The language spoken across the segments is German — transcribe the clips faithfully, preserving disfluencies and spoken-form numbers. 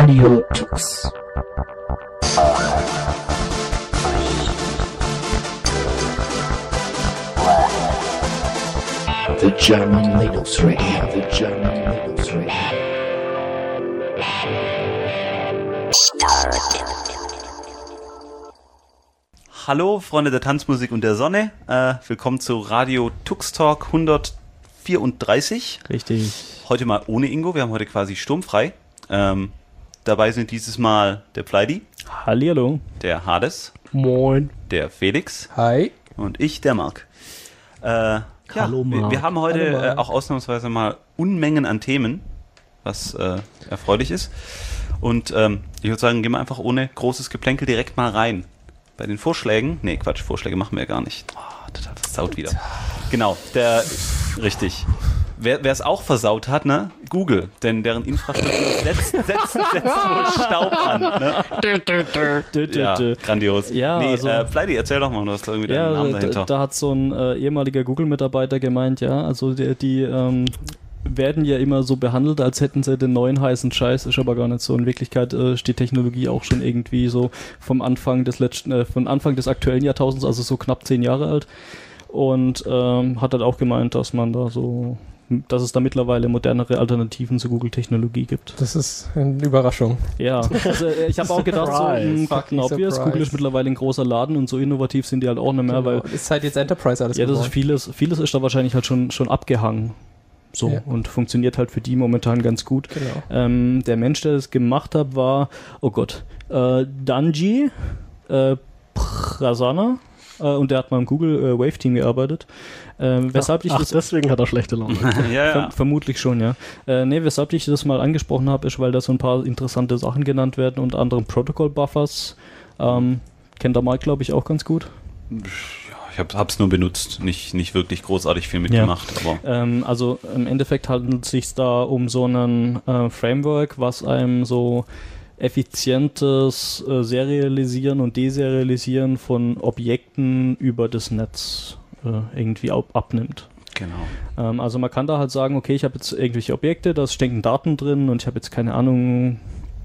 Radio Tux. The German Linux Radio, the German Linux Radio. Hallo Freunde der Tanzmusik und der Sonne, äh, willkommen zu Radio Tux Talk hundertvierunddreißig. Richtig. Heute mal ohne Ingo, wir haben heute quasi sturmfrei. Ähm, dabei sind dieses Mal der Pleidi. Hallihallo. Der Hades. Moin. Der Felix. Hi. Und ich, der Marc. Äh, Hallo, ja, Marc. wir, wir haben heute Hallo, äh, Marc. auch ausnahmsweise mal Unmengen an Themen, was äh, erfreulich ist. Und ähm, ich würde sagen, gehen wir einfach ohne großes Geplänkel direkt mal rein. Bei den Vorschlägen, nee, Quatsch, Vorschläge machen wir gar nicht. Oh, total versaut wieder. Genau, der, richtig. Wer es auch versaut hat, ne? Google, denn deren Infrastruktur setzt, setzt, setzt wohl Staub an, ne? Dö, dö, Ja, dö. grandios. Ja, nee, also- äh, Pleidi, erzähl doch mal, du hast da irgendwie deinen Ja, Namen da, dahinter. da hat so ein äh, ehemaliger Google-Mitarbeiter gemeint, ja, also die, die ähm, werden ja immer so behandelt, als hätten sie den neuen heißen Scheiß, ist aber gar nicht so. In Wirklichkeit äh, steht Technologie auch schon irgendwie so vom Anfang des letzten, äh, von Anfang des aktuellen Jahrtausends, also so knapp zehn Jahre alt. Und ähm, hat halt auch gemeint, dass man da so, dass es da mittlerweile modernere Alternativen zur Google-Technologie gibt. Das ist eine Überraschung. Ja, also äh, ich habe auch gedacht, so, Surprise. mh, Captain Fucking Obvious, surprise. Google ist mittlerweile ein großer Laden und so innovativ sind die halt auch nicht mehr, weil Genau. Ist halt jetzt Enterprise alles ja, das ist geworden. vieles, vieles ist da wahrscheinlich halt schon, schon abgehangen. So, Ja. und funktioniert halt für die momentan ganz gut. Genau. Ähm, der Mensch, der das gemacht hat, war, oh Gott, äh, Danji äh, Prasanna, äh, und der hat mal im Google äh, Wave Team gearbeitet. Ähm, weshalb ich Ach, das deswegen hat er schlechte Laune. ja, ja. Ver vermutlich schon, ja. Äh, nee, weshalb ich das mal angesprochen habe, ist, weil da so ein paar interessante Sachen genannt werden, unter anderem Protocol Buffers. Ähm, kennt der Mike, glaube ich, auch ganz gut. Ich hab, hab's nur benutzt, nicht, nicht wirklich großartig viel mitgemacht, aber Ähm, also im Endeffekt handelt es sich da um so ein äh, Framework, was einem so effizientes äh, Serialisieren und Deserialisieren von Objekten über das Netz äh, irgendwie ab abnimmt. genau. Ähm, also man kann da halt sagen, okay, ich habe jetzt irgendwelche Objekte, da stecken Daten drin und ich habe jetzt keine Ahnung,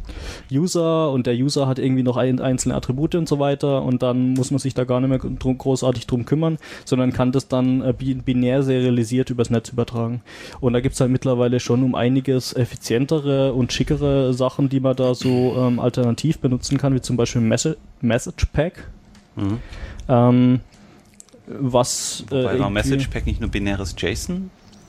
User und der User hat irgendwie noch ein, einzelne Attribute und so weiter und dann muss man sich da gar nicht mehr drum, großartig drum kümmern, sondern kann das dann äh, bi binär serialisiert übers Netz übertragen. Und da gibt es halt mittlerweile schon um einiges effizientere und schickere Sachen, die man da so ähm, alternativ benutzen kann, wie zum Beispiel Message, Message Pack. Mhm. Ähm, was äh, Weil war irgendwie- Message Pack nicht nur binäres JSON?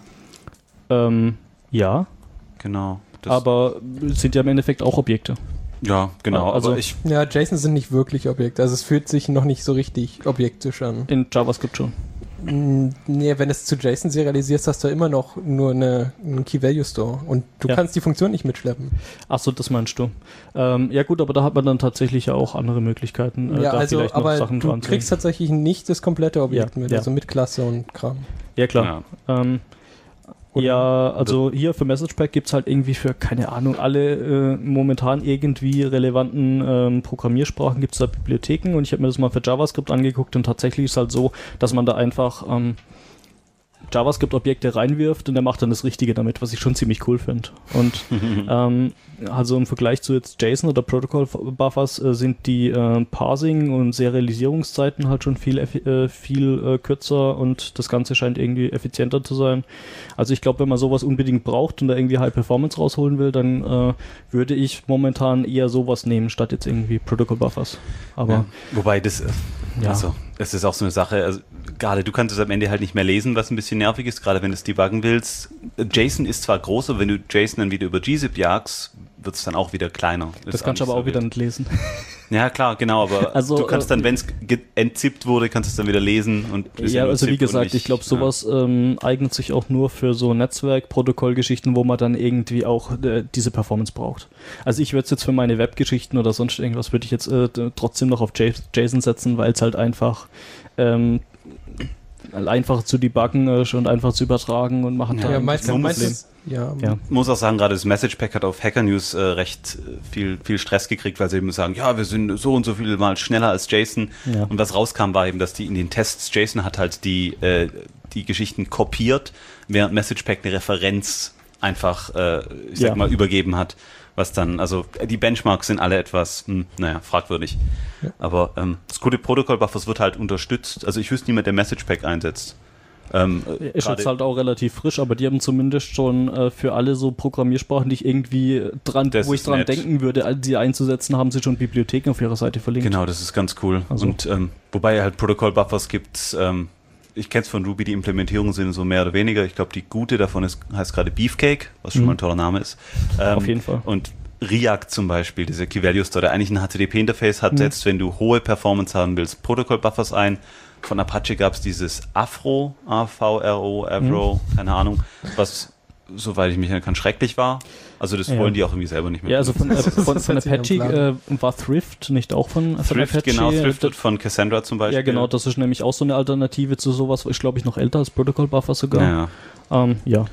ähm, ja, Genau. Das, aber sind ja im Endeffekt auch Objekte. ja, genau. also- aber ich, Ja, JSON sind nicht wirklich Objekte. Also es fühlt sich noch nicht so richtig objektisch an. In JavaScript schon. Mm, Nee, wenn es zu JSON serialisierst, hast du immer noch nur eine, einen Key-Value-Store. Und du Ja. kannst die Funktion nicht mitschleppen. Achso, das meinst du. Ähm, ja gut, aber da hat man dann tatsächlich ja auch andere Möglichkeiten, äh, ja, da also, vielleicht noch aber Sachen du dran zu kriegst tatsächlich nicht das komplette Objekt Ja, mit. ja. Also mit Klasse und Kram. Ja klar. ja. Ähm, Oder- ja, also hier für MessagePack gibt es halt irgendwie für, keine Ahnung, alle äh, momentan irgendwie relevanten ähm, Programmiersprachen gibt es da Bibliotheken und ich habe mir das mal für JavaScript angeguckt und tatsächlich ist es halt so, dass man da einfach ähm, JavaScript-Objekte reinwirft und der macht dann das Richtige damit, was ich schon ziemlich cool finde. Und ähm, also im Vergleich zu jetzt JSON oder Protocol-Buffers äh, sind die äh, Parsing- und Serialisierungszeiten halt schon viel, effi- äh, viel äh, kürzer und das Ganze scheint irgendwie effizienter zu sein. Also ich glaube, wenn man sowas unbedingt braucht und da irgendwie High Performance rausholen will, dann äh, würde ich momentan eher sowas nehmen, statt jetzt irgendwie Protocol-Buffers. Aber ja. Wobei das, äh, Ja. also, es ist auch so eine Sache, also, gerade du kannst es am Ende halt nicht mehr lesen, was ein bisschen nervig ist, gerade wenn du es debuggen willst. JSON ist zwar groß, aber wenn du JSON dann wieder über gzip jagst, wird es dann auch wieder kleiner. das Ist kannst du nicht aber so auch wieder wild. nicht lesen. Ja, klar, genau, aber Also, du kannst äh, dann, wenn es entzippt wurde, kannst du es dann wieder lesen. Und ist Ja, nur also wie zip und gesagt, nicht- ich glaube, sowas ähm, eignet sich auch nur für so Netzwerk-Protokoll-Geschichten, wo man dann irgendwie auch äh, diese Performance braucht. Also ich würde es jetzt für meine Web-Geschichten oder sonst irgendwas, würde ich jetzt äh, d- trotzdem noch auf J JSON setzen, weil es halt einfach ähm, einfach zu debuggen ist und einfach zu übertragen und machen Ja, da Ja, eigentlich meinst kein du, meinst Problem. du, ja, Ja. Ich muss auch sagen, gerade das Message Pack hat auf Hacker News äh, recht äh, viel, viel Stress gekriegt, weil sie eben sagen, ja, wir sind so und so viel mal schneller als JSON. Ja. Und was rauskam, war eben, dass die in den Tests, JSON hat halt die, äh, die Geschichten kopiert, während Message Pack eine Referenz einfach, äh, ich sag Ja. mal, übergeben hat. Was dann, also die Benchmarks sind alle etwas, hm, naja, fragwürdig. Ja. Aber ähm, das gute Protocol-Buffers wird halt unterstützt. Also ich wüsste niemand, der Message Pack einsetzt. Ähm, ist jetzt halt auch relativ frisch, aber die haben zumindest schon äh, für alle so Programmiersprachen, die ich irgendwie dran, wo ich dran nett. denken würde, sie einzusetzen, haben sie schon Bibliotheken auf ihrer Seite verlinkt. Genau, das ist ganz cool. Also. Und ähm, wobei halt Protocol-Buffers gibt, ähm, ich kenne es von Ruby, die Implementierungen sind so mehr oder weniger. Ich glaube, die gute davon ist, heißt gerade Beefcake, was schon mhm. mal ein toller Name ist. Ähm, auf jeden Fall. Und React zum Beispiel, dieser Key-Value-Store, der eigentlich ein H T T P-Interface hat, mhm. setzt, wenn du hohe Performance haben willst, Protocol-Buffers ein. Von Apache gab es dieses Afro, A V R O, Avro, mhm. keine Ahnung, was, soweit ich mich erinnern kann, schrecklich war. Also das ja. wollen die auch irgendwie selber nicht mehr. Ja, also von, äh, von, von Apache äh, war Thrift nicht auch von, von Thrift, Apache? Genau, Thrift wird von Cassandra zum Beispiel. Ja, genau, das ist nämlich auch so eine Alternative zu sowas, ist glaube ich noch älter als Protocol Buffer sogar. Ja. Ähm, ja.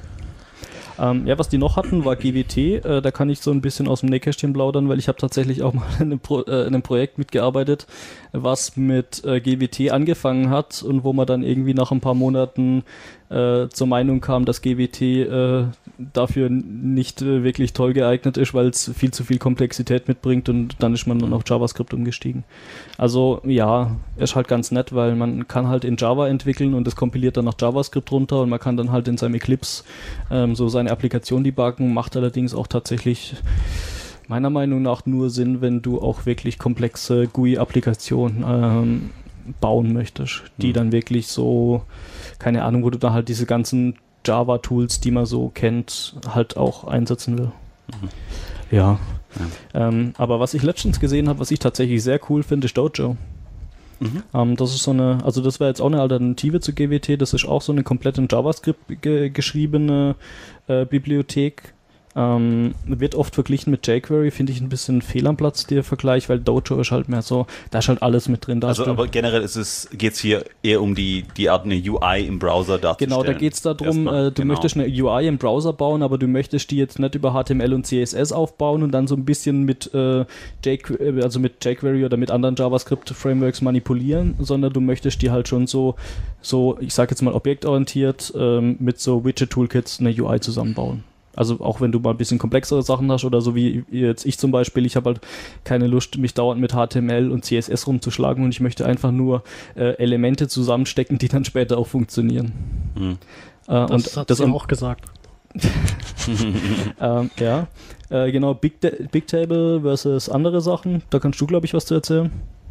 Ähm, ja, was die noch hatten, war G W T. Äh, da kann ich so ein bisschen aus dem Nähkästchen plaudern, weil ich habe tatsächlich auch mal in einem, Pro, äh, in einem Projekt mitgearbeitet, was mit äh, G W T angefangen hat und wo man dann irgendwie nach ein paar Monaten äh, zur Meinung kam, dass G W T äh, dafür nicht äh, wirklich toll geeignet ist, weil es viel zu viel Komplexität mitbringt, und dann ist man dann auf JavaScript umgestiegen. Also ja, ist halt ganz nett, weil man kann halt in Java entwickeln und das kompiliert dann nach JavaScript runter, und man kann dann halt in seinem Eclipse ähm, so seine Applikation debuggen, macht allerdings auch tatsächlich meiner Meinung nach nur Sinn, wenn du auch wirklich komplexe G U I-Applikationen ähm, bauen möchtest, die mhm. dann wirklich so, keine Ahnung, wo du da halt diese ganzen Java-Tools, die man so kennt, halt auch einsetzen will. Mhm. Ja. ja. Ähm, aber was ich letztens gesehen habe, was ich tatsächlich sehr cool finde, ist Dojo. Mhm. Ähm, das ist so eine, also das wäre jetzt auch eine Alternative zu G W T, das ist auch so eine komplett in JavaScript ge- geschriebene äh, Bibliothek. Ähm, wird oft verglichen mit jQuery, finde ich ein bisschen fehl am Platz, der Vergleich, weil Dojo ist halt mehr so, da ist halt alles mit drin. Da also aber generell ist es, geht es hier eher um die, die Art, eine U I im Browser darzustellen. Genau, da geht es darum, äh, du genau. möchtest eine U I im Browser bauen, aber du möchtest die jetzt nicht über H T M L und C S S aufbauen und dann so ein bisschen mit, äh, jQuery, also mit jQuery oder mit anderen JavaScript-Frameworks manipulieren, sondern du möchtest die halt schon so, so ich sag jetzt mal objektorientiert, ähm, mit so Widget-Toolkits eine U I zusammenbauen. Also auch wenn du mal ein bisschen komplexere Sachen hast oder so wie jetzt ich zum Beispiel, ich habe halt keine Lust, mich dauernd mit H T M L und C S S rumzuschlagen, und ich möchte einfach nur äh, Elemente zusammenstecken, die dann später auch funktionieren. Mhm. Äh, das und hat das sie auch gesagt. ähm, ja, äh, genau, Big De- Bigtable versus andere Sachen, da kannst du, glaube ich, was zu erzählen.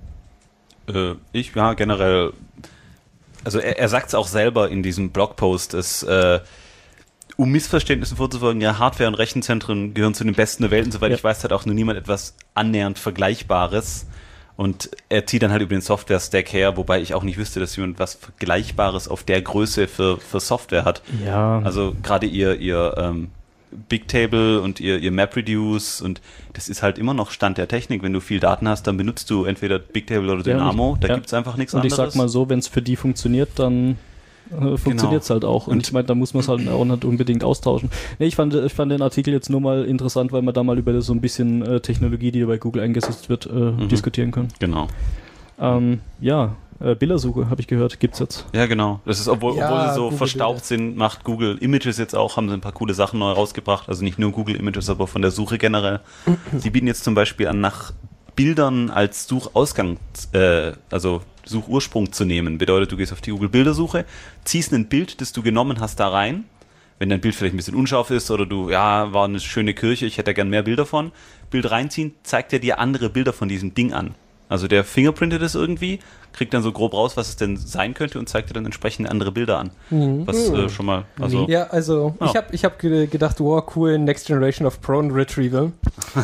Äh, ich, ja, generell, also er, er sagt es auch selber in diesem Blogpost, dass äh, um Missverständnissen vorzufolgen, ja, Hardware- und Rechenzentren gehören zu den besten der Welt, und soweit ja. ich weiß, hat auch nur niemand etwas annähernd Vergleichbares. Und er zieht dann halt über den Software-Stack her, wobei ich auch nicht wüsste, dass jemand was Vergleichbares auf der Größe für, für Software hat. Ja. Also gerade ihr, ihr ähm, Bigtable und ihr, ihr MapReduce, und das ist halt immer noch Stand der Technik. Wenn du viel Daten hast, dann benutzt du entweder Bigtable oder Dynamo, ja, ich, da ja. gibt es einfach nichts und anderes. Und ich sag mal so, wenn es für die funktioniert, dann Äh, funktioniert es genau. halt auch. Und, und ich meine, da muss man es halt auch nicht unbedingt austauschen. Nee, ich fand, ich fand den Artikel jetzt nur mal interessant, weil man da mal über so ein bisschen äh, Technologie, die bei Google eingesetzt wird, äh, mhm. diskutieren können. Genau. Ähm, ja, äh, Bildersuche, habe ich gehört, gibt's jetzt. Ja, genau. Das ist, obwohl, ja, obwohl sie so Google verstaubt Bilder. sind, macht Google Images jetzt auch, haben sie ein paar coole Sachen neu rausgebracht. Also nicht nur Google Images, aber von der Suche generell. Sie bieten jetzt zum Beispiel an, nach Bildern als Suchausgang, äh, also Suchursprung zu nehmen. Bedeutet, du gehst auf die Google-Bildersuche, ziehst ein Bild, das du genommen hast, da rein. Wenn dein Bild vielleicht ein bisschen unscharf ist oder du, ja, war eine schöne Kirche, ich hätte da gern mehr Bilder von. Bild reinziehen, zeigt er dir andere Bilder von diesem Ding an. Also der fingerprintet es irgendwie, kriegt dann so grob raus, was es denn sein könnte, und zeigt dir dann entsprechend andere Bilder an. Mhm. Was äh, schon mal, also... Ja, also oh. ich habe ich hab gedacht, wow, cool, Next Generation of Prone Retrieval.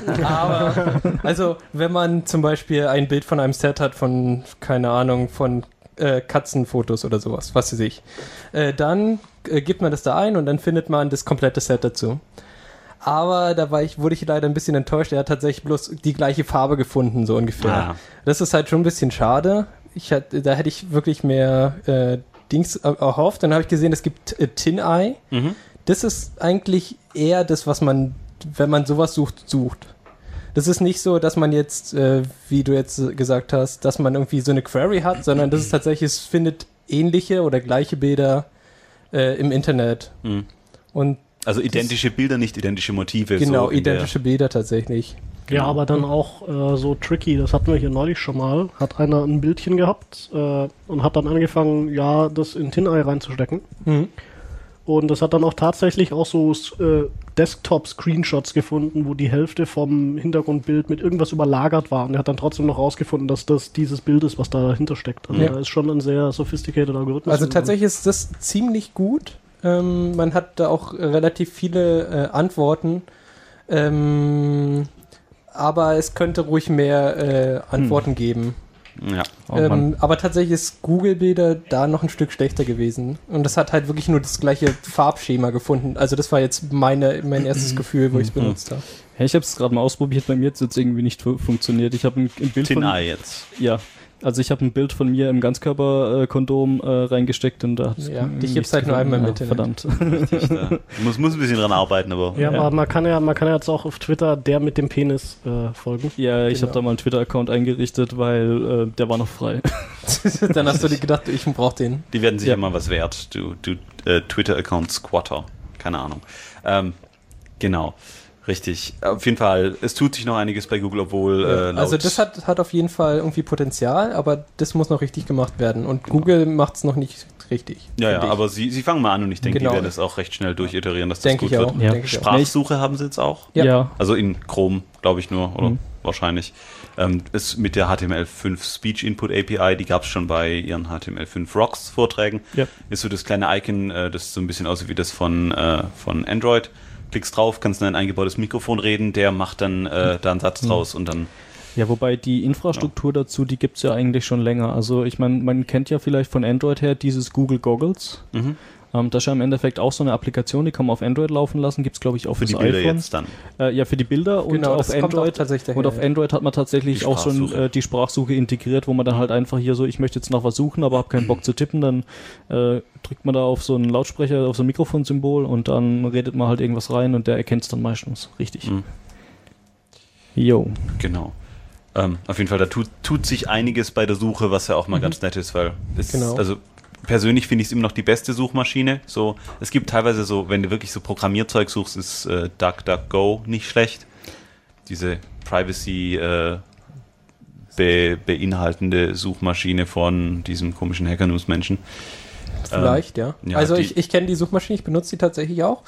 Aber, also wenn man zum Beispiel ein Bild von einem Set hat von, keine Ahnung, von äh, Katzenfotos oder sowas, was weiß ich, äh, dann äh, gibt man das da ein und dann findet man das komplette Set dazu. Aber da war ich, wurde ich leider ein bisschen enttäuscht. Er hat tatsächlich bloß die gleiche Farbe gefunden, so ungefähr. Ah. Das ist halt schon ein bisschen schade. Ich hatte, da hätte ich wirklich mehr äh, Dings erhofft. Dann habe ich gesehen, es gibt äh, TinEye. Mhm. Das ist eigentlich eher das, was man, wenn man sowas sucht, sucht. Das ist nicht so, dass man jetzt, äh, wie du jetzt gesagt hast, dass man irgendwie so eine Query hat, sondern das ist tatsächlich, es findet ähnliche oder gleiche Bilder äh, im Internet. Mhm. Und Also identische Bilder, nicht identische Motive. Genau, so in der- identische Bilder tatsächlich. Ja, aber dann auch äh, so tricky, das hatten wir hier neulich schon mal, hat einer ein Bildchen gehabt äh, und hat dann angefangen, ja, das in TinEye reinzustecken. Mhm. Und das hat dann auch tatsächlich auch so äh, Desktop-Screenshots gefunden, wo die Hälfte vom Hintergrundbild mit irgendwas überlagert war. Und er hat dann trotzdem noch rausgefunden, dass das dieses Bild ist, was da dahinter steckt. Also Ja. da ist schon ein sehr sophisticated Algorithmus. Also tatsächlich ist das ziemlich gut. Ähm, man hat da auch relativ viele äh, Antworten. Ähm, aber es könnte ruhig mehr äh, Antworten geben. Ja. Oh, Mann. ähm, aber tatsächlich ist Google-Bilder da noch ein Stück schlechter gewesen. Und das hat halt wirklich nur das gleiche Farbschema gefunden. Also das war jetzt meine, mein erstes Gefühl, wo ich es benutzt habe. Ja, ich habe es gerade mal ausprobiert, bei mir hat es jetzt irgendwie nicht fu- funktioniert. Ich habe ein, ein Bild von... TinEye jetzt. Ja, also ich habe ein Bild von mir im Ganzkörper-Kondom äh, reingesteckt und da hat Ja, dich gibt's halt nur einmal mit, Ja, ne? verdammt. Ich, da, muss, muss ein bisschen dran arbeiten, aber ja, Ja. aber man kann ja, man kann ja jetzt auch auf Twitter der mit dem Penis äh, folgen. Ja, ich Genau. habe da mal einen Twitter-Account eingerichtet, weil äh, der war noch frei. Dann hast du dir gedacht, ich brauch den. die werden sicher Ja. mal was wert. Du, du äh, Twitter-Account Squatter. Keine Ahnung. Ähm, genau. Richtig. Auf jeden Fall, es tut sich noch einiges bei Google, obwohl äh, laut Also das hat, hat auf jeden Fall irgendwie Potenzial, aber das muss noch richtig gemacht werden. Und Google macht's noch nicht richtig. Ja, ja, finde ich. aber sie, sie fangen mal an und ich denke, Genau. die werden das auch recht schnell durchiterieren, dass das Denke gut ich auch. wird. Ja. Denke ich auch. Sprachsuche haben sie jetzt auch. Ja. Ja. Also in Chrome, glaube ich nur, oder Mhm. wahrscheinlich. Ähm, ist mit der H T M L fünf Speech Input A P I, die gab es schon bei ihren H T M L fünf Rocks Vorträgen. Ja. Ist so das kleine Icon, äh, das so ein bisschen aussieht wie das von, äh, von Android. Klickst drauf, kannst in ein eingebautes Mikrofon reden, der macht dann äh, da einen Satz Mhm. draus und dann Ja, wobei die Infrastruktur dazu, die gibt's ja eigentlich schon länger. Also ich meine, man kennt ja vielleicht von Android her dieses Google Goggles. mhm. Ähm, das ist ja im Endeffekt auch so eine Applikation, die kann man auf Android laufen lassen, gibt's glaube ich auch für die fürs Bilder iPhone. jetzt dann. Äh, ja, für die Bilder und Genau, auf das kommt auch Android. tatsächlich Und daher, auf ja. Android hat man tatsächlich Die auch schon Sprachsuche. äh, die Sprachsuche integriert, wo man dann halt einfach hier so, ich möchte jetzt nach was suchen, aber habe keinen Bock zu tippen, dann äh, drückt man da auf so einen Lautsprecher, auf so ein Mikrofonsymbol und dann redet man halt irgendwas rein und der erkennt es dann meistens richtig. Mhm. Jo. Genau. Ähm, auf jeden Fall, da tut, tut sich einiges bei der Suche, was ja auch mal ganz nett ist, weil es, Genau. also persönlich finde ich es immer noch die beste Suchmaschine. So, es gibt teilweise so, wenn du wirklich so Programmierzeug suchst, ist äh, DuckDuckGo nicht schlecht. Diese Privacy äh, be, beinhaltende Suchmaschine von diesem komischen Hacker-News-Menschen. Vielleicht, ja. ja, Also die- ich, ich kenne die Suchmaschine, ich benutze die tatsächlich auch.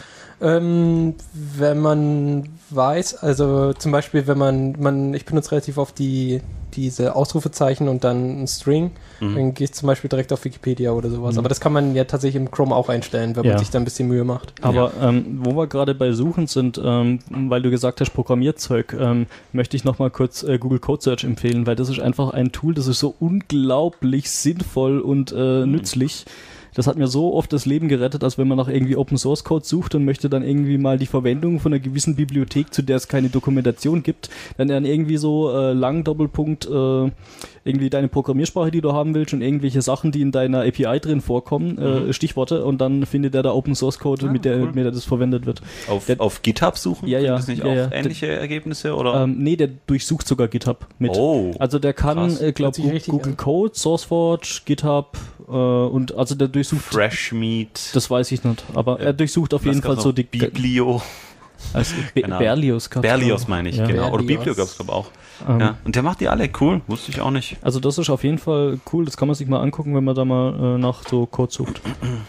Ähm, wenn man weiß, also zum Beispiel, wenn man, man ich benutze relativ oft die, diese Ausrufezeichen und dann ein String, Mhm. dann gehe ich zum Beispiel direkt auf Wikipedia oder sowas. Mhm. Aber das kann man ja tatsächlich im Chrome auch einstellen, wenn Ja. man sich da ein bisschen Mühe macht. Aber ähm, wo wir gerade bei Suchen sind, ähm, weil du gesagt hast Programmierzeug, ähm, möchte ich nochmal kurz äh, Google Code Search empfehlen, weil das ist einfach ein Tool, das ist so unglaublich sinnvoll und äh, nützlich. Das hat mir so oft das Leben gerettet, als wenn man nach irgendwie Open Source Code sucht und möchte dann irgendwie mal die Verwendung von einer gewissen Bibliothek, zu der es keine Dokumentation gibt, dann dann irgendwie so äh, lang Doppelpunkt äh, irgendwie deine Programmiersprache, die du haben willst und irgendwelche Sachen, die in deiner A P I drin vorkommen, äh, Stichworte und dann findet er da Open Source Code, Ah, mit, der, cool. mit der das verwendet wird. Auf, Der- auf GitHub suchen? Ja, ja, Bringt das nicht ja, auch ja. ähnliche Ergebnisse? Oder? Ähm, nee, der durchsucht sogar GitHub mit. Oh. Also der kann, Krass. äh, glaube Hört sich richtig Google an. Code, SourceForge, GitHub äh, und also der durchsucht. Freshmeat. Das weiß ich nicht, aber Äh, er durchsucht auf Was jeden gab's Fall so noch? die Biblio. also Be Keine Ahnung. Berlioz gab's Berlioz da. meine ich, Ja. genau. Oder Berlioz. Biblio gab es, glaube ich, auch. Ähm, Ja. Und der macht die alle, cool. Wusste ich auch nicht. Also das ist auf jeden Fall cool, das kann man sich mal angucken, wenn man da mal äh, nach so Code sucht.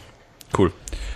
Cool.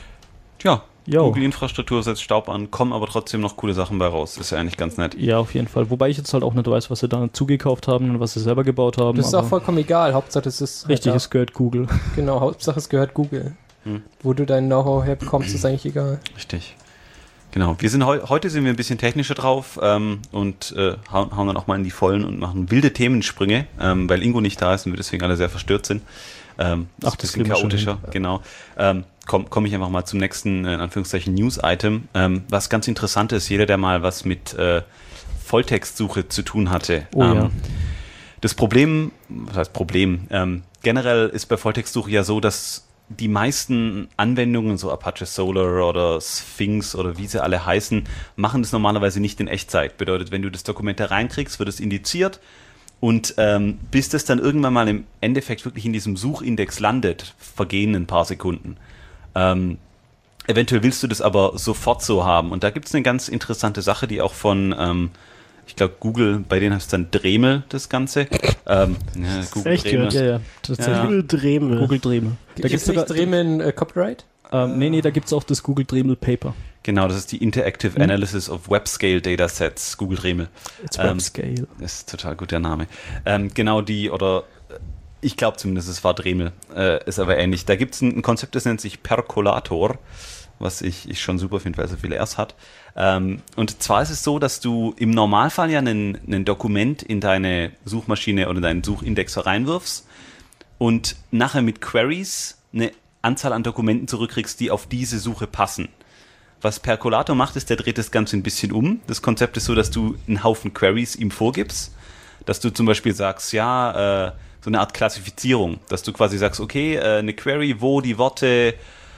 Tja, Jo. Google-Infrastruktur setzt Staub an, kommen aber trotzdem noch coole Sachen bei raus. Ist ja eigentlich ganz nett. Ja, auf jeden Fall. Wobei ich jetzt halt auch nicht weiß, was sie da zugekauft haben und was sie selber gebaut haben. Das ist aber auch vollkommen egal, Hauptsache es ist richtig, halt es gehört Google. da. Genau, Hauptsache es gehört Google. Hm. Wo du dein Know-how herbekommst, ist eigentlich egal. Richtig. Genau. Wir sind heu heute sind wir ein bisschen technischer drauf ähm, und äh, hauen, hauen dann auch mal in die Vollen und machen wilde Themensprünge, ähm, weil Ingo nicht da ist und wir deswegen alle sehr verstört sind. Ähm, das Ach, ist das ein bisschen kriegen wir schon chaotischer, genau. Ähm, Komme komm ich einfach mal zum nächsten, äh, in Anführungszeichen, News-Item. Ähm, was ganz interessant ist, jeder, der mal was mit äh, Volltextsuche zu tun hatte. Oh ähm, ja. Das Problem, was heißt Problem, ähm, generell ist bei Volltextsuche ja so, dass die meisten Anwendungen, so Apache Solar oder Sphinx oder wie sie alle heißen, machen das normalerweise nicht in Echtzeit. Bedeutet, wenn du das Dokument da reinkriegst, wird es indiziert und ähm, bis das dann irgendwann mal im Endeffekt wirklich in diesem Suchindex landet, vergehen ein paar Sekunden. Ähm, eventuell willst du das aber sofort so haben. Und da gibt es eine ganz interessante Sache, die auch von, ähm, ich glaube, Google, bei denen heißt es dann Dremel, das Ganze. Ähm, ja, Google Echt Dremel. jetzt? Ja, ja, tatsächlich. Ja. Google Dremel. Google Dremel. Da Gibt gibt's es nicht sogar, Dremel äh, Copyright? ähm, nee, nee, da gibt es auch das Google Dremel Paper. Genau, das ist die Interactive Mhm. Analysis of Web-Scale Datasets, Google Dremel. It's Ähm, Web Scale. Ist total gut, der Name. Ähm, genau die, oder äh, ich glaube zumindest, es war Dremel, äh, ist aber ähnlich. Da gibt es ein, ein Konzept, das nennt sich Percolator, was ich, ich schon super finde, weil es so viele Rs hat. Ähm, und zwar ist es so, dass du im Normalfall ja ein Dokument in deine Suchmaschine oder deinen Suchindexer reinwirfst und nachher mit Queries eine Anzahl an Dokumenten zurückkriegst, die auf diese Suche passen. Was Percolator macht, ist, der dreht das Ganze ein bisschen um. Das Konzept ist so, dass du einen Haufen Queries ihm vorgibst, dass du zum Beispiel sagst, ja, äh, so eine Art Klassifizierung, dass du quasi sagst, okay, äh, eine Query, wo die Worte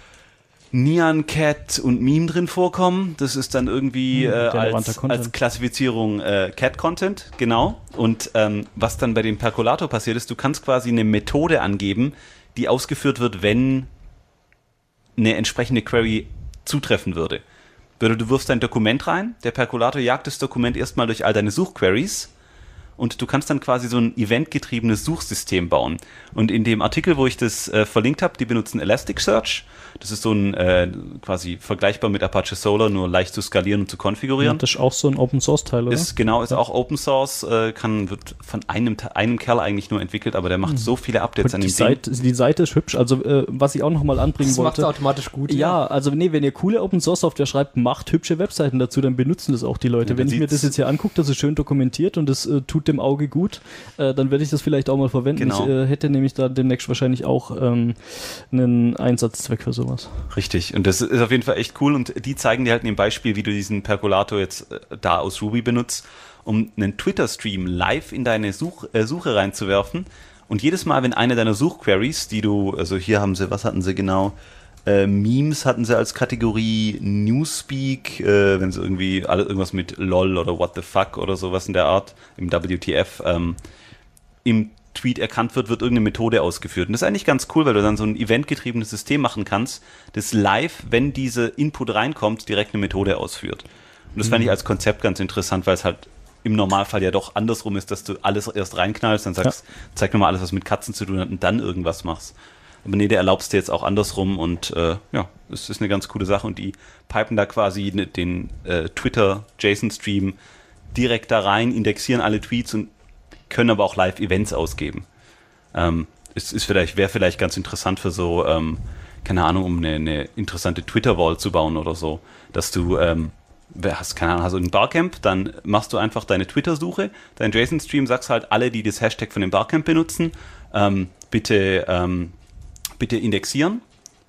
Nyan, Cat und Meme drin vorkommen, das ist dann irgendwie Hm, äh, relevanter als, Content. als Klassifizierung äh, Cat-Content, genau. Und ähm, was dann bei dem Percolator passiert ist, du kannst quasi eine Methode angeben, die ausgeführt wird, wenn eine entsprechende Query zutreffen würde. Du wirfst dein Dokument rein, der Percolator jagt das Dokument erstmal durch all deine Suchqueries und du kannst dann quasi so ein eventgetriebenes Suchsystem bauen. Und in dem Artikel, wo ich das äh, verlinkt habe, die benutzen Elasticsearch. Das ist so ein äh, quasi vergleichbar mit Apache Solar, nur leicht zu skalieren und zu konfigurieren. Das ist auch so ein Open-Source-Teil, oder? Ist genau, ist auch Open Source, äh, kann, wird von einem, einem Kerl eigentlich nur entwickelt, aber der macht so viele Updates an die, dem Ding. Seite, die Seite ist hübsch. Also, äh, was ich auch noch mal anbringen Das macht es wollte. automatisch gut. Ja, also nee, wenn ihr coole Open-Source-Software schreibt, macht hübsche Webseiten dazu, dann benutzen das auch die Leute. Ja, wenn dann ich mir das sieht's- jetzt hier angucke, das ist schön dokumentiert und das äh, tut dem Auge gut, äh, dann werde ich das vielleicht auch mal verwenden. Genau. Ich äh, hätte nämlich da demnächst wahrscheinlich auch ähm, einen Einsatzzweck für sowas. Richtig, und das ist auf jeden Fall echt cool und die zeigen dir halt in dem Beispiel, wie du diesen Percolator jetzt äh, da aus Ruby benutzt, um einen Twitter-Stream live in deine Such, äh, Suche reinzuwerfen und jedes Mal, wenn eine deiner Suchqueries, die du, also hier haben sie, was hatten sie genau, äh, Memes hatten sie als Kategorie, Newspeak, äh, wenn sie irgendwie alle, irgendwas mit LOL oder What the fuck oder sowas in der Art, im W T F, ähm, im Tweet erkannt wird, wird irgendeine Methode ausgeführt. Und das ist eigentlich ganz cool, weil du dann so ein eventgetriebenes System machen kannst, das live, wenn diese Input reinkommt, direkt eine Methode ausführt. Und das fand ich als Konzept ganz interessant, weil es halt im Normalfall ja doch andersrum ist, dass du alles erst reinknallst, dann sagst, zeig mir mal alles, was mit Katzen zu tun hat und dann irgendwas machst. Aber nee, der erlaubst dir jetzt auch andersrum und äh, ja, es ist eine ganz coole Sache und die pipen da quasi ne, den äh, Twitter-JSON-Stream direkt da rein, indexieren alle Tweets und können aber auch Live-Events ausgeben. Ähm, es ist vielleicht, wäre vielleicht ganz interessant für so, ähm, keine Ahnung, um eine, eine interessante Twitter-Wall zu bauen oder so, dass du, ähm, hast, keine Ahnung, hast du ein Barcamp, dann machst du einfach deine Twitter-Suche, dein JSON-Stream, sagst halt alle, die das Hashtag von dem Barcamp benutzen, ähm, bitte, ähm, bitte indexieren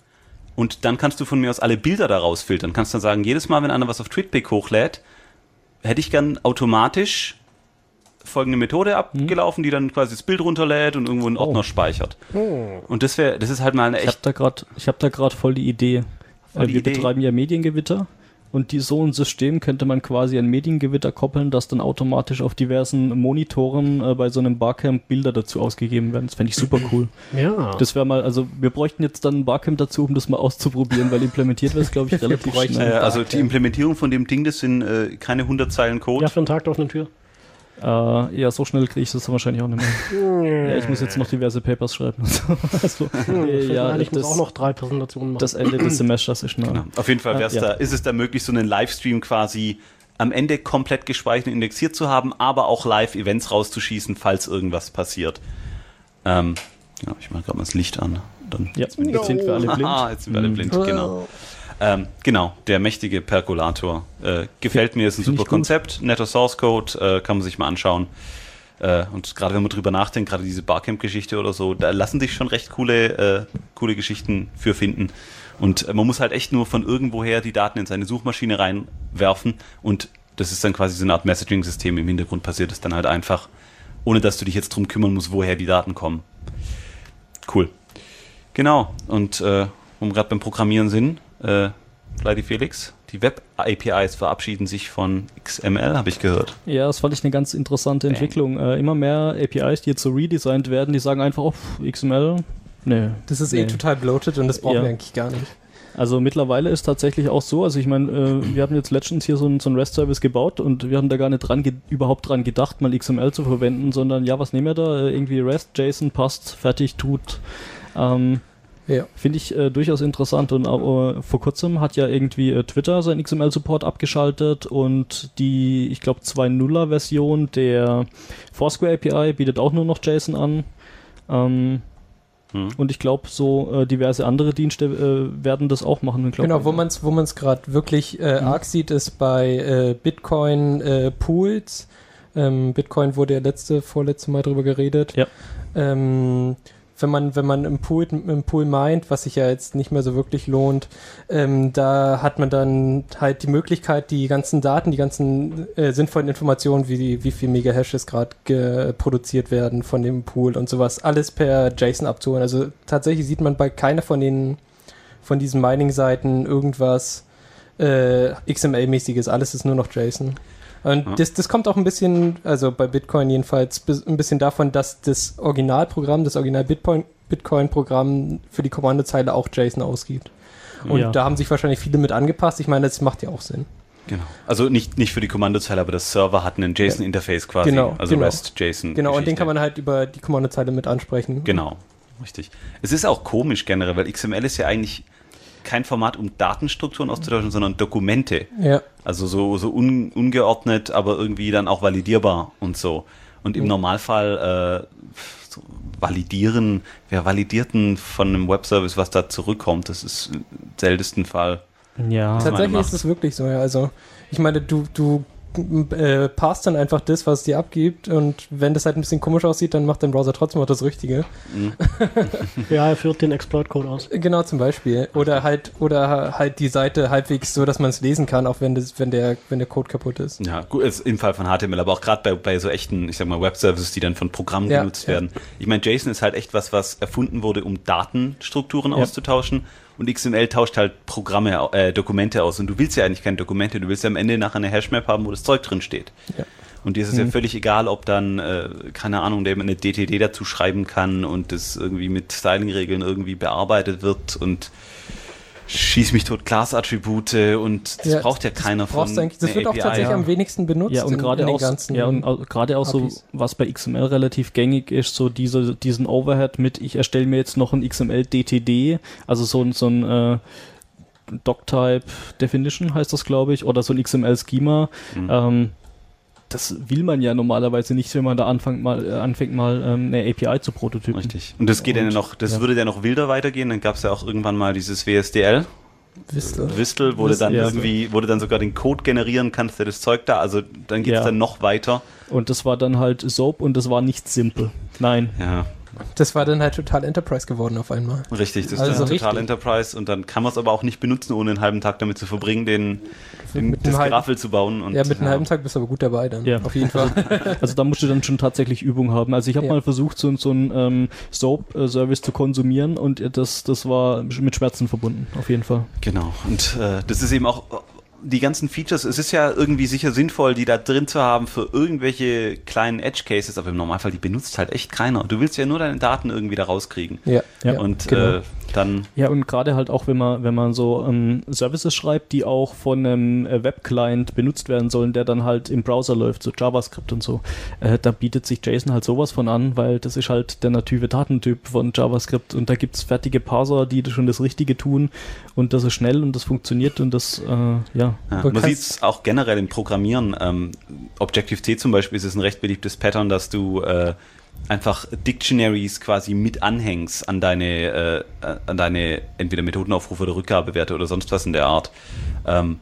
und dann kannst du von mir aus alle Bilder daraus filtern. Kannst dann sagen, jedes Mal, wenn einer was auf TweetPic hochlädt, hätte ich gern automatisch folgende Methode abgelaufen, die dann quasi das Bild runterlädt und irgendwo einen Ordner Oh. speichert. Und das wäre, das ist halt mal eine Ich habe echt, da gerade, ich habe da gerade voll die Idee. Voll Äh, die wir Idee. betreiben ja Mediengewitter und die so ein System könnte man quasi an Mediengewitter koppeln, dass dann automatisch auf diversen Monitoren äh, bei so einem Barcamp Bilder dazu ausgegeben werden. Das fände ich super cool. Ja. Das wäre mal, also wir bräuchten jetzt dann ein Barcamp dazu, um das mal auszuprobieren, weil implementiert wäre es, glaube ich, relativ bräuchten- schnell. äh, also die Implementierung von dem Ding, das sind äh, keine hundert Zeilen Code. ja, für einen Tag auf eine Tür. Äh, ja, so schnell kriege ich das dann wahrscheinlich auch nicht mehr. Ja, ich muss jetzt noch diverse Papers schreiben. und so. Also, äh, ja, Nein, ich muss das, auch noch drei Präsentationen machen. das Ende des Semesters ist nah. Genau. Auf jeden Fall wär's Ja. da, ist es da möglich, so einen Livestream quasi am Ende komplett gespeichert und indexiert zu haben, aber auch Live-Events rauszuschießen, falls irgendwas passiert. Ähm, ja, ich mache gerade mal das Licht an. Dann Ja, jetzt sind wir alle blind. Ah, jetzt sind wir alle blind, Mhm. genau. Ähm, genau, der mächtige Percolator. Äh, gefällt mir, ist ein Find ich super gut. Konzept, netter Source Code, äh, kann man sich mal anschauen. Äh, und gerade wenn man drüber nachdenkt, gerade diese Barcamp-Geschichte oder so, da lassen sich schon recht coole, äh, coole Geschichten für finden. Und äh, man muss halt echt nur von irgendwoher die Daten in seine Suchmaschine reinwerfen und das ist dann quasi so eine Art Messaging-System im Hintergrund passiert, das dann halt einfach, ohne dass du dich jetzt drum kümmern musst, woher die Daten kommen. Cool. Genau, und äh, wo wir gerade beim Programmieren sind, äh, Flighty Felix, die Web-A P Is verabschieden sich von X M L, habe ich gehört. Ja, das fand ich eine ganz interessante Entwicklung. Äh, immer mehr A P Is, die jetzt so redesigned werden, die sagen einfach, oh, pff, X M L, nee. Das ist nee. eh total bloated und das brauchen Ja. wir eigentlich gar nicht. Also mittlerweile ist tatsächlich auch so, also ich meine, äh, wir haben jetzt letztens hier so einen so REST-Service gebaut und wir haben da gar nicht dran ge- überhaupt dran gedacht, mal X M L zu verwenden, sondern ja, was nehmen wir da? Äh, irgendwie REST, JSON, passt, fertig, tut. Ähm, Ja. Finde ich äh, durchaus interessant und äh, vor kurzem hat ja irgendwie äh, Twitter seinen X M L-Support abgeschaltet und die, ich glaube, zwei Punkt null-Version der Foursquare A P I bietet auch nur noch JSON an. Ähm, hm. Und ich glaube, so äh, diverse andere Dienste äh, werden das auch machen. Glaub, Genau, wo man es wo man's gerade wirklich äh, mhm. arg sieht, ist bei äh, Bitcoin äh, Pools. Ähm, Bitcoin wurde ja letzte, vorletzte Mal drüber geredet. Ja. Ähm, wenn man, wenn man im Pool, im Pool meint, was sich ja jetzt nicht mehr so wirklich lohnt, ähm, da hat man dann halt die Möglichkeit, die ganzen Daten, die ganzen äh, sinnvollen Informationen, wie, wie viel Megahashes gerade produziert werden von dem Pool und sowas, alles per JSON abzuholen. Also tatsächlich sieht man bei keiner von den, von diesen Mining-Seiten irgendwas äh, X M L-mäßiges, alles ist nur noch JSON. Und ja. das, das kommt auch ein bisschen, also bei Bitcoin jedenfalls, ein bisschen davon, dass das Originalprogramm, das Original-Bitcoin-Programm für die Kommandozeile auch JSON ausgibt. Und ja. da haben sich wahrscheinlich viele mit angepasst. Ich meine, das macht ja auch Sinn. Genau. Also nicht, nicht für die Kommandozeile, aber das Server hat einen JSON-Interface quasi. Genau, also genau. REST-JSON. Genau, und den kann man halt über die Kommandozeile mit ansprechen. Genau, richtig. Es ist auch komisch generell, weil X M L ist ja eigentlich kein Format, um Datenstrukturen auszutauschen, sondern Dokumente. Ja. Also so, so un, ungeordnet, aber irgendwie dann auch validierbar und so. Und im mhm. Normalfall äh, so validieren, wer validiert denn von einem Webservice, was da zurückkommt? Das ist im seltensten Fall. Ja. Tatsächlich ist es wirklich so, ja. Also ich meine, du, du äh, passt dann einfach das, was es dir abgibt, und wenn das halt ein bisschen komisch aussieht, dann macht dein Browser trotzdem auch das Richtige. Mhm. Ja, er führt den Exploit-Code aus. Genau, zum Beispiel. Oder halt, oder halt die Seite halbwegs so, dass man es lesen kann, auch wenn das, wenn der, wenn der Code kaputt ist. Ja, gut, ist im Fall von H T M L, aber auch gerade bei, bei so echten, ich sag mal, Web-Services, die dann von Programmen ja, genutzt ja. werden. Ich meine, JSON ist halt echt was, was erfunden wurde, um Datenstrukturen ja. auszutauschen. Und X M L tauscht halt Programme, äh, Dokumente aus. Und du willst ja eigentlich keine Dokumente, du willst ja am Ende nachher eine Hashmap haben, wo das Zeug drin steht. Ja. Und dir ist es mhm. ja völlig egal, ob dann, äh, keine Ahnung, der eine D T D dazu schreiben kann und das irgendwie mit Styling-Regeln irgendwie bearbeitet wird und schieß mich tot Class-Attribute und das ja, braucht ja keiner von. Das wird auch tatsächlich ja. am wenigsten benutzt. Ja, und in, gerade in auch, ja, und gerade auch so, was bei X M L relativ gängig ist, so diese, diesen Overhead mit, ich erstelle mir jetzt noch ein X M L D T D, also so ein, so ein äh, Doctype Definition heißt das, glaube ich, oder so ein X M L Schema. Mhm. Ähm, das will man ja normalerweise nicht, wenn man da anfängt mal, äh, anfängt mal ähm, eine A P I zu prototypen. Richtig. Und das geht und, ja noch, das ja. würde ja noch wilder weitergehen. Dann gab es ja auch irgendwann mal dieses W S D L. Wistel. Wistel, wo Wistel, du dann ja. irgendwie, wo du dann sogar den Code generieren kannst, der das Zeug da, also dann geht es ja. dann noch weiter. Und das war dann halt Soap und das war nicht simpel. Nein. Ja. Das war dann halt total Enterprise geworden auf einmal. Richtig, das also ist dann richtig. total Enterprise und dann kann man es aber auch nicht benutzen, ohne einen halben Tag damit zu verbringen, den, den mit das halben, Geraffel zu bauen. Und, ja, mit einem ja. halben Tag bist du aber gut dabei dann, ja. auf jeden Fall. Also, also da musst du dann schon tatsächlich Übung haben. Also ich habe ja. mal versucht, so, so einen ähm, Soap-Service zu konsumieren und das, das war mit Schmerzen verbunden, auf jeden Fall. Genau, und äh, das ist eben auch die ganzen Features, es ist ja irgendwie sicher sinnvoll, die da drin zu haben für irgendwelche kleinen Edge-Cases, aber im Normalfall, die benutzt halt echt keiner. Du willst ja nur deine Daten irgendwie da rauskriegen. Ja. ja und genau. äh, dann... Ja, und gerade halt auch, wenn man, wenn man so ähm, Services schreibt, die auch von einem äh, Web-Client benutzt werden sollen, der dann halt im Browser läuft, so JavaScript und so, äh, da bietet sich JSON halt sowas von an, weil das ist halt der native Datentyp von JavaScript und da gibt's fertige Parser, die schon das Richtige tun und das ist schnell und das funktioniert und das, äh, ja. Ja, man sieht es auch generell im Programmieren. Ähm, Objective-C zum Beispiel ist es ein recht beliebtes Pattern, dass du äh, einfach Dictionaries quasi mit anhängst an deine, äh, an deine entweder Methodenaufrufe oder Rückgabewerte oder sonst was in der Art. Ähm,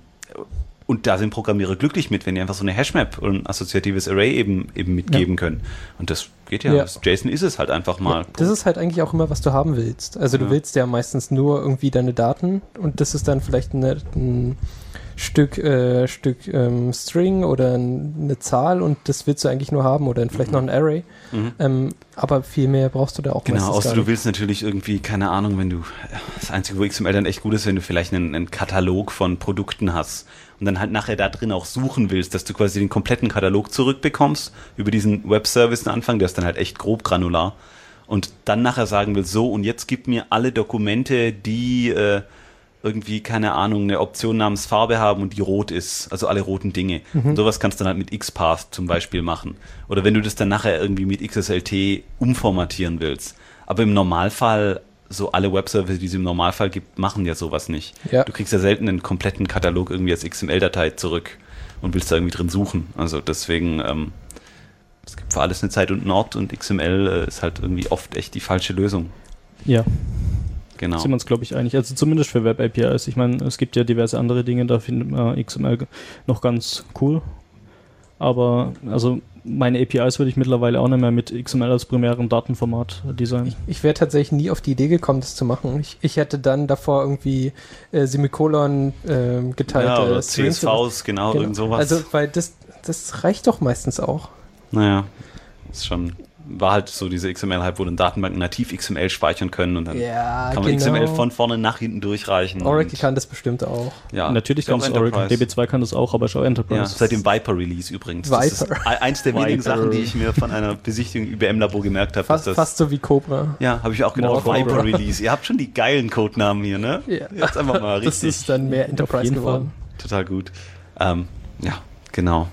und da sind Programmierer glücklich mit, wenn die einfach so eine Hashmap und ein assoziatives Array eben, eben mitgeben ja. können. Und das geht ja. ja. JSON ist es halt einfach mal. Ja, das ist halt eigentlich auch immer, was du haben willst. Also du ja. willst ja meistens nur irgendwie deine Daten und das ist dann vielleicht eine, ein Stück, äh, Stück ähm, String oder eine Zahl und das willst du eigentlich nur haben oder vielleicht mhm. noch ein Array. Mhm. Ähm, aber viel mehr brauchst du da auch genau, meistens außer gar du nicht. willst natürlich irgendwie, keine Ahnung, wenn du, das Einzige, wo X M L dann echt gut ist, wenn du vielleicht einen, einen Katalog von Produkten hast und dann halt nachher da drin auch suchen willst, dass du quasi den kompletten Katalog zurückbekommst über diesen Web-Service am Anfang, der ist dann halt echt grob granular und dann nachher sagen willst, so und jetzt gib mir alle Dokumente, die äh, irgendwie, keine Ahnung, eine Option namens Farbe haben und die rot ist, also alle roten Dinge. Mhm. Und sowas kannst du dann halt mit XPath zum Beispiel machen. Oder wenn du das dann nachher irgendwie mit X S L T umformatieren willst. Aber im Normalfall, so alle Webservices, die es im Normalfall gibt, machen ja sowas nicht. Ja. Du kriegst ja selten einen kompletten Katalog irgendwie als X M L-Datei zurück und willst da irgendwie drin suchen. Also deswegen, ähm, es gibt für alles eine Zeit und einen Ort und X M L äh, ist halt irgendwie oft echt die falsche Lösung. Ja, Genau. sind wir uns, glaube ich, einig. Also zumindest für Web A P Is. Ich meine, es gibt ja diverse andere Dinge, da findet man X M L noch ganz cool. Aber also meine A P Is würde ich mittlerweile auch nicht mehr mit X M L als primärem Datenformat designen. Ich, ich wäre tatsächlich nie auf die Idee gekommen, das zu machen. Ich, ich hätte dann davor irgendwie äh, Semikolon äh, geteilte Ja, oder Strings C S Vs, genau, Genau. irgend sowas. Also, weil das, das reicht doch meistens auch. Naja, ist schon, war halt so diese X M L-Hype, wo dann Datenbanken nativ X M L speichern können und dann Ja, kann man X M L von vorne nach hinten durchreichen. Oracle und, kann das bestimmt auch. ja, Natürlich ist auch kann es Oracle. Enterprise. D B zwei kann das auch, aber schon Enterprise. Ja, seit dem Viper-Release übrigens. Das ist Viper. e- eins der wenigen Viper. Sachen, die ich mir von einer Besichtigung im I B M-Labor gemerkt habe. Fast, dass das, fast so wie Cobra. ja, habe ich auch gedacht, More Cobra. Viper-Release. Ihr habt schon die geilen Codenamen hier, ne? Ja. Jetzt einfach mal Das richtig. ist dann mehr Enterprise jeden geworden. Total gut. Ähm, ja, genau.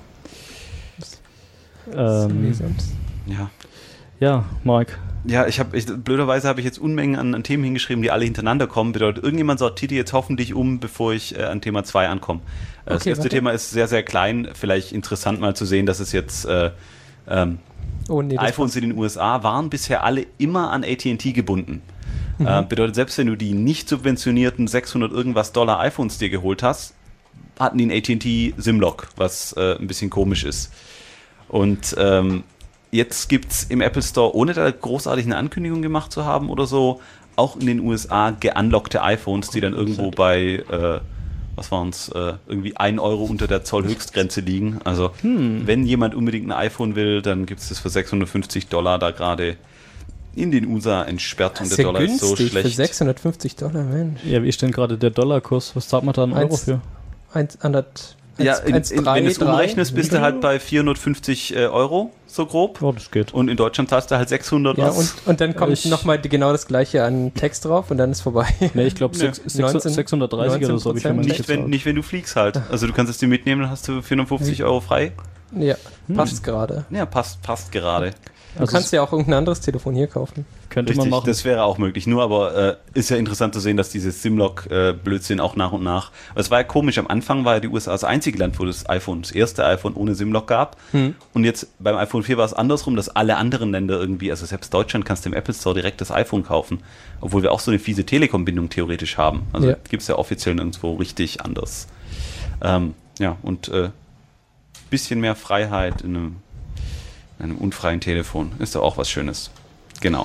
Ähm, Ja. ja, Mike. Ja, ich habe, ich, blöderweise habe ich jetzt Unmengen an, an Themen hingeschrieben, die alle hintereinander kommen. Bedeutet, irgendjemand sortiert die jetzt hoffentlich um, bevor ich äh, an Thema zwei ankomme. Äh, das Okay, erste warte. Thema ist sehr, sehr klein. Vielleicht interessant mal zu sehen, dass es jetzt äh, ähm, Oh nee, das iPhones in den U S A waren bisher alle immer an A T und T gebunden. Äh, bedeutet, selbst wenn du die nicht subventionierten sechshundert irgendwas Dollar iPhones dir geholt hast, hatten die ein A T und T SIM-Lock, was äh, ein bisschen komisch ist. Und ähm, jetzt gibt es im Apple Store, ohne da großartig eine Ankündigung gemacht zu haben oder so, auch in den U S A geunlockte iPhones, die dann irgendwo bei, äh, was waren es, äh, irgendwie ein Euro unter der Zollhöchstgrenze liegen. Also wenn jemand unbedingt ein iPhone will, dann gibt es das für sechshundertfünfzig Dollar da gerade in den U S A entsperrt und ist der ja Dollar ist so günstig für schlecht. sechshundertfünfzig Dollar, Mensch. Ja, wie ist denn gerade der Dollarkurs? Was zahlt man da einen Euro Eins- für? Eins, anderthalb, Ja, eins, in, eins, in, drei, wenn du es drei. umrechnest, bist du halt bei vierhundertfünfzig äh, Euro, so grob. Oh, das geht. Und in Deutschland zahlst du halt sechshundert. Ja, was. und, und dann kommt Ich- nochmal genau das gleiche an Text drauf und dann ist vorbei. Nee, ich glaube Nee. sechshundertdreißig oder so habe ich für neunzehn mich nicht, wenn, gezahlt. nicht, wenn du fliegst halt. Also du kannst es dir mitnehmen, dann hast du vierhundertfünfzig Euro frei. Ja, passt gerade. Ja, passt, passt gerade. Du Also kannst ja auch irgendein anderes Telefon hier kaufen. könnte Richtig, man machen. das wäre auch möglich. Nur aber äh, ist ja interessant zu sehen, dass dieses SIM-Lock-Blödsinn auch nach und nach. Aber es war ja komisch, am Anfang war ja die U S A das einzige Land, wo das iPhone, das erste iPhone ohne SIM-Lock gab. Hm. Und jetzt beim iPhone vier war es andersrum, dass alle anderen Länder irgendwie, also selbst Deutschland kannst du im Apple Store direkt das iPhone kaufen. Obwohl wir auch so eine fiese Telekom-Bindung theoretisch haben. Also Ja. gibt es ja offiziell nirgendwo richtig anders. Ähm, ja, und äh, bisschen mehr Freiheit in einem, in einem unfreien Telefon ist doch auch was Schönes. Genau.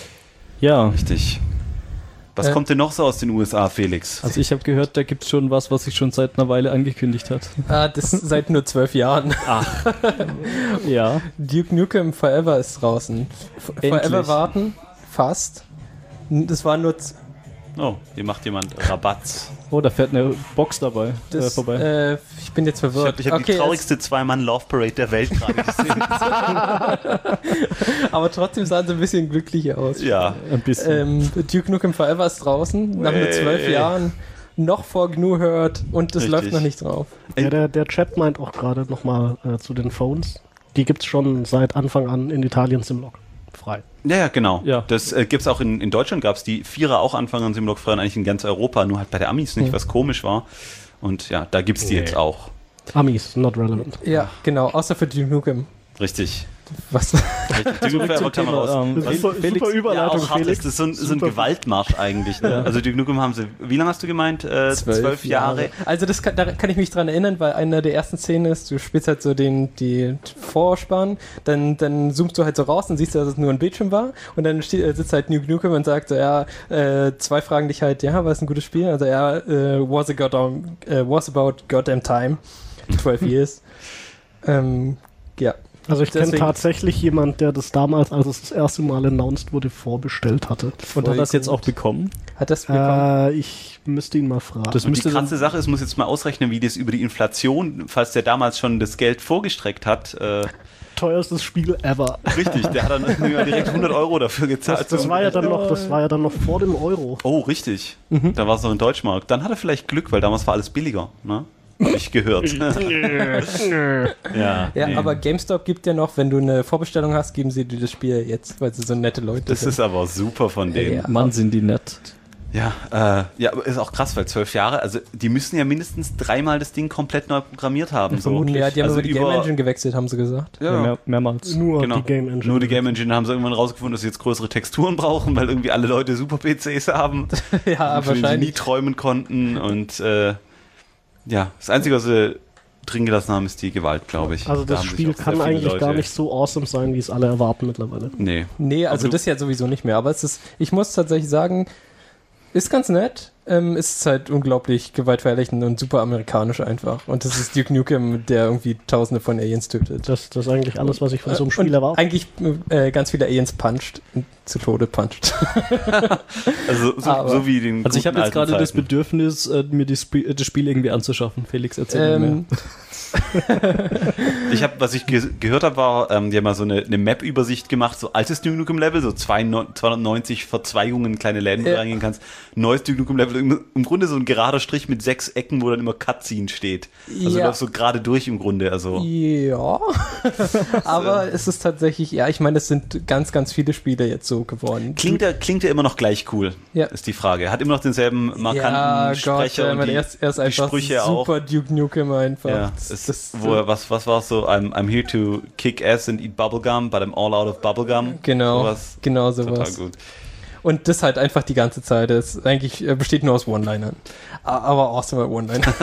Ja, Richtig. Was Äh. kommt denn noch so aus den U S A, Felix? also ich habe gehört, da gibt es schon was, was sich schon seit einer Weile angekündigt hat. Ah, das seit nur zwölf Jahren. Ja, Duke Nukem Forever ist draußen. F Endlich. Forever warten, fast. N- Das war nur z- Oh, hier macht jemand Rabatz. oh, da fährt eine Box dabei äh, das, vorbei. äh, ich bin jetzt Ich verwirrt. habe hab die Okay, traurigste Zwei-Mann-Love-Parade der Welt gerade gesehen. es, aber trotzdem sahen sie ein bisschen glücklicher aus. Ja, Ein bisschen. Ähm, Duke Nukem Forever ist draußen, nach nur zwölf Hey. Jahren. Noch vor G N U hört und das Richtig. läuft noch nicht drauf. Ja, der, der Chat meint auch gerade nochmal äh, zu den Phones. Die gibt's schon seit Anfang an in Italien SIM-Lock frei. ja, ja, genau. Ja. Das äh, gibt es auch in, in Deutschland, gab es die Vierer auch Anfang an SIM-Lock frei und eigentlich in ganz Europa, nur halt bei der Amis nicht, Hm. was komisch war. Und ja, da gibt es die Nee. jetzt auch. Amis, not relevant. Ja, genau, außer für Duke Nukem. Richtig. Was? Richtig. Die Forever zum kann man raus. Thema, ähm, Das ist super, Felix- super Ja, Überleitung, auch hart Felix. ist. Das ist so ein, so ein Super. Gewaltmarsch eigentlich. Ne? Ja. Also die Duke Nukem haben sie, wie lange hast du gemeint? Äh, zwölf Jahre. Also das kann, da kann ich mich dran erinnern, weil einer der ersten Szenen ist, du spielst halt so den die Vorspann, dann, dann zoomst du halt so raus und siehst, dass es nur ein Bildschirm war und dann steht, äh, sitzt halt Duke Nukem und sagt so, ja, äh, zwei fragen dich halt, ja, war es ein gutes Spiel? Also ja, äh, was, a goddamn, äh, was about goddamn time? zwölf years. ähm, ja. Also ich kenne Deswegen- tatsächlich jemand, der das damals, als es das erste Mal announced wurde, vorbestellt hatte. Und hat voll das jetzt gut. auch bekommen? Hat das bekommen? Äh, ich müsste ihn mal fragen. Das Und die müsste dann- krasse Sache ist, muss jetzt mal ausrechnen, wie das über die Inflation, falls der damals schon das Geld vorgestreckt hat, äh, teuerstes Spiel ever. Richtig, der hat dann irgendwie direkt hundert Euro dafür gezahlt. Das, das, war ja dann noch, das war ja dann noch vor dem Euro. Oh, richtig. Mhm. Da war es noch in Deutschmark. Dann hat er vielleicht Glück, weil damals war alles billiger, ne? Hab ich gehört. ja, ja nee. Aber GameStop gibt ja noch, wenn du eine Vorbestellung hast, geben sie dir das Spiel jetzt, weil sie so nette Leute das sind. Das ist aber super von denen. Ja. Mann, sind die nett. Ja, äh, ja, aber ist auch krass, weil zwölf Jahre, also die müssen ja mindestens dreimal das Ding komplett neu programmiert haben. So. Ja, die haben also über die Game Engine gewechselt, haben sie gesagt. Ja, ja mehr, mehrmals. Nur genau. die Game Engine. Nur die Game Engine haben sie irgendwann rausgefunden, dass sie jetzt größere Texturen brauchen, weil irgendwie alle Leute Super-P Cs haben. Ja, von denen wahrscheinlich. sie nie träumen konnten und äh, ja, das Einzige, was sie drin gelassen haben, ist die Gewalt, glaube ich. Also da das Spiel kann eigentlich Leute gar nicht so awesome sein, wie es alle erwarten mittlerweile. Nee. Nee, also das ja sowieso nicht mehr. Aber es ist, ich muss tatsächlich sagen, ist ganz nett. Ähm, ist halt unglaublich gewaltverherrlichend und super amerikanisch einfach. Und das ist Duke Nukem, der irgendwie tausende von Aliens tötet. Das, das ist eigentlich alles, was ich von so einem Spiel und erwarte. Eigentlich äh, ganz viele Aliens puncht und zu Tode puncht. Also so, Aber, so wie den Also ich habe jetzt gerade das Zeiten. Bedürfnis, äh, mir die Sp das Spiel irgendwie anzuschaffen. Felix, erzähl mir ähm, mehr. Ich habe, was ich ge gehört habe, war, ähm, die haben mal so eine, eine Map-Übersicht gemacht, so altes Duke Nukem Level, so zweihundertneunzig Verzweigungen, kleine Läden, wo du Ja. reingehen kannst. Neues Duke Nukem Level, im, im Grunde so ein gerader Strich mit sechs Ecken, wo dann immer Cutscene steht. Also du Ja. läufst so gerade durch im Grunde, also. Ja, aber es ist tatsächlich, ja, ich meine, es sind ganz, ganz viele Spiele jetzt so geworden. Klingt er, klingt er immer noch gleich cool, Ja. ist die Frage. Er hat immer noch denselben markanten ja, Sprecher Gott, und ja, die, er ist, er ist die einfach Sprüche super auch. Duke Nukem einfach. Ja, Das- es, das- wo er, was, was war es so? I'm, I'm here to kick ass and eat bubblegum, but I'm all out of bubblegum. Genau, Sowas. genau Total sowas. gut. Und das halt einfach die ganze Zeit. Das eigentlich äh, besteht nur aus One-Linern. A- Aber awesome One-Liner.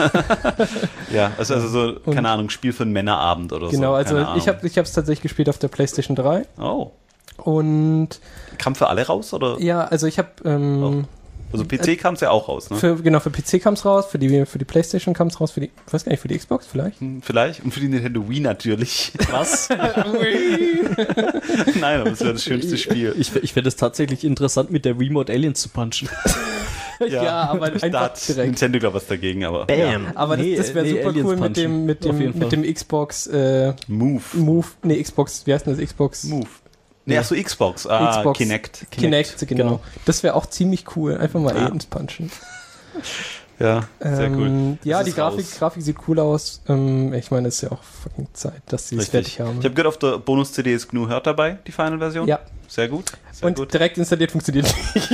Ja, also, also so, Und- keine Ahnung, Spiel für einen Männerabend oder Genau, so. also keine Ahnung. ich habe ich es tatsächlich gespielt auf der PlayStation drei. Oh. Und Kam für alle raus, oder? ja, also ich habe ähm, Also P C kam es ja auch raus, ne? für, genau, für P C kam es raus, für die, für die PlayStation kam es raus, für die, ich weiß gar nicht, für die Xbox vielleicht? Hm, Vielleicht. Und für die Nintendo Wii natürlich. Was? Nein, aber das wäre das schönste Spiel. Ich, ich fände es tatsächlich interessant, mit der Remote Aliens zu punchen. Ja, aber da einfach hat direkt. Nintendo, glaube ich, was dagegen, aber Bam. Aber Nee, das, das wäre nee, super Aliens cool mit punchen. dem, mit Auf dem, jeden mit Fall. dem Xbox äh, Move. Move, nee, Xbox, wie heißt denn das Xbox? Move. Nee, achso, Xbox. Ah, Xbox. Kinect. Kinect, genau. genau. Das wäre auch ziemlich cool. Einfach mal Ja. Aliens punchen. Ja, sehr ähm, cool. Ja, Das die ist Grafik, raus. Grafik sieht cool aus. Ähm, ich meine, es ist ja auch fucking Zeit, dass sie es Richtig. fertig haben. Ich habe gehört, auf der Bonus-C D ist G N U Hurt dabei, die Final-Version. Ja. Sehr gut. Sehr Und gut. direkt installiert funktioniert nicht.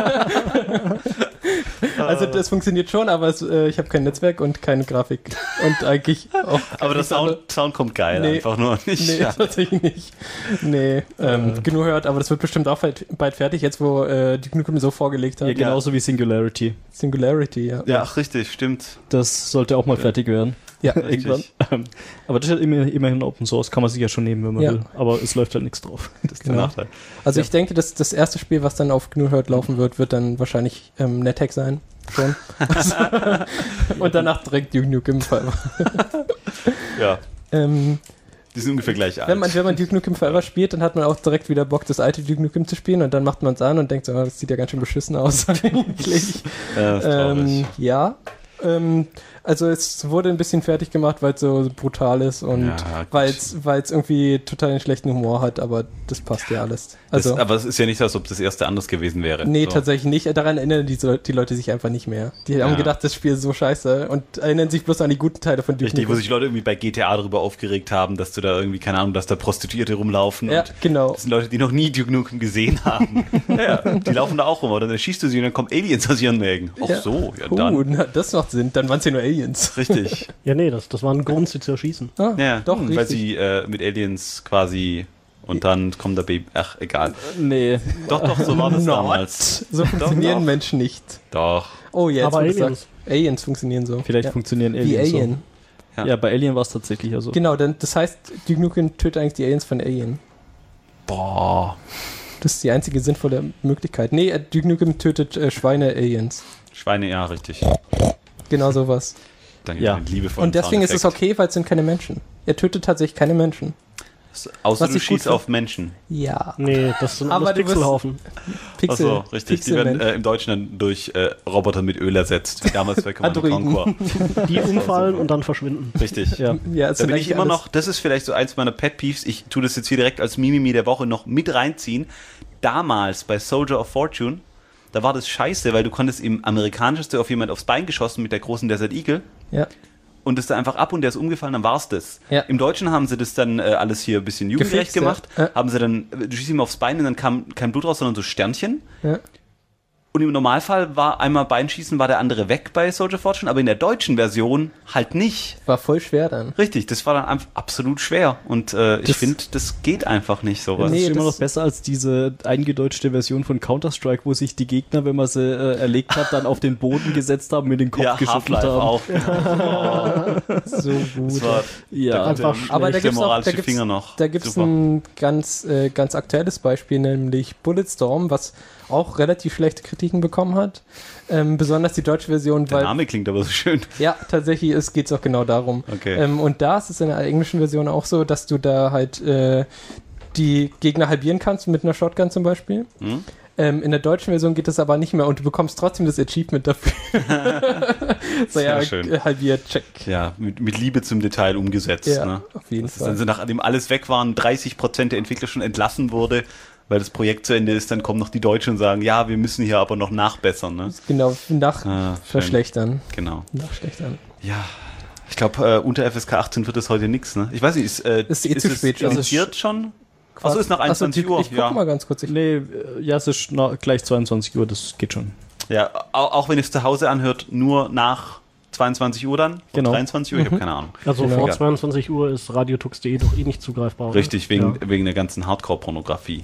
Also das funktioniert schon, aber es, äh, ich habe kein Netzwerk und keine Grafik. Und eigentlich auch Aber der Sound, Sound kommt geil, Nee. einfach nur nicht. Nee, Ja. tatsächlich nicht. Nee, ähm, Äh. genug hört, aber das wird bestimmt auch bald, bald fertig, jetzt wo äh, die Nukem so vorgelegt hat. Ja, genauso wie Singularity. Singularity, ja. Ja, ach, richtig, stimmt. Das sollte auch mal fertig werden. Ja, Irgendwann. Ähm, Aber das ist halt immer, immerhin Open Source, kann man sich ja schon nehmen, wenn man Ja. will. Aber es läuft halt nichts drauf. Das ist der Genau. Nachteil. Also Ja. ich denke, dass das erste Spiel, was dann auf G N U Hurt laufen wird, wird dann wahrscheinlich ähm, NetHack sein. Schon. Und danach direkt Duke Nukem Forever. Ja, ähm, die sind ungefähr gleich alt. wenn, man, wenn man Duke Nukem Forever spielt, dann hat man auch direkt wieder Bock, das alte Duke Nukem zu spielen und dann macht man es an und denkt so, oh, das sieht ja ganz schön beschissen aus eigentlich. ja, das ist traurig. Ähm, ja. Ähm, also es wurde ein bisschen fertig gemacht, weil es so brutal ist und Ja, gut. weil es irgendwie total einen schlechten Humor hat, aber das passt ja alles. Also, das, aber es ist ja nicht so, als ob das erste anders gewesen wäre. nee, so. tatsächlich nicht. Daran erinnern die, so- die Leute sich einfach nicht mehr. Die haben Ja. gedacht, das Spiel ist so scheiße und erinnern sich bloß an die guten Teile von Duke Richtig, wo Nukem. sich Leute irgendwie bei G T A darüber aufgeregt haben, dass du da irgendwie, keine Ahnung, dass da Prostituierte rumlaufen. Ja, und genau. das sind Leute, die noch nie Duke Nukem gesehen haben. ja, die laufen da auch rum, oder dann erschießt du sie und dann kommen Aliens aus ihren Mägen. Ach Ja. so, ja Uh, dann. na, das macht Sinn. Dann waren es ja nur Aliens. Richtig. Ja, nee, das, das war ein Grund, sie zu erschießen. Ah, Ja, doch, weil richtig. sie äh, mit Aliens quasi und dann kommt der Baby. Ach, egal. Nee. Doch, doch, so war das Not. damals. So funktionieren doch. Menschen nicht. Doch. Oh, jetzt Aber wo du Aliens. sagst, Aliens funktionieren so. Vielleicht ja. funktionieren Wie Aliens Alien. so. Ja. Ja, bei Alien war es tatsächlich ja so. Genau, dann, das heißt, Duke Nukem tötet eigentlich die Aliens von Alien. Boah. Das ist die einzige sinnvolle Möglichkeit. Nee, äh, Duke Nukem tötet äh, Schweine-Aliens. Schweine, ja, richtig. Genau sowas. Danke Ja. für den liebevollen Und deswegen ist es Soundeffekt. okay, weil es sind keine Menschen. Er tötet tatsächlich keine Menschen. Außer Was du ich gut schießt finde- auf Menschen. Ja. Nee, das sind Aber alles du wirst- Pixelhaufen. Pixel. Achso, richtig. Die werden Pixelmensch. äh, im Deutschen dann durch äh, Roboter mit Öl ersetzt, wie damals bei Command and Androiden. Conquer. Die umfallen und dann verschwinden. Richtig. Ja. Ja, es Da sind bin ich eigentlich immer alles- noch, das ist vielleicht so eins meiner Pet-Peeves, ich tue das jetzt hier direkt als Mimimi der Woche noch mit reinziehen. Damals bei Soldier of Fortune, da war das scheiße, weil du konntest im amerikanischen auf jemand aufs Bein geschossen mit der großen Desert Eagle Ja. und ist da einfach ab und der ist umgefallen, dann war's das. Ja. Im Deutschen haben sie das dann äh, alles hier ein bisschen jugendgerecht Gefixt, ja. gemacht, Ja. haben sie dann, du schießt ihm aufs Bein und dann kam kein Blut raus, sondern so Sternchen. Ja. Und im Normalfall war einmal Beinschießen, war der andere weg bei Soldier of Fortune, aber in der deutschen Version halt nicht. War voll schwer dann. Richtig, das war dann einfach absolut schwer. Und äh, ich Das- finde, das geht einfach nicht sowas. Das Nee, ist immer das- noch besser als diese eingedeutschte Version von Counter-Strike, wo sich die Gegner, wenn man sie äh, erlegt hat, dann auf den Boden gesetzt haben, mit dem Kopf ja, geschüttelt Half-Life haben. auch. So gut. Das war Ja, Einfach der, Aber da der gibt's noch, moralische da gibt's, Finger noch. da gibt's Super. ein ganz, äh, ganz aktuelles Beispiel, nämlich Bulletstorm, was auch relativ schlechte Kritiken bekommen hat. Ähm, besonders die deutsche Version, Der weil, Name klingt aber so schön. ja, tatsächlich ist, geht's auch genau darum. Okay. Ähm, und da ist es in der englischen Version auch so, dass du da halt äh, die Gegner halbieren kannst, mit einer Shotgun zum Beispiel. Hm? Ähm, in der deutschen Version geht das aber nicht mehr und du bekommst trotzdem das Achievement dafür. so, Sehr ja, schön. äh, halbiert, check. Ja, mit, mit Liebe zum Detail umgesetzt. Ja, Ne? auf jeden Dann Fall. sind nachdem alles weg waren, dreißig Prozent der Entwickler schon entlassen wurde, weil das Projekt zu Ende ist, dann kommen noch die Deutschen und sagen, ja, wir müssen hier aber noch nachbessern. Ne? Genau, nach Ah, schön. verschlechtern. Genau. Nachschlechtern. Ja, ich glaube, äh, unter F S K achtzehn wird das heute nichts. Ne? Ich weiß nicht, ist, äh, Ist eh zu es spät schon. indiziert schon? Achso, ist nach einundzwanzig Achso, Uhr. Ich guck Ja. mal ganz kurz. Ich, Nee, äh, ja, es ist na, gleich zweiundzwanzig Uhr, das geht schon. Ja, auch, auch wenn es zu Hause anhört, nur nach zweiundzwanzig Uhr dann? Genau. dreiundzwanzig Uhr? Ich habe keine Ahnung. Also Genau. vor Ja. zweiundzwanzig Uhr ist radiotux punkt de doch eh nicht zugreifbar. oder? Richtig, wegen, Ja. wegen der ganzen Hardcore-Pornografie.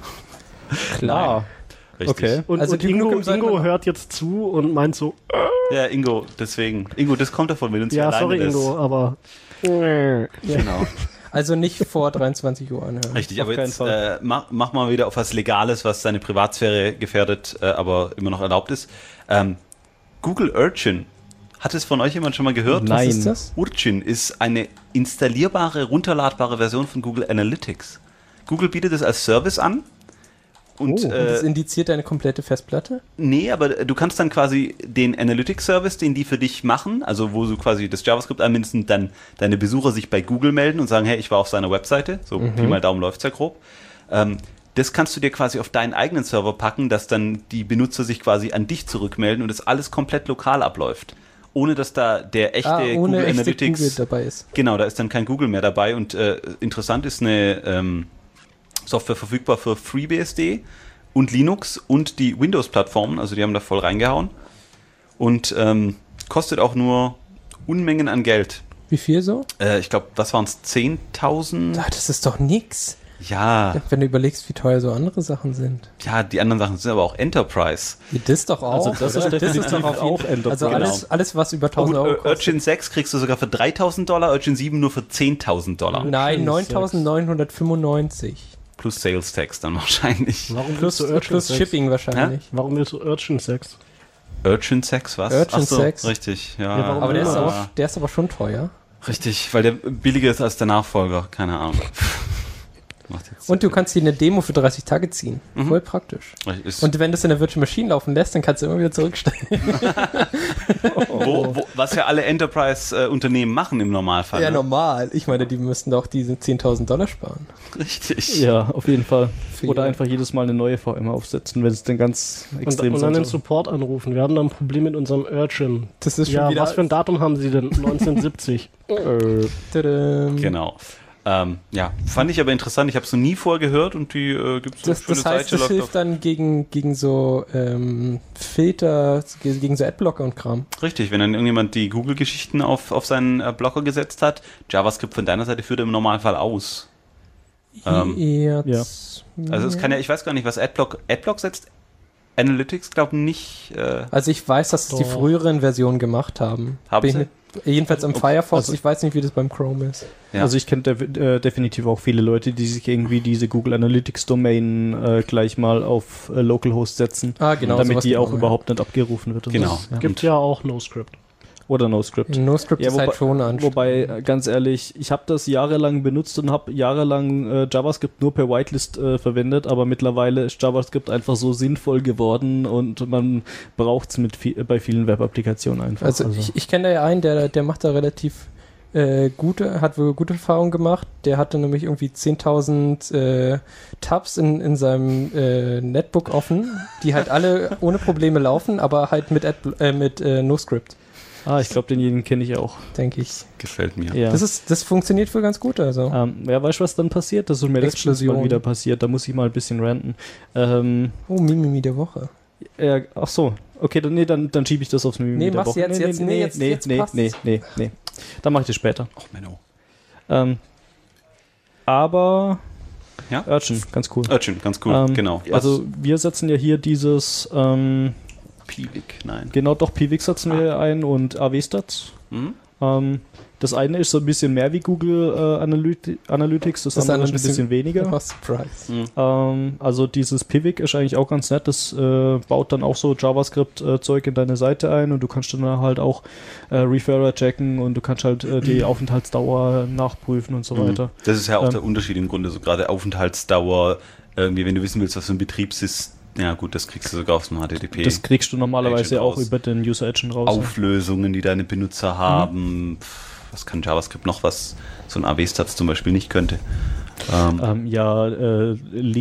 klar. Richtig. Okay. Und, Also und die Ingo, Nukem sollte Ingo man- hört jetzt zu und meint so, Ja, Ingo, deswegen. Ingo, das kommt davon, wenn uns ja, hier sorry alleine Ingo, lässt. aber Genau. Also nicht vor dreiundzwanzig Uhr anhören. Richtig, Auf aber keinen jetzt Fall. äh, mach, mach mal wieder auf was Legales, was seine Privatsphäre gefährdet, äh, aber immer noch erlaubt ist. Ähm, Google Urchin. Hat es von euch jemand schon mal gehört? Nein. Was ist das? Urchin ist eine installierbare, runterladbare Version von Google Analytics. Google bietet es als Service an. Und Oh, das äh, indiziert deine komplette Festplatte? nee, aber du kannst dann quasi den Analytics-Service, den die für dich machen, also wo du quasi das JavaScript anbindest und dann deine Besucher sich bei Google melden und sagen, hey, ich war auf seiner Webseite, so Mhm. Pi mal Daumen läuft's ja grob. Ähm, das kannst du dir quasi auf deinen eigenen Server packen, dass dann die Benutzer sich quasi an dich zurückmelden und das alles komplett lokal abläuft. Ohne dass da der echte ah, ohne Google echte Analytics Google dabei ist. Genau, da ist dann kein Google mehr dabei und äh, interessant ist eine ähm, Software verfügbar für FreeBSD und Linux und die Windows-Plattformen, also die haben da voll reingehauen und ähm, kostet auch nur Unmengen an Geld. Wie viel so? Äh, ich glaube, was waren es, zehntausend? Ah, das ist doch nix. Ja, Wenn du überlegst, wie teuer so andere Sachen sind. ja, die anderen Sachen sind aber auch Enterprise. Ja, das doch auch. Also das ist oder? definitiv doch auf auch jeden- Enterprise. Also alles, alles, was über Und tausend Euro äh, kostet. Urchin sechs kriegst du sogar für dreitausend Dollar, Urchin sieben nur für zehntausend Dollar. Nein, Urchin neuntausendneunhundertfünfundneunzig. Plus Sales Tax dann wahrscheinlich. warum Plus, willst du Urchin plus Sex? Shipping wahrscheinlich. Warum willst du Urchin Sex? Urchin sechs, was? Urchin Ach so, sechs. richtig, ja. Ja, warum Aber der ist, Ja. aber, der ist aber schon teuer. Richtig, weil der billiger ist als der Nachfolger, keine Ahnung. Macht jetzt Und du kannst dir eine Demo für dreißig Tage ziehen. Mhm. Voll praktisch. ist, Und wenn du es in der Virtual Machine laufen lässt, dann kannst du immer wieder zurückstellen. wo, wo, was ja alle Enterprise-Unternehmen machen im Normalfall. Ja, ne? normal. Ich meine, die müssten doch diese zehntausend Dollar sparen. Richtig. Ja, auf jeden Fall. Für Oder jeden. einfach jedes Mal eine neue V M aufsetzen, wenn es denn ganz Und, extrem und dann den sollte. Support anrufen. Wir haben da ein Problem mit unserem Urchin. Das ist schon Ja, wieder... was für ein Datum haben Sie denn? neunzehnhundertsiebzig. Äh, Tadam. Genau. Ähm, ja, fand ich aber interessant. Ich habe es noch nie vorher gehört und die äh, gibt es Das, das heißt, das hilft dann gegen, gegen so ähm, Filter, ge- gegen so Adblocker und Kram. Richtig, wenn dann irgendjemand die Google-Geschichten auf, auf seinen äh, Blocker gesetzt hat, JavaScript von deiner Seite führt er im Normalfall aus. Ähm, Jetzt, Also es kann ja, ich weiß gar nicht, was Adblock, Adblock setzt. Analytics glaube nicht. Äh, Also ich weiß, dass es die Doch. früheren Versionen gemacht haben. Haben Bin ich sie? mit, jedenfalls am Firefox. also- ich weiß nicht, wie das beim Chrome ist. Ja. Also ich kenne def äh, definitiv auch viele Leute, die sich irgendwie diese Google Analytics Domain äh, gleich mal auf äh, Localhost setzen, Ah, genau. damit sowas die genau, auch ja. überhaupt nicht abgerufen wird. und Genau. so. Ja. Gibt ja auch NoScript. Oder NoScript. NoScript Ja, ist halt wobei- schon anstrengend. Wobei, äh, ganz ehrlich, ich habe das jahrelang benutzt und habe jahrelang äh, JavaScript nur per Whitelist äh, verwendet, aber mittlerweile ist JavaScript einfach so sinnvoll geworden und man braucht es mit viel, bei vielen Web-Applikationen einfach. Also, ich, ich kenne da ja einen, der, der macht da relativ äh, gute, hat wohl gute Erfahrungen gemacht. Der hatte nämlich irgendwie zehntausend äh, Tabs in, in seinem äh, Netbook offen, die halt alle ohne Probleme laufen, aber halt mit, Ad, äh, mit äh, NoScript, ah, ich glaube, denjenigen kenne ich auch. denke ich. Gefällt mir. Ja. Das, ist, das funktioniert wohl ganz gut, also. Ähm, ja, weißt du, was dann passiert? Das ist mir letztes Mal Explosion. wieder passiert. Da muss ich mal ein bisschen ranten. Ähm, Oh, Mimimi der Woche. äh, ach so. Okay, dann, nee, dann, dann schiebe ich das aufs Menü. Nee, mit der mach's Woche. jetzt, nee, jetzt, nee, nee, nee, jetzt- nee, jetzt nee, passt's. nee, nee, nee. Dann mache ich das später. Och, Menno. Ähm, aber Ja? Urchin, ganz cool. Urchin, ganz cool, Ähm, genau. Was? Also wir setzen ja hier dieses, ähm, Piwik, nein. genau doch P W I C setzen wir ein und A W-Stats. Hm? Ähm, das eine ist so ein bisschen mehr wie Google äh, Analyt- Analytics, das, Das andere ist andere ein bisschen, weniger. Oh, Surprise. Hm. Ähm, also dieses P W I C ist eigentlich auch ganz nett. Das äh, baut dann auch so JavaScript-Zeug in deine Seite ein und du kannst dann halt auch äh, Referrer checken und du kannst halt äh, die Aufenthaltsdauer nachprüfen und so Mhm. weiter. Das ist ja auch Ähm, der Unterschied im Grunde, so gerade Aufenthaltsdauer, irgendwie, wenn du wissen willst, was für ein Betriebssystem, ja gut, das kriegst du sogar aus dem H T T P. Das kriegst du normalerweise Agent auch raus. über den User Agent raus. Auflösungen, die deine Benutzer haben. Pff, was kann JavaScript noch, was so ein A W-Stats zum Beispiel nicht könnte? Ähm, Ähm, ja, äh,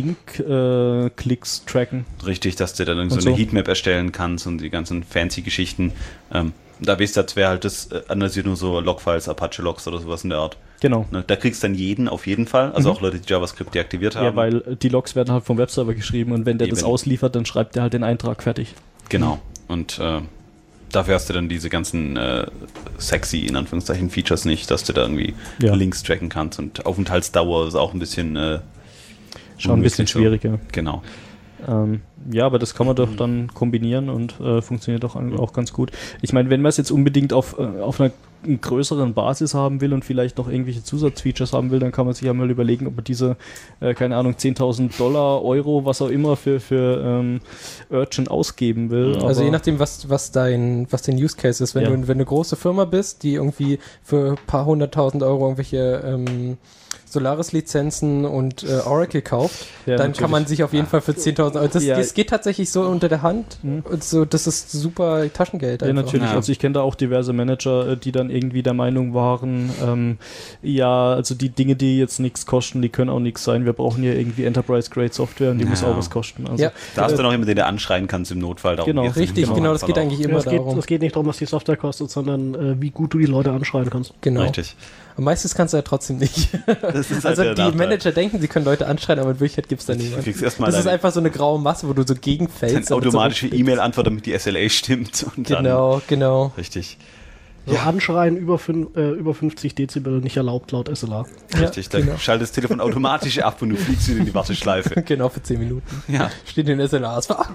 Link-Klicks tracken. Richtig, dass du dann so Und eine so. Heatmap erstellen kannst und die ganzen fancy Geschichten. Ähm, da A W-Stats wäre halt das, äh, analysiert nur so Logfiles, Apache-Logs oder sowas in der Art. Genau. Ne, da kriegst du dann jeden auf jeden Fall, also Mhm. auch Leute, die JavaScript deaktiviert haben. Ja, weil äh, die Logs werden halt vom Webserver geschrieben und wenn der das Eben. ausliefert, dann schreibt der halt den Eintrag fertig. Genau. Und äh, dafür hast du dann diese ganzen äh, sexy, in Anführungszeichen, Features nicht, dass du da irgendwie Ja. Links tracken kannst. Und Aufenthaltsdauer ist auch ein bisschen äh, Schon ein bisschen unmöglich so. schwieriger. Genau. Ähm, ja, aber das kann man Mhm. doch dann kombinieren und äh, funktioniert doch an- auch ganz gut. Ich meine, wenn man es jetzt unbedingt auf, äh, auf einer größeren Basis haben will und vielleicht noch irgendwelche Zusatzfeatures haben will, dann kann man sich ja mal überlegen, ob man diese, äh, keine Ahnung, zehntausend Dollar, Euro, was auch immer für, für ähm, Urchin ausgeben will. Mhm. Also Aber- je nachdem, was, was, dein, was dein Use Case ist. Wenn, Ja. du, wenn du eine große Firma bist, die irgendwie für ein paar hunderttausend Euro irgendwelche ähm, Solaris-Lizenzen und äh, Oracle kauft, Ja, dann natürlich. kann man sich auf jeden Fall für zehntausend Euro... Das, Ja. das geht tatsächlich so unter der Hand. Mhm. Und so, das ist super Taschengeld. Ja, einfach. natürlich. Ja. Also ich kenne da auch diverse Manager, äh, die dann irgendwie der Meinung waren, ähm, ja, also die Dinge, die jetzt nichts kosten, die können auch nichts sein. Wir brauchen ja irgendwie Enterprise-Grade-Software und die Ja. muss auch was kosten. Also, Ja. Da hast äh, du noch jemanden, den du anschreien kannst im Notfall. Darum Genau. geht's. Richtig, Genau. genau, das geht eigentlich Ja, immer es, geht, darum. es geht nicht darum, was die Software kostet, sondern äh, wie gut du die Leute anschreien kannst. Genau. Richtig. Aber meistens kannst du ja trotzdem nicht. Das ist halt Also der die Nachteil. Manager denken, sie können Leute anschreien, aber in Wirklichkeit gibt es da Du niemanden. kriegst erstmal Das ist deine, einfach so eine graue Masse, wo du so deine gegenfällst. damit so automatische rumfliegst. E-Mail-Antwort, damit die S L A stimmt. Und Genau, genau. Dann, richtig. So Anschreien über, fün- äh, über fünfzig Dezibel nicht erlaubt laut S L A. Richtig. Da genau. schaltet das Telefon automatisch ab und du fliegst wieder in die Warteschleife. Genau, für zehn Minuten. Ja. Steht in den S L As. Fuck.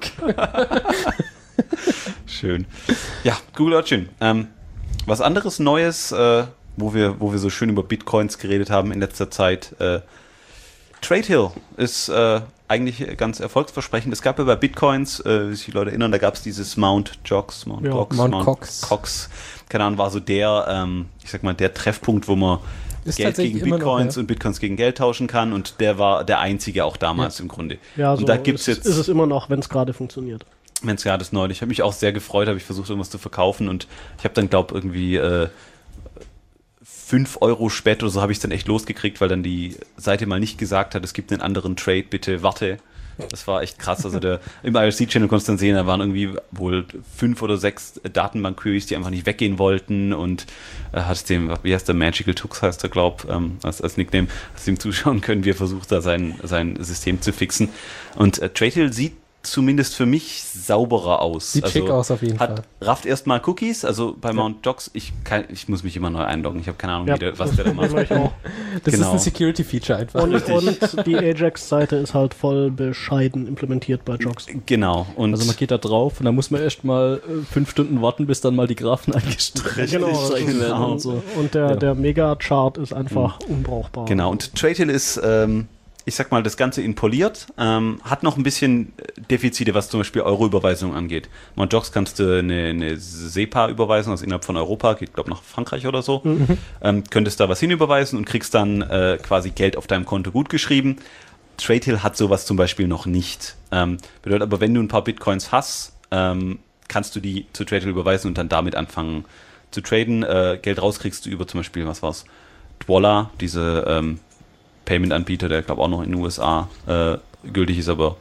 Schön. Ja, Google Urchin. Ähm, was anderes Neues, äh, wo wir, wo wir so schön über Bitcoins geredet haben in letzter Zeit. Äh, TradeHill ist äh, eigentlich ganz erfolgsversprechend. Es gab ja bei Bitcoins, äh, wie sich die Leute erinnern, da gab es dieses Mount Gox, Mount Ja, Gox, Mount Cox. Cox. Keine Ahnung, war so der, ähm, ich sag mal, der Treffpunkt, wo man Ist Geld tatsächlich gegen immer noch, Bitcoins ja. und Bitcoins gegen Geld tauschen kann und der war der einzige auch damals im Grunde. Ja, so und da gibt's ist, jetzt ist es immer noch, wenn es gerade funktioniert. wenn es gerade ist neulich. Ich habe mich auch sehr gefreut, habe ich versucht, irgendwas zu verkaufen und ich habe dann, glaube irgendwie äh, fünf Euro später oder so habe ich es dann echt losgekriegt, weil dann die Seite mal nicht gesagt hat, es gibt einen anderen Trade, bitte warte. Das war echt krass. Also der, im I R C-Channel konntest du dann sehen, da waren irgendwie wohl fünf oder sechs Datenbank-Queries, die einfach nicht weggehen wollten und äh, hat dem, wie heißt der, Magical Tux heißt er, glaub, ähm, als, als Nickname, hast ihm zuschauen können, wie er versucht, da sein, sein System zu fixen. Und äh, TradeHill sieht zumindest für mich sauberer aus. Sieht schick aus auf jeden hat, Fall. Rafft erstmal Cookies, also bei Mount Gox, ich, kann, ich muss mich immer neu einloggen, ich habe keine Ahnung, Ja, wie der, was der da macht. Ich auch. Das Genau. ist ein Security-Feature einfach. Und, und die Ajax-Seite ist halt voll bescheiden implementiert bei Jogs. Genau. Und Also man geht da drauf und dann muss man erst mal äh, fünf Stunden warten, bis dann mal die Graphen eingestellt Genau, werden genau. und so. Und der, Ja. der Mega-Chart ist einfach unbrauchbar. Genau, und TradeHill ist, ähm, ich sag mal, das Ganze in poliert, ähm, hat noch ein bisschen Defizite, was zum Beispiel Euro-Überweisungen angeht. Mount. Gox kannst du eine, eine SEPA-Überweisung, also innerhalb von Europa, geht glaube nach Frankreich oder so, mhm. ähm, könntest da was hinüberweisen und kriegst dann äh, quasi Geld auf deinem Konto gutgeschrieben. TradeHill hat sowas zum Beispiel noch nicht. Ähm, bedeutet aber, wenn du ein paar Bitcoins hast, ähm, kannst du die zu TradeHill überweisen und dann damit anfangen zu traden. Äh, Geld rauskriegst du über zum Beispiel, was war's, Dwolla, diese ähm, Payment-Anbieter, der glaube auch noch in den U S A äh, gültig ist, aber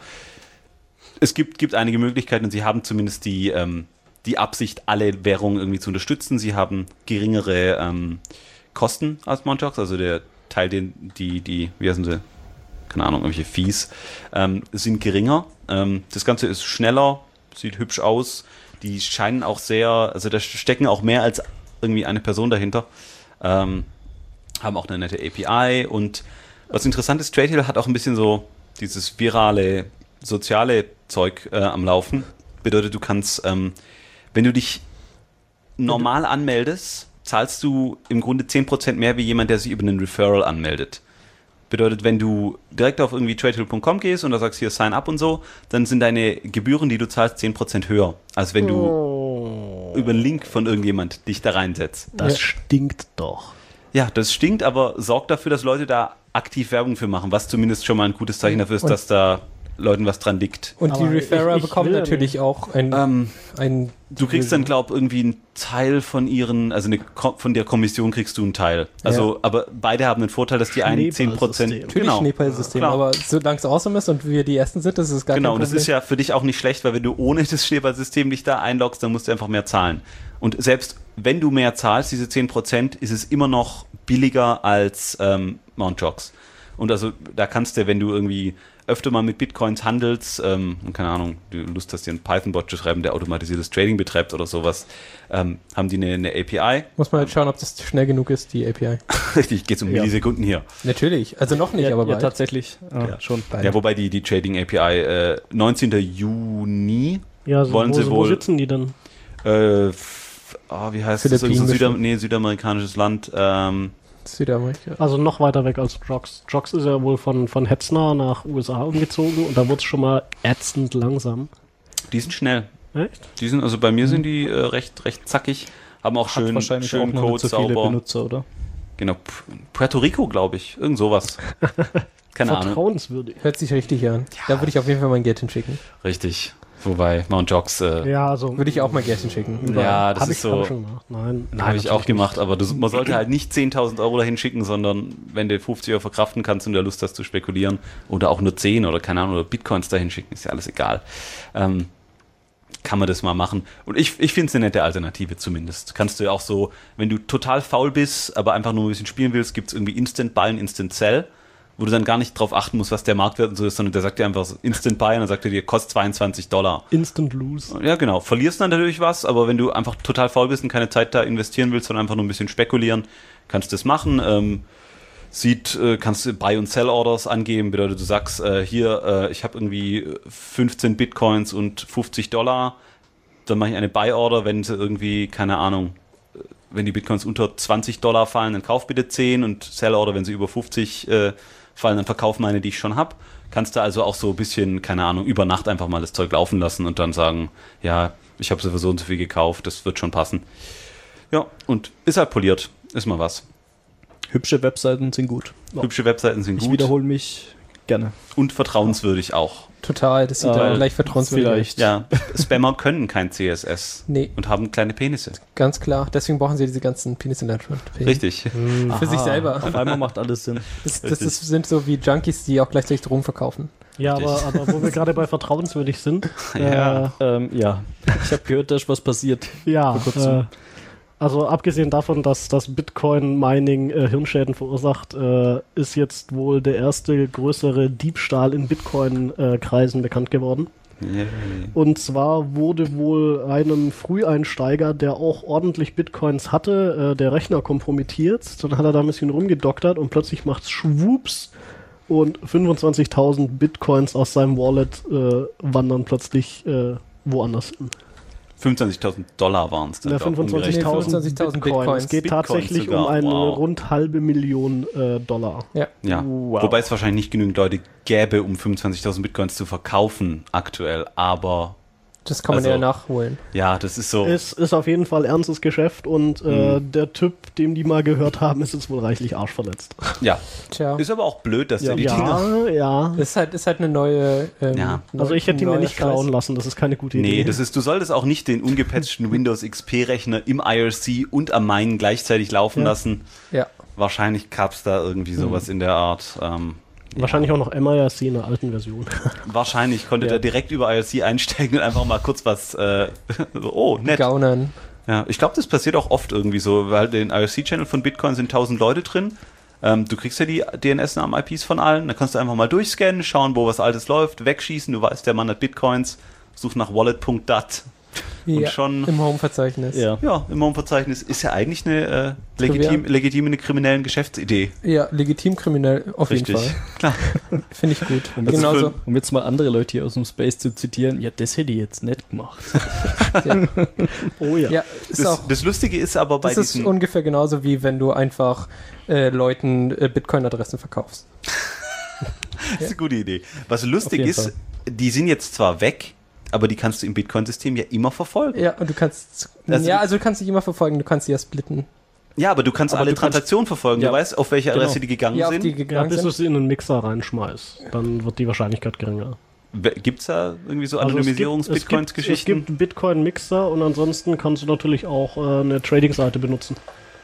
es gibt, gibt einige Möglichkeiten und sie haben zumindest die, ähm, die Absicht, alle Währungen irgendwie zu unterstützen. Sie haben geringere ähm, Kosten als Mount. Gox, also der Teil, den die, die, wie heißen sie, keine Ahnung, irgendwelche Fees, ähm, sind geringer. Ähm, das Ganze ist schneller, sieht hübsch aus. Die scheinen auch sehr, also da stecken auch mehr als irgendwie eine Person dahinter. Ähm, haben auch eine nette A P I und was interessant ist, TradeHill hat auch ein bisschen so dieses virale, soziale Zeug äh, am Laufen. Bedeutet, du kannst, ähm, wenn du dich normal anmeldest, zahlst du im Grunde zehn Prozent mehr wie jemand, der sich über einen Referral anmeldet. Bedeutet, wenn du direkt auf irgendwie tradehill punkt com gehst und da sagst hier Sign Up und so, dann sind deine Gebühren, die du zahlst, zehn Prozent höher, als wenn du oh. über einen Link von irgendjemand dich da reinsetzt. Das ja. stinkt doch. Ja, das stinkt, aber sorgt dafür, dass Leute da aktiv Werbung für machen, was zumindest schon mal ein gutes Zeichen dafür ist, und dass da Leuten was dran liegt. Und die aber Referrer ich, ich bekommen natürlich auch ein, ähm, ein... Du kriegst dann, glaub irgendwie einen Teil von ihren, also eine, von der Kommission kriegst du einen Teil. Also, ja. aber beide haben den Vorteil, dass die einen zehn Prozent... Natürlich genau. Schneeballsystem, Klar. aber solange es awesome ist und wir die Ersten sind, das ist gar genau, kein Problem. Genau, und das ist ja für dich auch nicht schlecht, weil wenn du ohne das Schneeballsystem dich da einloggst, dann musst du einfach mehr zahlen. Und selbst wenn du mehr zahlst, diese zehn Prozent, ist es immer noch billiger als ähm, Mount. Gox. Und also da kannst du, wenn du irgendwie öfter mal mit Bitcoins handelst, ähm, keine Ahnung, du Lust hast, dir einen Python-Bot zu schreiben, der automatisiertes Trading betreibt oder sowas, ähm, haben die eine, eine A P I. Muss man jetzt schauen, ob das schnell genug ist, die A P I. Richtig, geht es um ja. Millisekunden hier. Natürlich, also noch nicht, ja, aber ja, bald. tatsächlich ja, ja. schon. Beide. Ja, wobei die, die Trading-A P I äh, neunzehnten Juni ja, so, wollen wo, sie wo wohl... sitzen die denn? Äh, f- oh, wie heißt das? So Südam- nee, südamerikanisches Land. Ähm, Südamerika. Also noch weiter weg als Gox. Gox ist ja wohl von, von Hetzner nach U S A umgezogen und da wurde es schon mal ätzend langsam. Die sind schnell. Echt? Die sind, also bei mir sind die äh, recht, recht zackig, haben auch Hat schön, wahrscheinlich schön auch noch Code, nicht so viele sauber. Benutzer, oder? Genau, P- Puerto Rico, glaube ich. Irgend sowas. Keine Ahnung. Vertrauenswürdig. Hört sich richtig an. Ja. Da würde ich auf jeden Fall mein Geld hinschicken. Richtig. Wobei, Mount. Gox, äh, Ja, also. Würde ich auch mein Geld hinschicken. ja, das hab ist ich, so. hab ich schon gemacht. Nein, nein. Habe ich auch natürlich gemacht, nicht. aber du, man sollte halt nicht zehntausend Euro dahin schicken, sondern wenn du fünfzig Euro verkraften kannst und du Lust hast zu spekulieren oder auch nur zehn oder keine Ahnung, oder Bitcoins dahin schicken, ist ja alles egal. Ähm, kann man das mal machen. Und ich, ich finde es eine nette Alternative zumindest. Kannst du ja auch so, wenn du total faul bist, aber einfach nur ein bisschen spielen willst, gibt es irgendwie Instant Buy und Instant Sell, wo du dann gar nicht drauf achten musst, was der Marktwert und so ist, sondern der sagt dir einfach so Instant Buy und dann sagt er dir, kostet zweiundzwanzig Dollar. Instant Lose. Ja, genau. Verlierst dann natürlich was, aber wenn du einfach total faul bist und keine Zeit da investieren willst, sondern einfach nur ein bisschen spekulieren, kannst du das machen. Ähm, sieht, äh, kannst du Buy- und Sell-Orders angeben, bedeutet, du sagst, äh, hier, äh, ich habe irgendwie fünfzehn Bitcoins und fünfzig Dollar, dann mache ich eine Buy-Order, wenn sie irgendwie, keine Ahnung, wenn die Bitcoins unter zwanzig Dollar fallen, dann kauf bitte zehn und Sell-Order, wenn sie über fünfzig äh, fallen, dann verkauf meine, die ich schon habe. Kannst du also auch so ein bisschen, keine Ahnung, über Nacht einfach mal das Zeug laufen lassen und dann sagen, ja, ich habe sowieso so und so viel gekauft, das wird schon passen. Ja, und ist halt poliert, ist mal was. Hübsche Webseiten sind gut. Hübsche Webseiten sind Ich gut. wiederhole mich gerne. Und vertrauenswürdig auch. Total, das sieht Äh, dann gleich vertrauenswürdig aus. vielleicht. Ja, Spammer können kein C S S Nee, und haben kleine Penisse. ganz klar. Deswegen brauchen sie diese ganzen Penis Enlargement. Richtig. Für sich selber. Auf einmal macht alles Sinn. Das, das ist, sind so wie Junkies, die auch gleichzeitig Drogen verkaufen. Ja, Richtig. aber, aber wo wir gerade bei vertrauenswürdig sind. Ja. Äh, Ähm, ja, ich habe gehört, da ist was passiert. ja, Vor kurzem. äh, also abgesehen davon, dass das Bitcoin-Mining äh, Hirnschäden verursacht, äh, ist jetzt wohl der erste größere Diebstahl in Bitcoin-Kreisen bekannt geworden. Yeah. Und zwar wurde wohl einem Früheinsteiger, der auch ordentlich Bitcoins hatte, äh, der Rechner kompromittiert. Dann hat er da ein bisschen rumgedoktert und plötzlich macht's Schwups und fünfundzwanzigtausend Bitcoins aus seinem Wallet äh, wandern plötzlich äh, woanders hin. fünfundzwanzigtausend Dollar waren es dann. Ja, doch, umgerechnet. fünfundzwanzigtausend fünfundzwanzigtausend Bitcoin. Bitcoins. Es geht Bitcoins tatsächlich sogar, um eine wow. rund halbe Million äh, Dollar. Ja. Ja, Wow. wobei es wahrscheinlich nicht genügend Leute gäbe, um fünfundzwanzigtausend Bitcoins zu verkaufen aktuell, aber Das kann man Also- ja nachholen. ja, das ist so. Es ist auf jeden Fall ernstes Geschäft und äh, Mhm. der Typ, dem die mal gehört haben, ist jetzt wohl reichlich arschverletzt. Ja, Tja. ist aber auch blöd, dass der die Ja, Dinger... ja. Ist halt, ist halt eine neue. Ähm, Ja. Also ich hätte ihn mir neuer nicht Scheiß. klauen lassen, das ist keine gute Idee. Nee, das ist, du solltest auch nicht den ungepatchten Windows X P-Rechner im I R C und am Main gleichzeitig laufen Ja. lassen. Ja. Wahrscheinlich gab es da irgendwie sowas in der Art. Ähm, Wahrscheinlich auch noch M I R C in der alten Version. wahrscheinlich konnte Ja. der direkt über I R C einsteigen und einfach mal kurz was... Äh, oh, nett. Gaunern. Ja, ich glaube, das passiert auch oft irgendwie so, weil den I R C-Channel von Bitcoin sind tausend Leute drin. Ähm, du kriegst ja die D N S-Namen-I Ps von allen, dann kannst du einfach mal durchscannen, schauen, wo was Altes läuft, wegschießen, du weißt, der Mann hat Bitcoins, such nach wallet punkt dat und Ja, schon, im Home-Verzeichnis. Ja. ja, im Home-Verzeichnis ist ja eigentlich eine äh, legitim, legitime eine kriminelle Geschäftsidee. Ja, legitim kriminell, auf Richtig. jeden Fall. Klar. Finde ich gut. Das ist Genauso. für- Um jetzt mal andere Leute hier aus dem Space zu zitieren, ja, das hätte ich jetzt nicht gemacht. Oh ja. Ja, ist auch. Das, das Lustige ist aber bei Das ist diesen... ungefähr genauso wie wenn du einfach äh, Leuten äh, Bitcoin-Adressen verkaufst. Das ist eine gute Idee. Was Auf lustig jeden ist, Fall. die sind jetzt zwar weg, aber die kannst du im Bitcoin-System ja immer verfolgen. Ja, und du kannst. Also ja, du- also du kannst dich immer verfolgen, du kannst sie ja splitten. Ja, aber du kannst Aber alle du kannst- Transaktionen verfolgen. Ja, Du weißt, auf welche Adresse genau. die gegangen Ja, auf sind. die Ja, gegangen bis du sind. sie in einen Mixer reinschmeißt, dann wird die Wahrscheinlichkeit geringer. Gibt es da irgendwie so Also es gibt- es gibt- Anonymisierungs-Bitcoins-Geschichten? Es gibt Bitcoin-Mixer und ansonsten kannst du natürlich auch äh, eine Trading-Seite benutzen.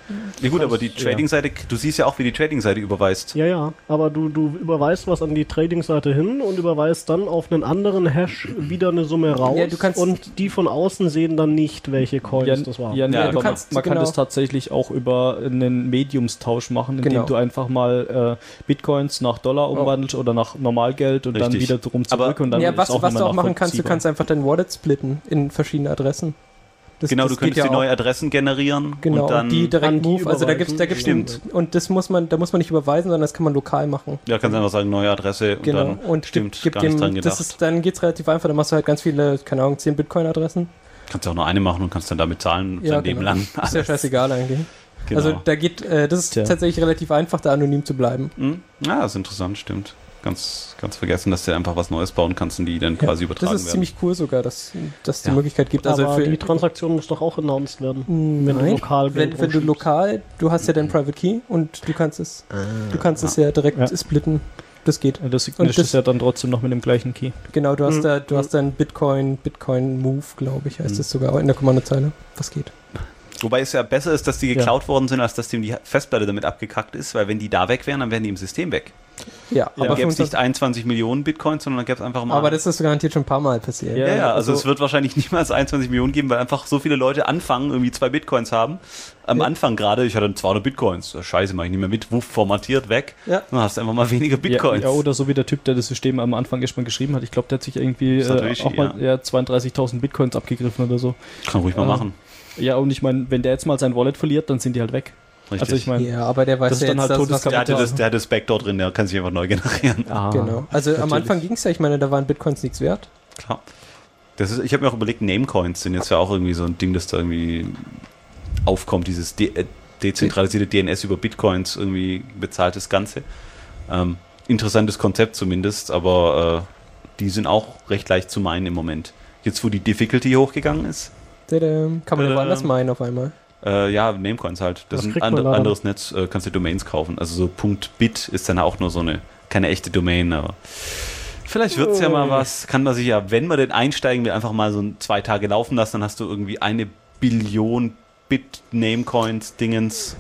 Ja gut, aber die Ja. Trading-Seite, du siehst ja auch, wie die Trading-Seite überweist. Ja, ja, aber du, du überweist was an die Trading-Seite hin und überweist dann auf einen anderen Hash wieder eine Summe raus Ja, du kannst- und die von außen sehen dann nicht, welche Coins Ja, das waren. ja, nee, Ja, aber du kannst- man kann genau. das tatsächlich auch über einen Mediumstausch machen, indem Genau. du einfach mal äh, Bitcoins nach Dollar umwandelst oder nach Normalgeld und dann Richtig. wieder drum Aber- zurück und dann Ja, ist was, auch was nicht du mehr auch machen kannst, du nachvollziehbar. kannst einfach dein Wallet splitten in verschiedene Adressen. Das, Genau, das du könntest geht ja die auch. neue Adressen generieren Genau, und dann... die direkt an die Move, also da gibt's, da gibt's überweisen. und das muss man, da muss man nicht überweisen, sondern das kann man lokal machen. ja, kannst einfach sagen, neue Adresse und Genau. dann Und stimmt, gib, gib gar nicht dem, dran gedacht. das ist, dann geht's relativ einfach, dann machst du halt ganz viele, keine Ahnung, zehn Bitcoin-Adressen. Kannst du auch nur eine machen und kannst dann damit zahlen Ja, dein Leben genau. lang. Ist ja scheißegal eigentlich. Genau. Also da geht, äh, das ist Tja. tatsächlich relativ einfach, da anonym zu bleiben. Hm? Ja, das ist interessant, stimmt. Ganz, ganz vergessen, dass du einfach was Neues bauen kannst und die dann Ja, quasi übertragen das ist werden. ziemlich cool sogar, dass dass die Ja. Möglichkeit gibt. Also aber für, die Transaktion muss doch auch announced werden. Nein, wenn du lokal Geld wenn, wenn du umschiebst. lokal, du hast ja deinen Private Key und du kannst es, du kannst es ja direkt Ja. splitten. Das geht. Ja, das Und signiert das- es ja dann trotzdem noch mit dem gleichen Key. Genau, du hast Mhm. da, du hast dann Bitcoin, Bitcoin Move, glaube ich, heißt Mhm. das sogar in der Kommandozeile. Was geht? Wobei es ja besser ist, dass die Ja. geklaut worden sind, als dass dem die Festplatte damit abgekackt ist, weil wenn die da weg wären, dann wären die im System weg. Ja, Ja. Aber aber, gäbe es nicht fünfundzwanzig einundzwanzig Millionen Bitcoins, sondern dann gäbe es einfach mal... aber das ist garantiert schon ein paar Mal passiert. Ja. ja, ja, also, also- es wird wahrscheinlich niemals einundzwanzig Millionen geben, weil einfach so viele Leute anfangen, irgendwie zwei Bitcoins haben. Am Ja. Anfang gerade, ich hatte zweihundert Bitcoins. Scheiße, mach ich nicht mehr mit. Wuff, formatiert, weg. Ja. Dann hast du einfach mal weniger Bitcoins. Ja, ja, oder so wie der Typ, der das System am Anfang erstmal geschrieben hat. Ich glaube, der hat sich irgendwie äh, Satoshi, auch mal ja. zweiunddreißigtausend Bitcoins abgegriffen oder so. Kann ruhig mal Ähm, machen. Ja, und ich meine, wenn der jetzt mal sein Wallet verliert, dann sind die halt weg. Richtig. Also ich meine, Ja, aber der weiß Das ist ja dann jetzt, halt dass totes was der, hatte Kapital. das, der hat das Backdoor drin, der kann sich einfach neu generieren. ah, Genau. Also am natürlich. Anfang ging es ja, ich meine, da waren Bitcoins nichts wert. Klar. Das ist, ich habe mir auch überlegt, Namecoins sind jetzt ja auch irgendwie so ein Ding, das da irgendwie aufkommt, dieses de äh, dezentralisierte D N S über Bitcoins, irgendwie bezahltes Ganze. Ähm, interessantes Konzept zumindest, aber äh, die sind auch recht leicht zu meinen im Moment. Jetzt, wo die Difficulty hochgegangen ist, Tadam. Kann man ja Tadam. woanders meinen auf einmal. äh, ja, Namecoins halt. Das Was ist ein kriegt man and da dann? anderes Netz, äh, kannst du Domains kaufen. Also so .bit ist dann auch nur so eine, keine echte Domain, aber vielleicht wird es ja mal was. Kann man sich ja, wenn man denn einsteigen will, einfach mal so ein, zwei Tage laufen lassen, dann hast du irgendwie eine Billion Bit Namecoins Dingens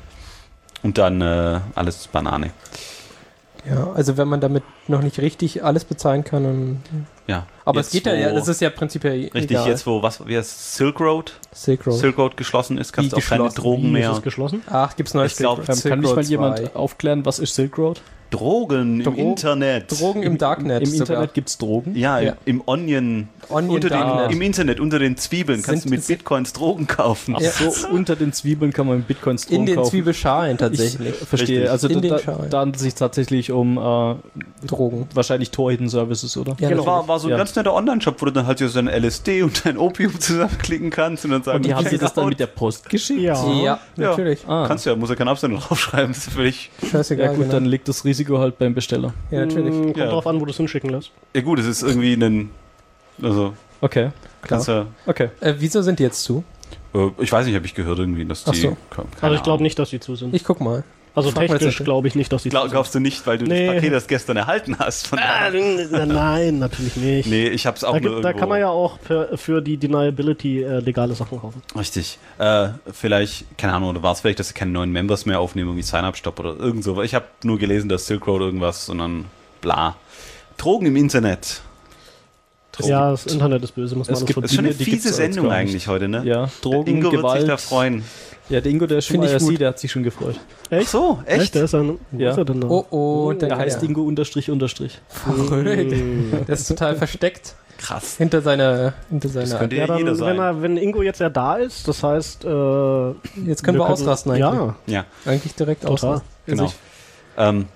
und dann äh, alles Banane. Ja, also wenn man damit noch nicht richtig alles bezahlen kann, dann. Ja. Aber Jetzt, es geht ja, ja, wo- das ist ja prinzipiell Richtig, egal. jetzt wo was wie heißt Silk Road? Silk Road. Silk Road geschlossen ist, kannst Wie du auch keine geschlossen? Drogen Wie ist mehr. es geschlossen? Ach, gibt's neues Ich glaub, Silk ähm, kann mich mal Road jemand zwei. aufklären, was ist Silk Road? Drogen Dro- im Internet. Drogen im Darknet Im sogar. Internet gibt es Drogen. Ja, Ja. im, im Onion. Onion unter den, Darknet. Im Internet, unter den Zwiebeln, kannst Sind- du mit Bitcoins Drogen kaufen. Ach so, unter den Zwiebeln kann man Bitcoins Strom In den kaufen. Zwiebelschalen tatsächlich. Ich verstehe. Richtig. Also In da, den da, Schalen. da handelt es sich tatsächlich um äh, Drogen. wahrscheinlich Tor-Hidden Services, oder? Ja, Das war, war so ein Ja. ganz netter Online-Shop, wo du dann halt so dein L S D und dein Opium zusammenklicken kannst und dann sagen, Und die haben sie check das dann out. mit der Post geschickt? Ja. Ja, Ja. natürlich. Ah. Kannst du ja, muss ja keine Absendung draufschreiben, das ist völlig. Scheißegal. Ja gut, genau. dann liegt das Risiko halt beim Besteller. Ja, natürlich. Mm, Kommt Ja. drauf an, wo du es hinschicken lässt. Ja gut, es ist irgendwie ein, also, Okay, kannst ja, okay. Äh, wieso sind die jetzt zu? äh, ich weiß nicht, habe ich gehört irgendwie, dass die, Ach so. keine Also ich glaube Ahnung. nicht, dass sie zu sind. Ich guck mal. Also Frag mal das technisch bitte. glaube ich nicht, dass sie Glaub, zu sind. glaubst du nicht, weil du Nee. das Paket erst gestern erhalten hast? Von Ah, daher. nein, natürlich nicht. Nee, ich hab's auch Da, nur gibt, da irgendwo. kann man ja auch für, für die Deniability äh, legale Sachen kaufen. Richtig. Äh, vielleicht, keine Ahnung, oder war es vielleicht, dass sie keine neuen Members mehr aufnehmen, wie Sign-Up-Stop oder irgend so. Ich habe nur gelesen, dass Silk Road irgendwas und dann bla. Drogen im Internet. Drogen. Ja, das Internet ist böse, muss man Es alles gibt- Das ist schon eine Dinge, die gibt's fiese bei uns Sendung gar nicht. eigentlich heute, ne? Ja, Drogen, Ingo Gewalt. wird sich da freuen. Ja, der Ingo, der ist schon Find mal ich I R C, gut. der hat sich schon gefreut. Ach so, echt? Der ist ein, wo Ja. ist er denn da? Oh, oh, Der der heißt ja. Ingo unterstrich unterstrich. Verrückt. Der ist total versteckt Krass. hinter seiner, hinter Das seiner. könnte Ja, ja, dann, jeder wenn, sein. er, wenn Ingo jetzt ja da ist, das heißt, äh, Jetzt können wir, ausrasten eigentlich. Ja, Ja, Eigentlich direkt total. ausrasten. genau. Also Ähm,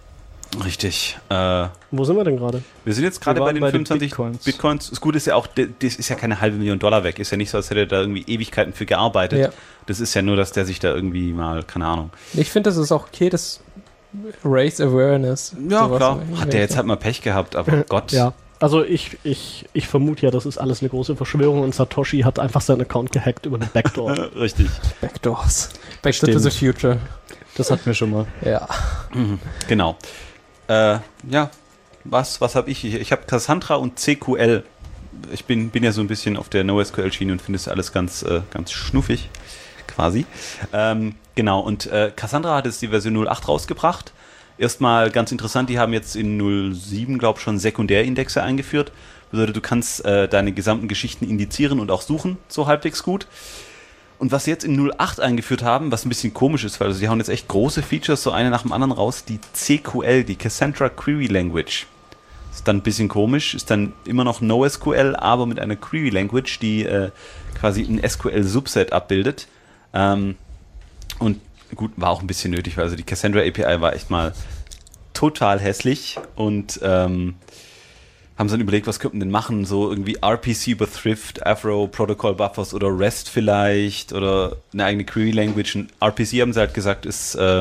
richtig. Äh, Wo sind wir denn gerade? wir sind jetzt gerade Wir bei waren den bei den fünfundzwanzig Bitcoins. Bitcoins. Das Gute ist ja auch, d- das ist ja keine halbe Million Dollar weg. Ist ja nicht so, als hätte er da irgendwie Ewigkeiten für gearbeitet. Ja. Das ist ja nur, dass der sich da irgendwie mal, keine Ahnung. Ich finde, das ist auch okay, das Raise Awareness. Ja, sowas klar. in Hat der jetzt Richtung. halt mal Pech gehabt, aber Gott. Ja. Also ich, ich, ich vermute ja, das ist alles eine große Verschwörung und Satoshi hat einfach seinen Account gehackt über eine Backdoor. Richtig. Backdoors. Back to the future. Das hatten wir schon mal. Ja. Mhm. Genau. Äh, ja, was, was habe ich hier? Ich habe Cassandra und C Q L. Ich bin, bin ja so ein bisschen auf der NoSQL-Schiene und finde es alles ganz, äh, ganz schnuffig, quasi. Ähm, genau, und äh, Cassandra hat jetzt die Version null Punkt acht rausgebracht. Erstmal ganz interessant, die haben jetzt in null Punkt sieben, glaube ich, schon Sekundärindexe eingeführt. Bedeutet, du kannst äh, deine gesamten Geschichten indizieren und auch suchen, so halbwegs gut. Und was sie jetzt in null Punkt acht eingeführt haben, was ein bisschen komisch ist, weil sie hauen jetzt echt große Features, so eine nach dem anderen raus, die C Q L, die Cassandra Query Language. Ist dann ein bisschen komisch, ist dann immer noch NoSQL, aber mit einer Query Language, die äh, quasi ein S Q L-Subset abbildet. Ähm, und gut, war auch ein bisschen nötig, weil also die Cassandra A P I war echt mal total hässlich und ähm, haben sie dann überlegt, was könnten wir denn machen? So irgendwie R P C über Thrift, Avro, Protocol Buffers oder REST vielleicht oder eine eigene Query Language. Und R P C haben sie halt gesagt, ist, äh,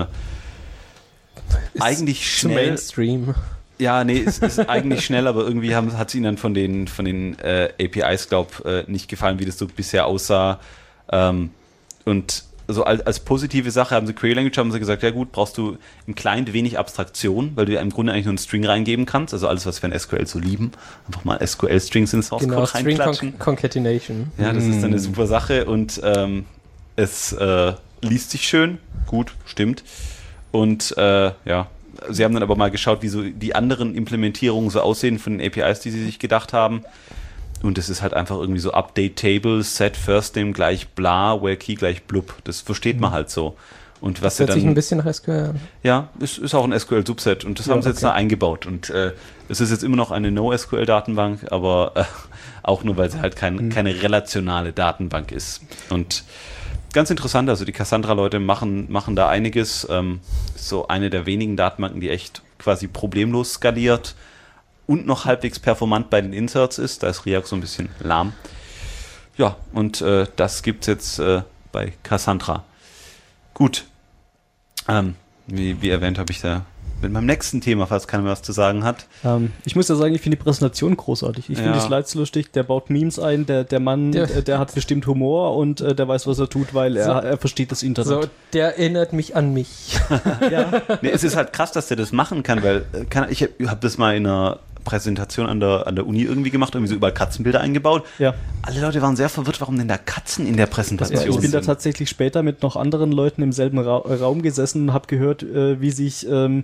Ist eigentlich Zu schnell. Mainstream. Ja, nee, es ist eigentlich schnell, aber irgendwie haben, hat es ihnen dann von den, von den äh, A P Is, glaub, äh, nicht gefallen, wie das so bisher aussah. Ähm, und so als, als positive Sache haben sie Query Language, haben sie gesagt, ja gut, brauchst du im Client wenig Abstraktion, weil du ja im Grunde eigentlich nur einen String reingeben kannst, also alles, was wir in S Q L so lieben, einfach mal S Q L-Strings ins Source Genau, Code String reinklatschen. Con Concatenation. Ja, das ist dann eine super Sache und ähm, es äh, liest sich schön, gut, stimmt. Und äh, ja, sie haben dann aber mal geschaut, wie so die anderen Implementierungen so aussehen von den A P Is, die sie sich gedacht haben. Und es ist halt einfach irgendwie so Update Table, Set First Name gleich bla, Where Key gleich blub. Das versteht man halt so. Und was Das sie hört sich ein dann, bisschen nach S Q L an. ja, ist, ist auch ein S Q L-Subset und das Ja, haben sie jetzt okay. da eingebaut. Und äh, es ist jetzt immer noch eine NoSQL-Datenbank, aber äh, auch nur, weil sie halt kein, Mhm. keine relationale Datenbank ist. Und ganz interessant, also die Cassandra-Leute machen, machen da einiges. Ähm, ist so eine der wenigen Datenbanken, die echt quasi problemlos skaliert und noch halbwegs performant bei den Inserts ist. Da ist React so ein bisschen lahm. Ja, und äh, das gibt es jetzt äh, bei Cassandra. Gut. Ähm, wie, wie erwähnt, habe ich da mit meinem nächsten Thema, falls keiner mehr was zu sagen hat. Ähm, ich muss ja sagen, ich finde die Präsentation großartig. Ich finde Ja. die Slides lustig, der baut Memes ein, der, der Mann, Der- der, der hat bestimmt Humor und äh, der weiß, was er tut, weil er, So. er versteht das Internet. So, der erinnert mich an mich. Ja. Nee, es ist halt krass, dass der das machen kann, weil äh, kann, ich habe hab das mal in einer Präsentation an der, an der Uni irgendwie gemacht, irgendwie so überall Katzenbilder eingebaut. Ja. Alle Leute waren sehr verwirrt, warum denn da Katzen in der Präsentation Ja, ich bin da sind. tatsächlich später mit noch anderen Leuten im selben Ra Raum gesessen und habe gehört, äh, wie sich ähm,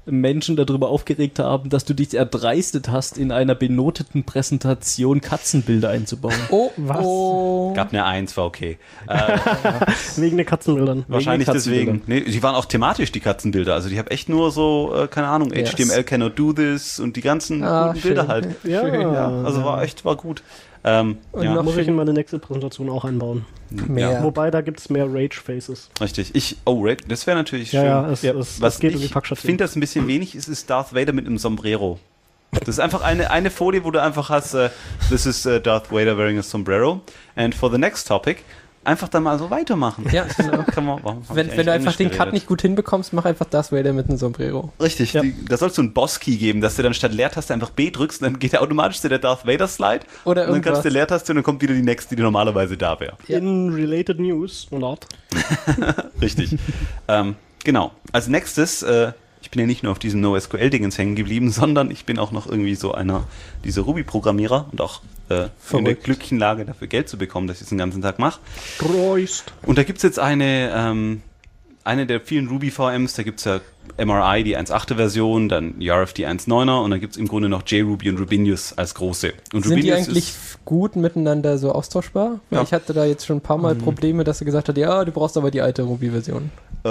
Menschen darüber aufgeregt haben, dass du dich erdreistet hast, in einer benoteten Präsentation Katzenbilder einzubauen. Oh, Was? oh. Gab eine Eins, war okay. Äh, Wegen den Katzenbildern. wahrscheinlich Katzenbildern. deswegen. Nee, die waren auch thematisch, die Katzenbilder. Also die habe echt nur so, äh, keine Ahnung, Yes. H T M L cannot do this und die ganzen Ah, guten schön. Bilder halt. Ja, Ja, also war echt, war gut. Ähm, Und ja, noch- muss ich in meine nächste Präsentation auch einbauen. Mehr. Ja, Wobei, da gibt es mehr Rage-Faces. richtig. Ich, oh, Red, das wäre natürlich Ja, schön. ja, es, Ja, es, Was es geht um die ich Packstation. finde, das ein bisschen wenig ist, ist Darth Vader mit einem Sombrero. Das ist einfach eine, eine Folie, wo du einfach hast, uh, this is uh, Darth Vader wearing a sombrero. And for the next topic, einfach dann mal so weitermachen. Ja, genau. Kann man, warum hab Wenn, ich wenn du eigentlich einfach den Englisch Cut geredet? nicht gut hinbekommst, mach einfach das Vader mit einem Sombrero. Richtig, Ja. die, da sollst du einen Boss-Key geben, dass du dann statt Leertaste einfach B drückst und dann geht automatisch zu der Darth Vader-Slide Oder und dann kannst du irgendwas. Leertaste und dann kommt wieder die nächste, die normalerweise da wäre. Ja. In related news, not. Richtig. ähm, genau. Als nächstes, äh, ich bin ja nicht nur auf diesen NoSQL-Dingens hängen geblieben, sondern ich bin auch noch irgendwie so einer dieser Ruby-Programmierer und auch äh, in der Verrückt. glücklichen Lage, dafür Geld zu bekommen, dass ich es den ganzen Tag mache. Dreust. Und da gibt es jetzt eine, ähm, eine der vielen Ruby-V Ms, da gibt es ja M R I, die eins Punkt acht Version, dann Yarf, die eins Punkt neuner und dann gibt es im Grunde noch JRuby und Rubinius als große. Und Sind die Rubinius eigentlich ist, gut miteinander so austauschbar? Weil Ja. ich hatte da jetzt schon ein paar Mal Probleme, dass er gesagt hat, ja, du brauchst aber die alte Ruby-Version.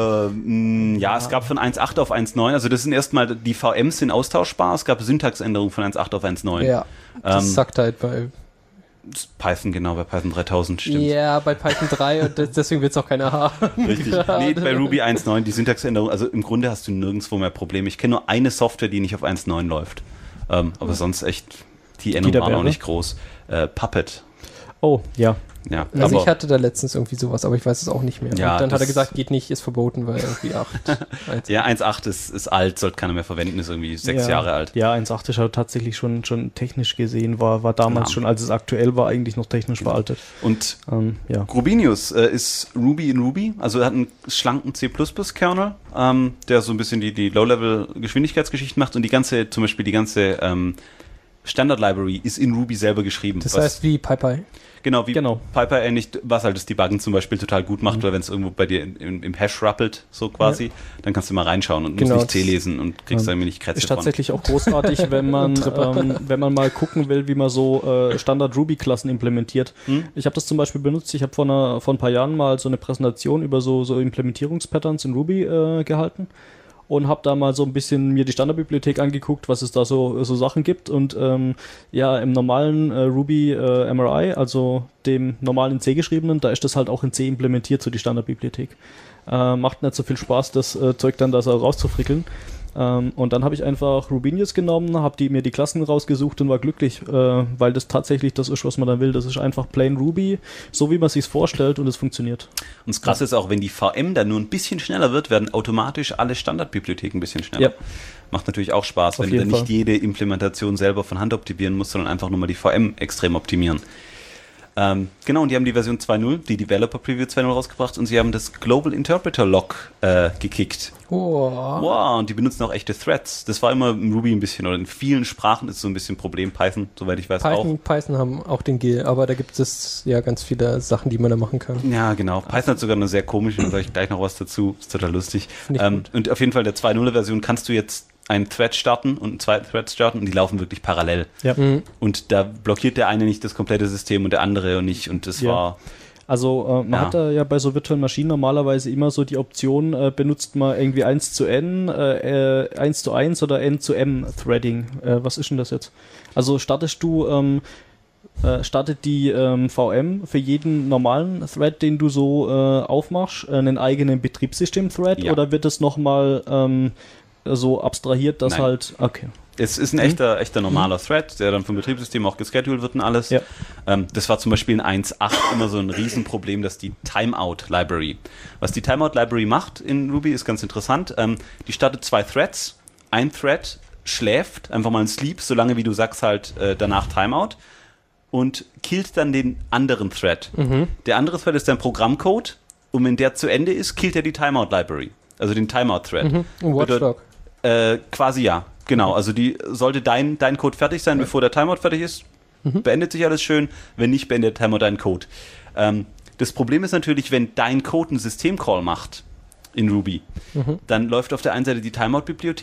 ähm, ja, es gab von eins Punkt acht auf eins Punkt neun, also das sind erstmal, die V Ms sind austauschbar, es gab Syntaxänderungen von eins Punkt acht auf eins Punkt neun. Ja, das Ähm, sagt halt bei... Python, genau, bei Python dreitausend stimmt. Ja, bei Python drei und das, deswegen wird es auch keiner haben. Richtig. Nee, bei Ruby eins Punkt neun, die Syntaxänderung, also im Grunde hast du nirgendwo mehr Probleme. Ich kenne nur eine Software, die nicht auf eins Punkt neun läuft. Ähm, aber sonst echt, die Änderungen der waren auch Bär, nicht groß. Äh, Puppet. Oh, ja. Ja, Also aber ich hatte da letztens irgendwie sowas, aber ich weiß es auch nicht mehr. Ja, und dann hat er das- gesagt, geht nicht, ist verboten, weil irgendwie acht. ja, eins Punkt acht ist, ist alt, sollte keiner mehr verwenden, ist irgendwie sechs ja. Jahre alt. Ja, eins Punkt acht ist halt tatsächlich schon, schon technisch gesehen, war, war damals Genau. schon, als es aktuell war, eigentlich noch technisch veraltet. Und Ähm, ja. Rubinius äh, ist Ruby in Ruby, also er hat einen schlanken C plus plus Kernel, ähm, der so ein bisschen die, die Low-Level-Geschwindigkeitsgeschichten macht und die ganze, zum Beispiel die ganze ähm, Standard-Library ist in Ruby selber geschrieben. Das was- heißt wie PyPy. Genau, wie Genau. Piper ähnlich, was halt das Debuggen zum Beispiel total gut macht, weil wenn es irgendwo bei dir in, in, im Hash rappelt, so quasi, dann kannst du mal reinschauen und Genau, musst nicht C das- lesen und kriegst dann wenig Krätze Ist von. tatsächlich auch großartig, wenn man, ähm, wenn man mal gucken will, wie man so äh, Standard-Ruby-Klassen implementiert. Hm? Ich habe das zum Beispiel benutzt, ich habe vor, einer- vor ein paar Jahren mal so eine Präsentation über so, so Implementierungspatterns in Ruby äh, gehalten und habe da mal so ein bisschen mir die Standardbibliothek angeguckt, was es da so, so Sachen gibt und ähm, ja, im normalen äh, Ruby äh, M R I, also dem normalen in C geschriebenen, da ist das halt auch in C implementiert, so die Standardbibliothek. Äh, macht nicht so viel Spaß, das äh, Zeug dann da so rauszufrickeln. Ähm, und dann habe ich einfach Rubinius genommen, habe die, mir die Klassen rausgesucht und war glücklich, äh, weil das tatsächlich das ist, was man dann will. Das ist einfach plain Ruby, so wie man es sich vorstellt und es funktioniert. Und das Krasse ist auch, wenn die V M dann nur ein bisschen schneller wird, werden automatisch alle Standardbibliotheken ein bisschen schneller. Ja. Macht natürlich auch Spaß, Auf wenn du dann jeden nicht jede Implementation selber von Hand optimieren musst, sondern einfach nur mal die V M extrem optimieren. Ähm, genau, und die haben die Version zwei Punkt null, die Developer Preview zwei Punkt null rausgebracht und sie haben das Global Interpreter Lock äh, gekickt. Oh. Wow, und die benutzen auch echte Threads. Das war immer im Ruby ein bisschen, oder in vielen Sprachen ist so ein bisschen ein Problem. Python, soweit ich weiß, Python, Python haben auch den G I L, aber da gibt es ja ganz viele Sachen, die man da machen kann. auch. Ja, genau. Python hat sogar eine sehr komische, da sage ich gleich noch was dazu. Ist total lustig. Finde ich Ähm, gut. und auf jeden Fall der zwei Punkt null-Version kannst du jetzt einen Thread starten und einen zweiten Thread starten und die laufen wirklich parallel. Ja. Mhm. Und da blockiert der eine nicht das komplette System und der andere nicht. Und das Ja. war. Also äh, man Ja. hat da ja bei so virtuellen Maschinen normalerweise immer so die Option, äh, benutzt man irgendwie eins zu n, äh, äh, eins zu eins oder n zu m Threading. Äh, was ist denn das jetzt? Also startest du, ähm, äh, startet die ähm, V M für jeden normalen Thread, den du so äh, aufmachst, einen eigenen Betriebssystem-Thread Ja. oder wird es nochmal ähm, so abstrahiert, dass Nein. halt, okay. Es ist ein echter, echter normaler Thread, der dann vom Betriebssystem auch gescheduled wird und alles. Ja. Ähm, das war zum Beispiel in eins Punkt acht immer so ein Riesenproblem, dass die Timeout-Library. Was die Timeout-Library macht in Ruby ist ganz interessant. Ähm, die startet zwei Threads. Ein Thread schläft, einfach mal ein Sleep, solange wie du sagst halt äh, danach Timeout und killt dann den anderen Thread. Mhm. Der andere Thread ist dein Programmcode und wenn der zu Ende ist, killt er die Timeout-Library. Also den Timeout-Thread. Mhm. Ein Watchdog. Äh, quasi ja, genau. Also die sollte dein, dein Code fertig sein, bevor der Timeout fertig ist. Beendet sich alles schön. Wenn nicht, beendet der Timeout deinen Code. Ähm, das Problem ist natürlich, wenn dein Code einen Systemcall macht in Ruby, dann läuft auf der einen Seite die Timeout-Bibliothek,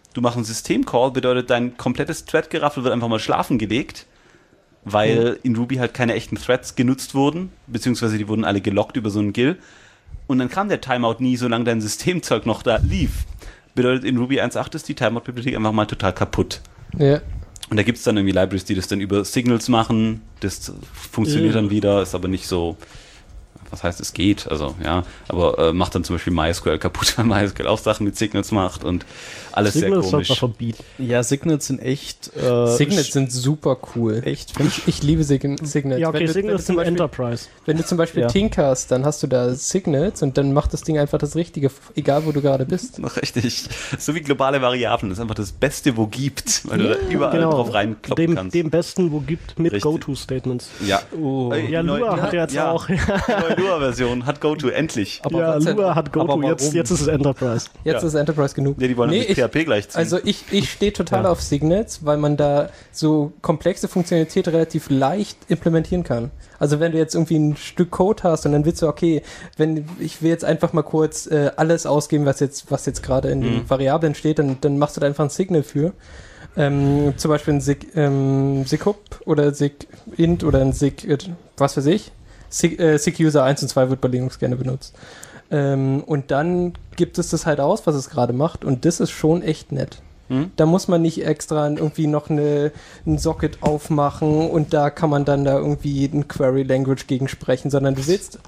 du machst einen Systemcall, bedeutet dein komplettes Thread-Geraffel wird einfach mal schlafen gelegt, weil mhm. in Ruby halt keine echten Threads genutzt wurden, beziehungsweise die wurden alle gelockt über so einen G I L. Und dann kam der Timeout nie, solange dein Systemzeug noch da lief. Bedeutet, in Ruby eins Punkt acht ist die Timeout-Bibliothek einfach mal total kaputt. Ja. Und da gibt es dann irgendwie Libraries, die das dann über Signals machen. Das funktioniert Ja. dann wieder, ist aber nicht so, was heißt, es geht, also ja, aber äh, macht dann zum Beispiel MySQL kaputt, weil MySQL auch Sachen mit Signals macht und alles Signals sehr sollte man komisch. verbieten. Ja, Signals sind echt. Äh, Signals sind super cool. echt. Ich, ich liebe Sign Signals. Ja, okay, Wenn du- wenn du Signals zum sind Beispiel- Enterprise. Wenn du zum Beispiel Ja. tinkerst, dann hast du da Signals und dann macht das Ding einfach das Richtige, egal wo du gerade bist. Noch richtig. So wie globale Variablen, das ist einfach das Beste, wo gibt, weil du da überall Genau. drauf reinkloppen Dem, kannst. dem besten, wo gibt, mit Richtig. Go-To-Statements. ja. Oh. Ey, Ja, die neue- Lua hat ja jetzt ja, auch. Die neue Lua-Version hat GoTo, endlich. Aber ja, was denn- Lua hat aber Go-To, jetzt, warum? jetzt ist es Enterprise. Jetzt Ja. ist Enterprise genug. Ja, die wollen Nee, mit ich, P H P gleichziehen. Also ich, ich stehe total Ja. auf Signals, weil man da so komplexe Funktionalität relativ leicht implementieren kann. Also wenn du jetzt irgendwie ein Stück Code hast und dann willst du, okay, wenn ich will jetzt einfach mal kurz äh, alles ausgeben, was jetzt, was jetzt gerade in den Mhm. Variablen steht, dann, dann machst du da einfach ein Signal für. Ähm, zum Beispiel ein Sig, ähm, SigHub oder SigInt oder ein Sig, äh, was weiß ich. Sig, äh, SigUser eins und zwei wird bei Linux gerne benutzt. Ähm, und dann gibt es das halt aus, was es gerade macht und das ist schon echt nett. Hm? Da muss man nicht extra irgendwie noch eine, ein Socket aufmachen und da kann man dann da irgendwie ein Query Language gegen sprechen, sondern du willst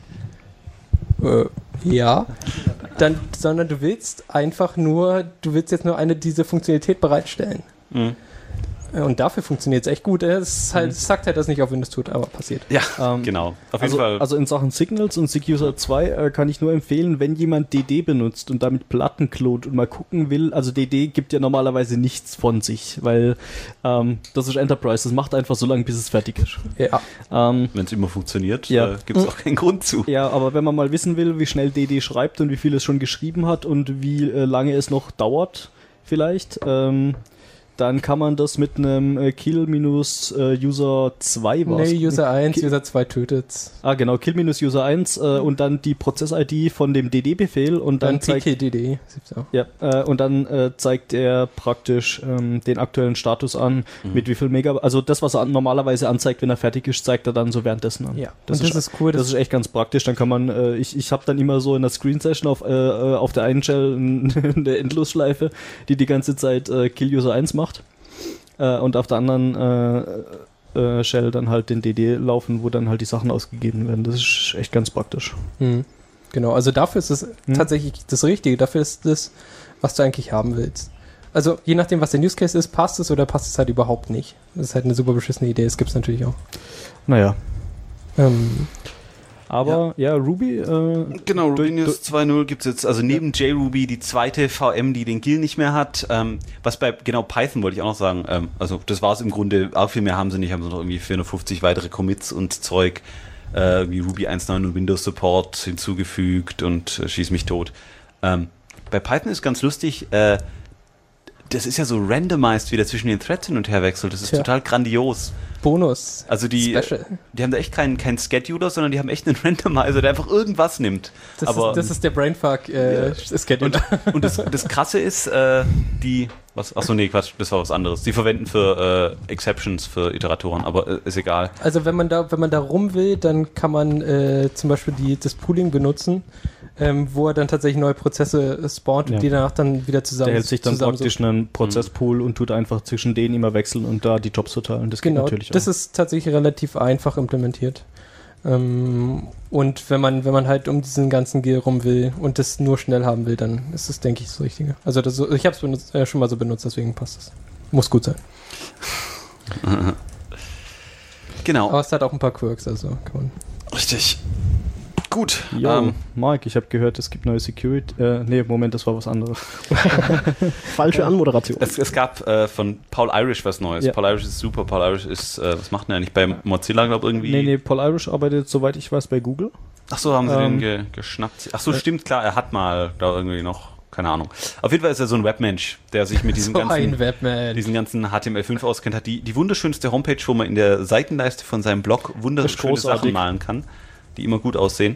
äh, ja, dann, sondern du willst einfach nur, du willst jetzt nur eine diese Funktionalität bereitstellen. Mhm. Und dafür funktioniert es echt gut. Es ist halt, es sagt halt, dass es nicht auf Windows tut, aber passiert. Ja, Ähm, genau. Auf also, jeden Fall. also in Sachen Signals und SigUser zwei äh, kann ich nur empfehlen, wenn jemand D D benutzt und damit Platten klont und mal gucken will, also D D gibt ja normalerweise nichts von sich, weil ähm, das ist Enterprise, das macht einfach so lange, bis es fertig ist. Ja. Ähm, Wenn es immer funktioniert, Ja. äh, gibt es auch keinen Grund zu. ja, aber wenn man mal wissen will, wie schnell D D schreibt und wie viel es schon geschrieben hat und wie äh, lange es noch dauert, vielleicht, ähm, dann kann man das mit einem äh, Kill-User zwei war's. Nee, User eins, Ki- User zwei tötet's. Ah, genau, Kill-User eins äh, und dann die Prozess-I D von dem D D-Befehl und dann Dann zeigt, P K D D. Siebt's auch. ja, äh, und dann äh, zeigt er praktisch ähm, den aktuellen Status an, Mhm. mit wie viel Megabyte, also das, was er an, normalerweise anzeigt, wenn er fertig ist, zeigt er dann so währenddessen an. Ja, das und ist, das ist cool. das ist echt ganz praktisch, dann kann man, äh, ich, ich habe dann immer so in der Screen-Session auf, äh, äh, auf der einen Shell eine Endlosschleife, die die ganze Zeit äh, Kill-User eins macht. Äh, und auf der anderen äh, äh, Shell dann halt den D D laufen, wo dann halt die Sachen ausgegeben werden. Das ist echt ganz praktisch. Mhm. Genau, also dafür ist es Hm. tatsächlich das Richtige. Dafür ist das, was du eigentlich haben willst. Also je nachdem, was der Use Case ist, passt es oder passt es halt überhaupt nicht. Das ist halt eine super beschissene Idee. Das gibt es natürlich auch. Naja. Ähm, Aber ja, Ruby, äh, Genau, Durch- Rubinius zwei Punkt null gibt es jetzt, also neben JRuby die zweite V M, die den G I L nicht mehr hat. Ähm, was bei, genau, Python wollte ich auch noch sagen. Ähm, also das war es im Grunde, auch viel mehr haben sie nicht, haben sie noch irgendwie vierhundertfünfzig weitere Commits und Zeug, äh, wie Ruby eins Punkt neun und Windows Support hinzugefügt und äh, schieß mich tot. Ähm, bei Python ist ganz lustig, äh, das ist ja so randomized, wie der zwischen den Threads hin und her wechselt. Das ist Tja. total grandios. Bonus. Also die, Special. die haben da echt keinen, keinen Scheduler, sondern die haben echt einen Randomizer, der einfach irgendwas nimmt. Das, Aber, ist, das ist der Brainfuck äh, Ja. Schedule. und das, das Krasse ist, äh, die, was, achso, nee, Quatsch, das war was anderes. Die verwenden für äh, Exceptions für Iteratoren, aber äh, ist egal. Also wenn man da, wenn man da rum will, dann kann man äh, zum Beispiel die, das Pooling benutzen, ähm, wo er dann tatsächlich neue Prozesse äh, spawnt und Ja. die danach dann wieder zusammen der hält sich dann zusammen praktisch einen Prozesspool und tut einfach zwischen denen immer wechseln und da die Jobs verteilen. Das geht Genau, natürlich das auch. ist tatsächlich relativ einfach implementiert. Ähm, und wenn man, wenn man halt um diesen ganzen G I L rum will und das nur schnell haben will, dann ist das, denke ich, das Richtige. Also das, ich habe es äh, schon mal so benutzt, deswegen passt es. Muss gut sein. Genau, Aber es hat auch ein paar Quirks, also kann man. richtig. Gut. Ja, Ähm, Marc, ich habe gehört, es gibt neue Security. Äh, nee, Moment, das war was anderes. Falsche Anmoderation. es, es gab äh, von Paul Irish was Neues. Ja. Paul Irish ist super. Paul Irish ist, äh, was macht denn eigentlich bei Mozilla, glaube ich, irgendwie? Nee, nee, Paul Irish arbeitet, soweit ich weiß, bei Google. Achso, haben sie Ähm, den ge geschnappt? Achso, äh, stimmt, klar, er hat mal da irgendwie noch, keine Ahnung. Auf jeden Fall ist er so ein Webmensch, der sich mit diesem So ganzen... ein Webman. diesen ganzen H T M L fünf auskennt, hat die, die wunderschönste Homepage, wo man in der Seitenleiste von seinem Blog Das wunderschöne ist großartig. Sachen malen kann, die immer gut aussehen.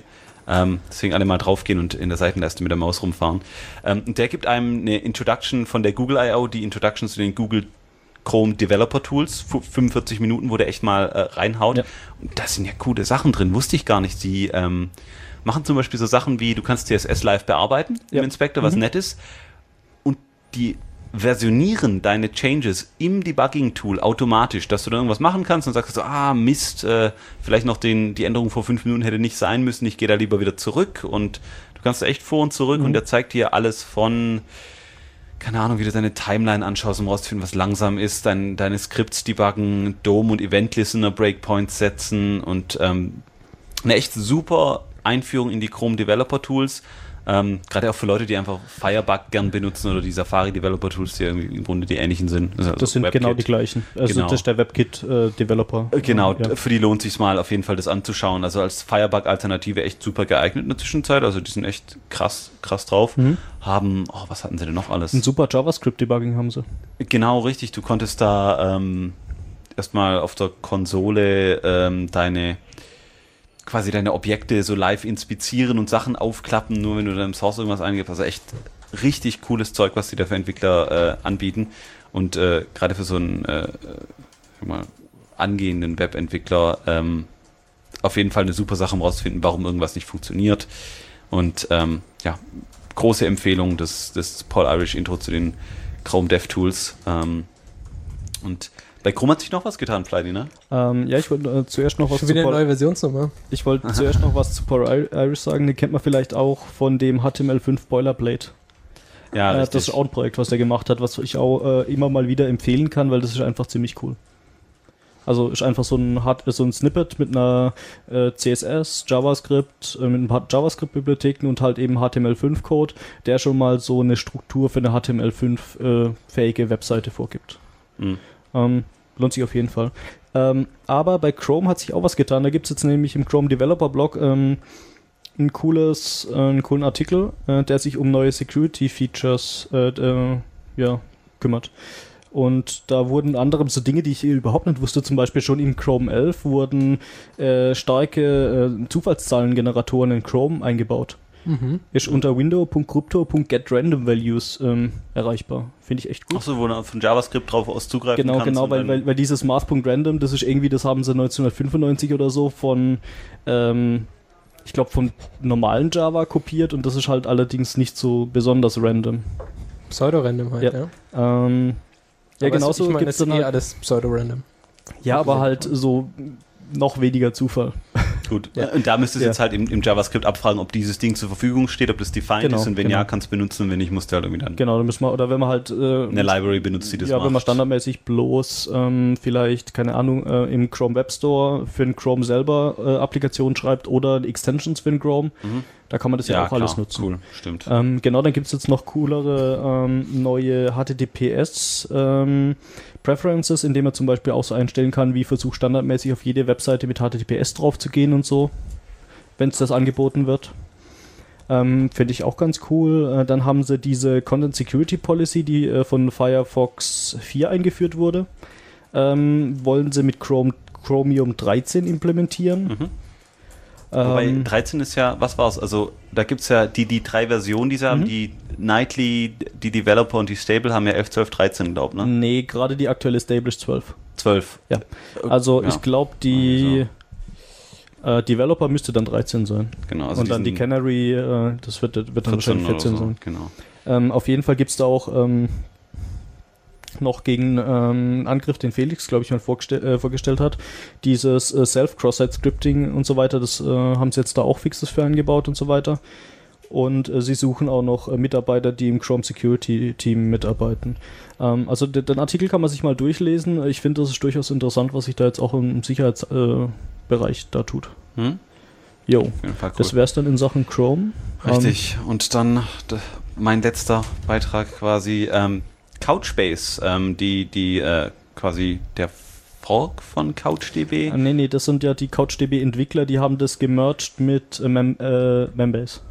Ähm, deswegen alle mal draufgehen und in der Seitenleiste mit der Maus rumfahren. Ähm, und der gibt einem eine Introduction von der Google I O, die Introduction zu den Google Chrome Developer Tools, fünfundvierzig Minuten, wo der echt mal äh, reinhaut. Ja. Und da sind ja coole Sachen drin, wusste ich gar nicht. Die ähm, machen zum Beispiel so Sachen wie, du kannst C S S live bearbeiten Ja. im Inspector, was Mhm. nett ist. Und die versionieren deine Changes im Debugging-Tool automatisch, dass du dann irgendwas machen kannst und sagst so, ah Mist, äh, vielleicht noch den, die Änderung vor fünf Minuten hätte nicht sein müssen, ich gehe da lieber wieder zurück und du kannst da echt vor und zurück Mhm. und der zeigt dir alles von, keine Ahnung, wie du deine Timeline anschaust, um rauszufinden, was langsam ist, dein, deine Skripts debuggen, Dom- und Event-Listener Breakpoints setzen und ähm, eine echt super Einführung in die Chrome Developer Tools. Ähm, gerade auch für Leute, die einfach Firebug gern benutzen oder die Safari Developer Tools, die irgendwie im Grunde die ähnlichen sind. Also Das sind WebKit. genau die gleichen. Also Genau. das ist der WebKit-Developer. Äh, Genau, Ja. für die lohnt sich mal auf jeden Fall das anzuschauen. Also als Firebug-Alternative echt super geeignet in der Zwischenzeit. Also die sind echt krass, krass drauf. Mhm. Haben, oh, was hatten sie denn noch alles? Ein super JavaScript-Debugging haben sie. Genau, richtig. Du konntest da ähm, erstmal auf der Konsole ähm, deine quasi deine Objekte so live inspizieren und Sachen aufklappen, nur wenn du da im Source irgendwas eingibst. Also echt richtig cooles Zeug, was die da für Entwickler äh, anbieten. Und äh, gerade für so einen äh, sag mal, angehenden Webentwickler ähm, auf jeden Fall eine super Sache, um rauszufinden, warum irgendwas nicht funktioniert. Und ähm, ja, große Empfehlung des, des Paul Irish Intro zu den Chrome DevTools. Ähm, und bei Chrome hat sich noch was getan, Flighty, ne? Ähm, ja, ich wollte äh, zuerst noch was Schon zu wieder eine Paul, neue Versionsnummer. ich wollte zuerst noch was zu Paul Ir- Irish sagen. Den kennt man vielleicht auch von dem H T M L fünf Boilerplate. Ja, äh, richtig. das ist auch ein Projekt, was der gemacht hat, was ich auch äh, immer mal wieder empfehlen kann, weil das ist einfach ziemlich cool. Also ist einfach so ein, Hard- so ein Snippet mit einer äh, C S S, JavaScript, äh, mit ein paar JavaScript-Bibliotheken und halt eben H T M L fünf Code, der schon mal so eine Struktur für eine H T M L fünf äh, fähige Webseite vorgibt. Mhm. Ähm, lohnt sich auf jeden Fall. Ähm, aber bei Chrome hat sich auch was getan. Da gibt es jetzt nämlich im Chrome Developer Blog ähm, ein cooles, äh, einen coolen Artikel, äh, der sich um neue Security Features äh, äh, ja, kümmert. Und da wurden anderem so Dinge, die ich überhaupt nicht wusste, zum Beispiel schon im Chrome elf wurden äh, starke äh, Zufallszahlengeneratoren in Chrome eingebaut. Mhm. Ist unter window.crypto.getRandomValues ähm, erreichbar. Finde ich echt gut. Achso, wo du von JavaScript drauf aus zugreifen Genau, kannst. genau, und weil, dann- weil, weil dieses Math.random, das ist irgendwie, das haben sie neunzehnhundertfünfundneunzig oder so von, ähm, ich glaube, von normalen Java kopiert und das ist halt allerdings nicht so besonders random. Pseudo-Random halt, Ja. ja. Ähm, ja, Aber es- genauso ich meine, gibt es das ist dann eh halt, alles Pseudo-Random. ja, aber halt so noch weniger Zufall. Gut, Ja. und da müsstest du Ja. jetzt halt im, im JavaScript abfragen, ob dieses Ding zur Verfügung steht, ob das defined Genau, ist und wenn genau. ja, kannst du benutzen und wenn nicht, musst du halt irgendwie dann Genau, dann müssen wir, oder wenn man halt äh, eine Library benutzt, die das ja, macht. wenn man standardmäßig bloß ähm, vielleicht, keine Ahnung, äh, im Chrome Web Store für den Chrome selber äh, Applikationen schreibt oder Extensions für den Chrome, Mhm. da kann man das ja, auch klar, alles nutzen. Cool, stimmt. Ähm, genau, dann gibt es jetzt noch coolere ähm, neue H T T P S ähm, Preferences, indem man zum Beispiel auch so einstellen kann, wie versucht standardmäßig auf jede Webseite mit H T T P S drauf zu gehen und so, wenn es das angeboten wird. Ähm, Finde ich auch ganz cool. Äh, dann haben sie diese Content Security Policy, die äh, von Firefox vier eingeführt wurde. Ähm, wollen sie mit Chrome, Chromium dreizehn implementieren. Mhm. Wobei Ähm, dreizehn ist ja, was war's? Also da gibt's ja die, die drei Versionen, die sie haben, Mhm. die Nightly, die Developer und die Stable haben ja elf, zwölf, dreizehn, glaub, ne? Nee, gerade die aktuelle Stable ist zwölf. zwölf. Ja. Also Ja. ich glaube, die äh, Developer müsste dann dreizehn sein. Genau, also und dann die diesen Canary, äh, das wird, wird dann vierzehn wahrscheinlich oder vierzehn so, sein. Genau. Ähm, auf jeden Fall gibt es da auch ähm, noch gegen ähm, einen Angriff, den Felix, glaube ich, mal vorgestell, äh, vorgestellt hat. Dieses äh, Self-Cross-Site-Scripting und so weiter, das äh, haben sie jetzt da auch Fixes für eingebaut und so weiter. Und äh, sie suchen auch noch äh, Mitarbeiter, die im Chrome Security Team mitarbeiten. Ähm, also de- den Artikel kann man sich mal durchlesen. Ich finde, das ist durchaus interessant, was sich da jetzt auch im Sicherheitsbereich äh, Bereich da tut. Hm? Jo, Auf jeden Fall cool. das wäre es dann in Sachen Chrome. Richtig. Und dann d- mein letzter Beitrag quasi ähm, Couchbase, ähm, die, die äh, quasi der Fork von CouchDB. Ähm, nee, nee, das sind ja die CouchDB-Entwickler, die haben das gemerged mit äh, Mem äh, Membase.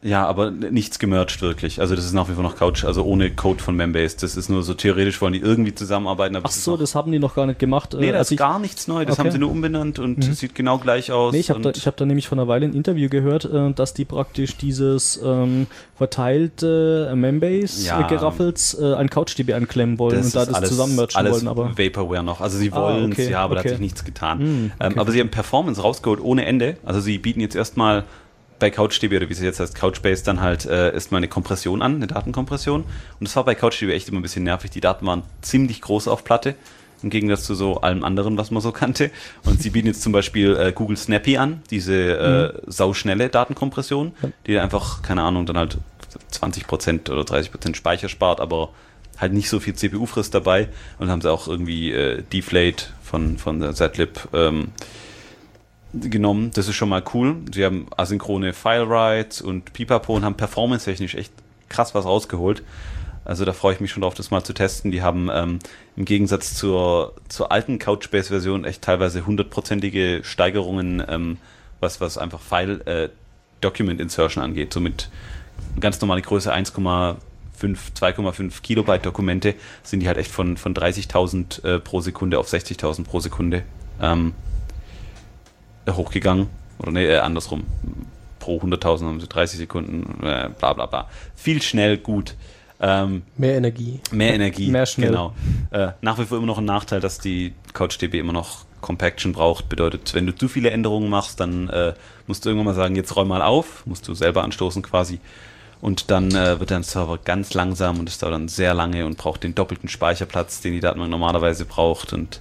Ja, aber nichts gemerged wirklich. Also das ist nach wie vor noch Couch, also ohne Code von Membase. Das ist nur so theoretisch, wollen die irgendwie zusammenarbeiten. Aber Ach so, das haben die noch gar nicht gemacht. Nee, Äh, das als ist ich, gar nichts neu. Das Okay. haben sie nur umbenannt und Mhm. es sieht genau gleich aus. Nee, ich habe da, und- ich hab da nämlich vor einer Weile ein Interview gehört, äh, dass die praktisch dieses ähm, verteilte äh, Membase-Geraffels Ja. äh, an CouchDB anklemmen wollen und da ist das alles, zusammenmerchen alles wollen. Aber Vaporware noch. Also sie Ah, wollen es, okay, ja, aber da okay. hat sich nichts getan. Hm, okay. ähm, aber sie haben Performance rausgeholt ohne Ende. Also sie bieten jetzt erstmal bei CouchDB oder wie es jetzt heißt, Couchbase dann halt äh, erstmal eine Kompression an, eine Datenkompression. Und das war bei CouchDB echt immer ein bisschen nervig. Die Daten waren ziemlich groß auf Platte, im Gegensatz zu so allem anderen, was man so kannte. Und sie bieten jetzt zum Beispiel äh, Google Snappy an, diese äh, sauschnelle Datenkompression, die einfach, keine Ahnung, dann halt zwanzig Prozent oder dreißig Prozent Speicher spart, aber halt nicht so viel C P U frisst dabei. Und dann haben sie auch irgendwie äh, Deflate von, von der Zlib ähm, genommen. Das ist schon mal cool. Sie haben asynchrone File-Writes und Pipapo und haben performance-technisch echt krass was rausgeholt. Also da freue ich mich schon drauf, das mal zu testen. Die haben ähm, im Gegensatz zur, zur alten Couchbase-Version echt teilweise hundertprozentige Steigerungen, ähm, was, was einfach File-Document-Insertion angeht. So mit ganz normale Größe eins Komma fünf, zwei Komma fünf Kilobyte Dokumente sind die halt echt von, von dreißigtausend äh, pro Sekunde auf sechzigtausend pro Sekunde ähm, hochgegangen. Oder nee, äh, andersrum. Pro hunderttausend haben sie dreißig Sekunden, äh, bla bla bla. Viel schnell, gut. Ähm, Mehr Energie. mehr Energie. Mehr schnell. Genau. Äh, nach wie vor immer noch ein Nachteil, dass die CouchDB immer noch Compaction braucht. Bedeutet, wenn du zu viele Änderungen machst, dann äh, musst du irgendwann mal sagen, jetzt räum mal auf. Musst du selber anstoßen quasi. Und dann äh, wird dein Server ganz langsam und es dauert dann sehr lange und braucht den doppelten Speicherplatz, den die Datenbank normalerweise braucht. Und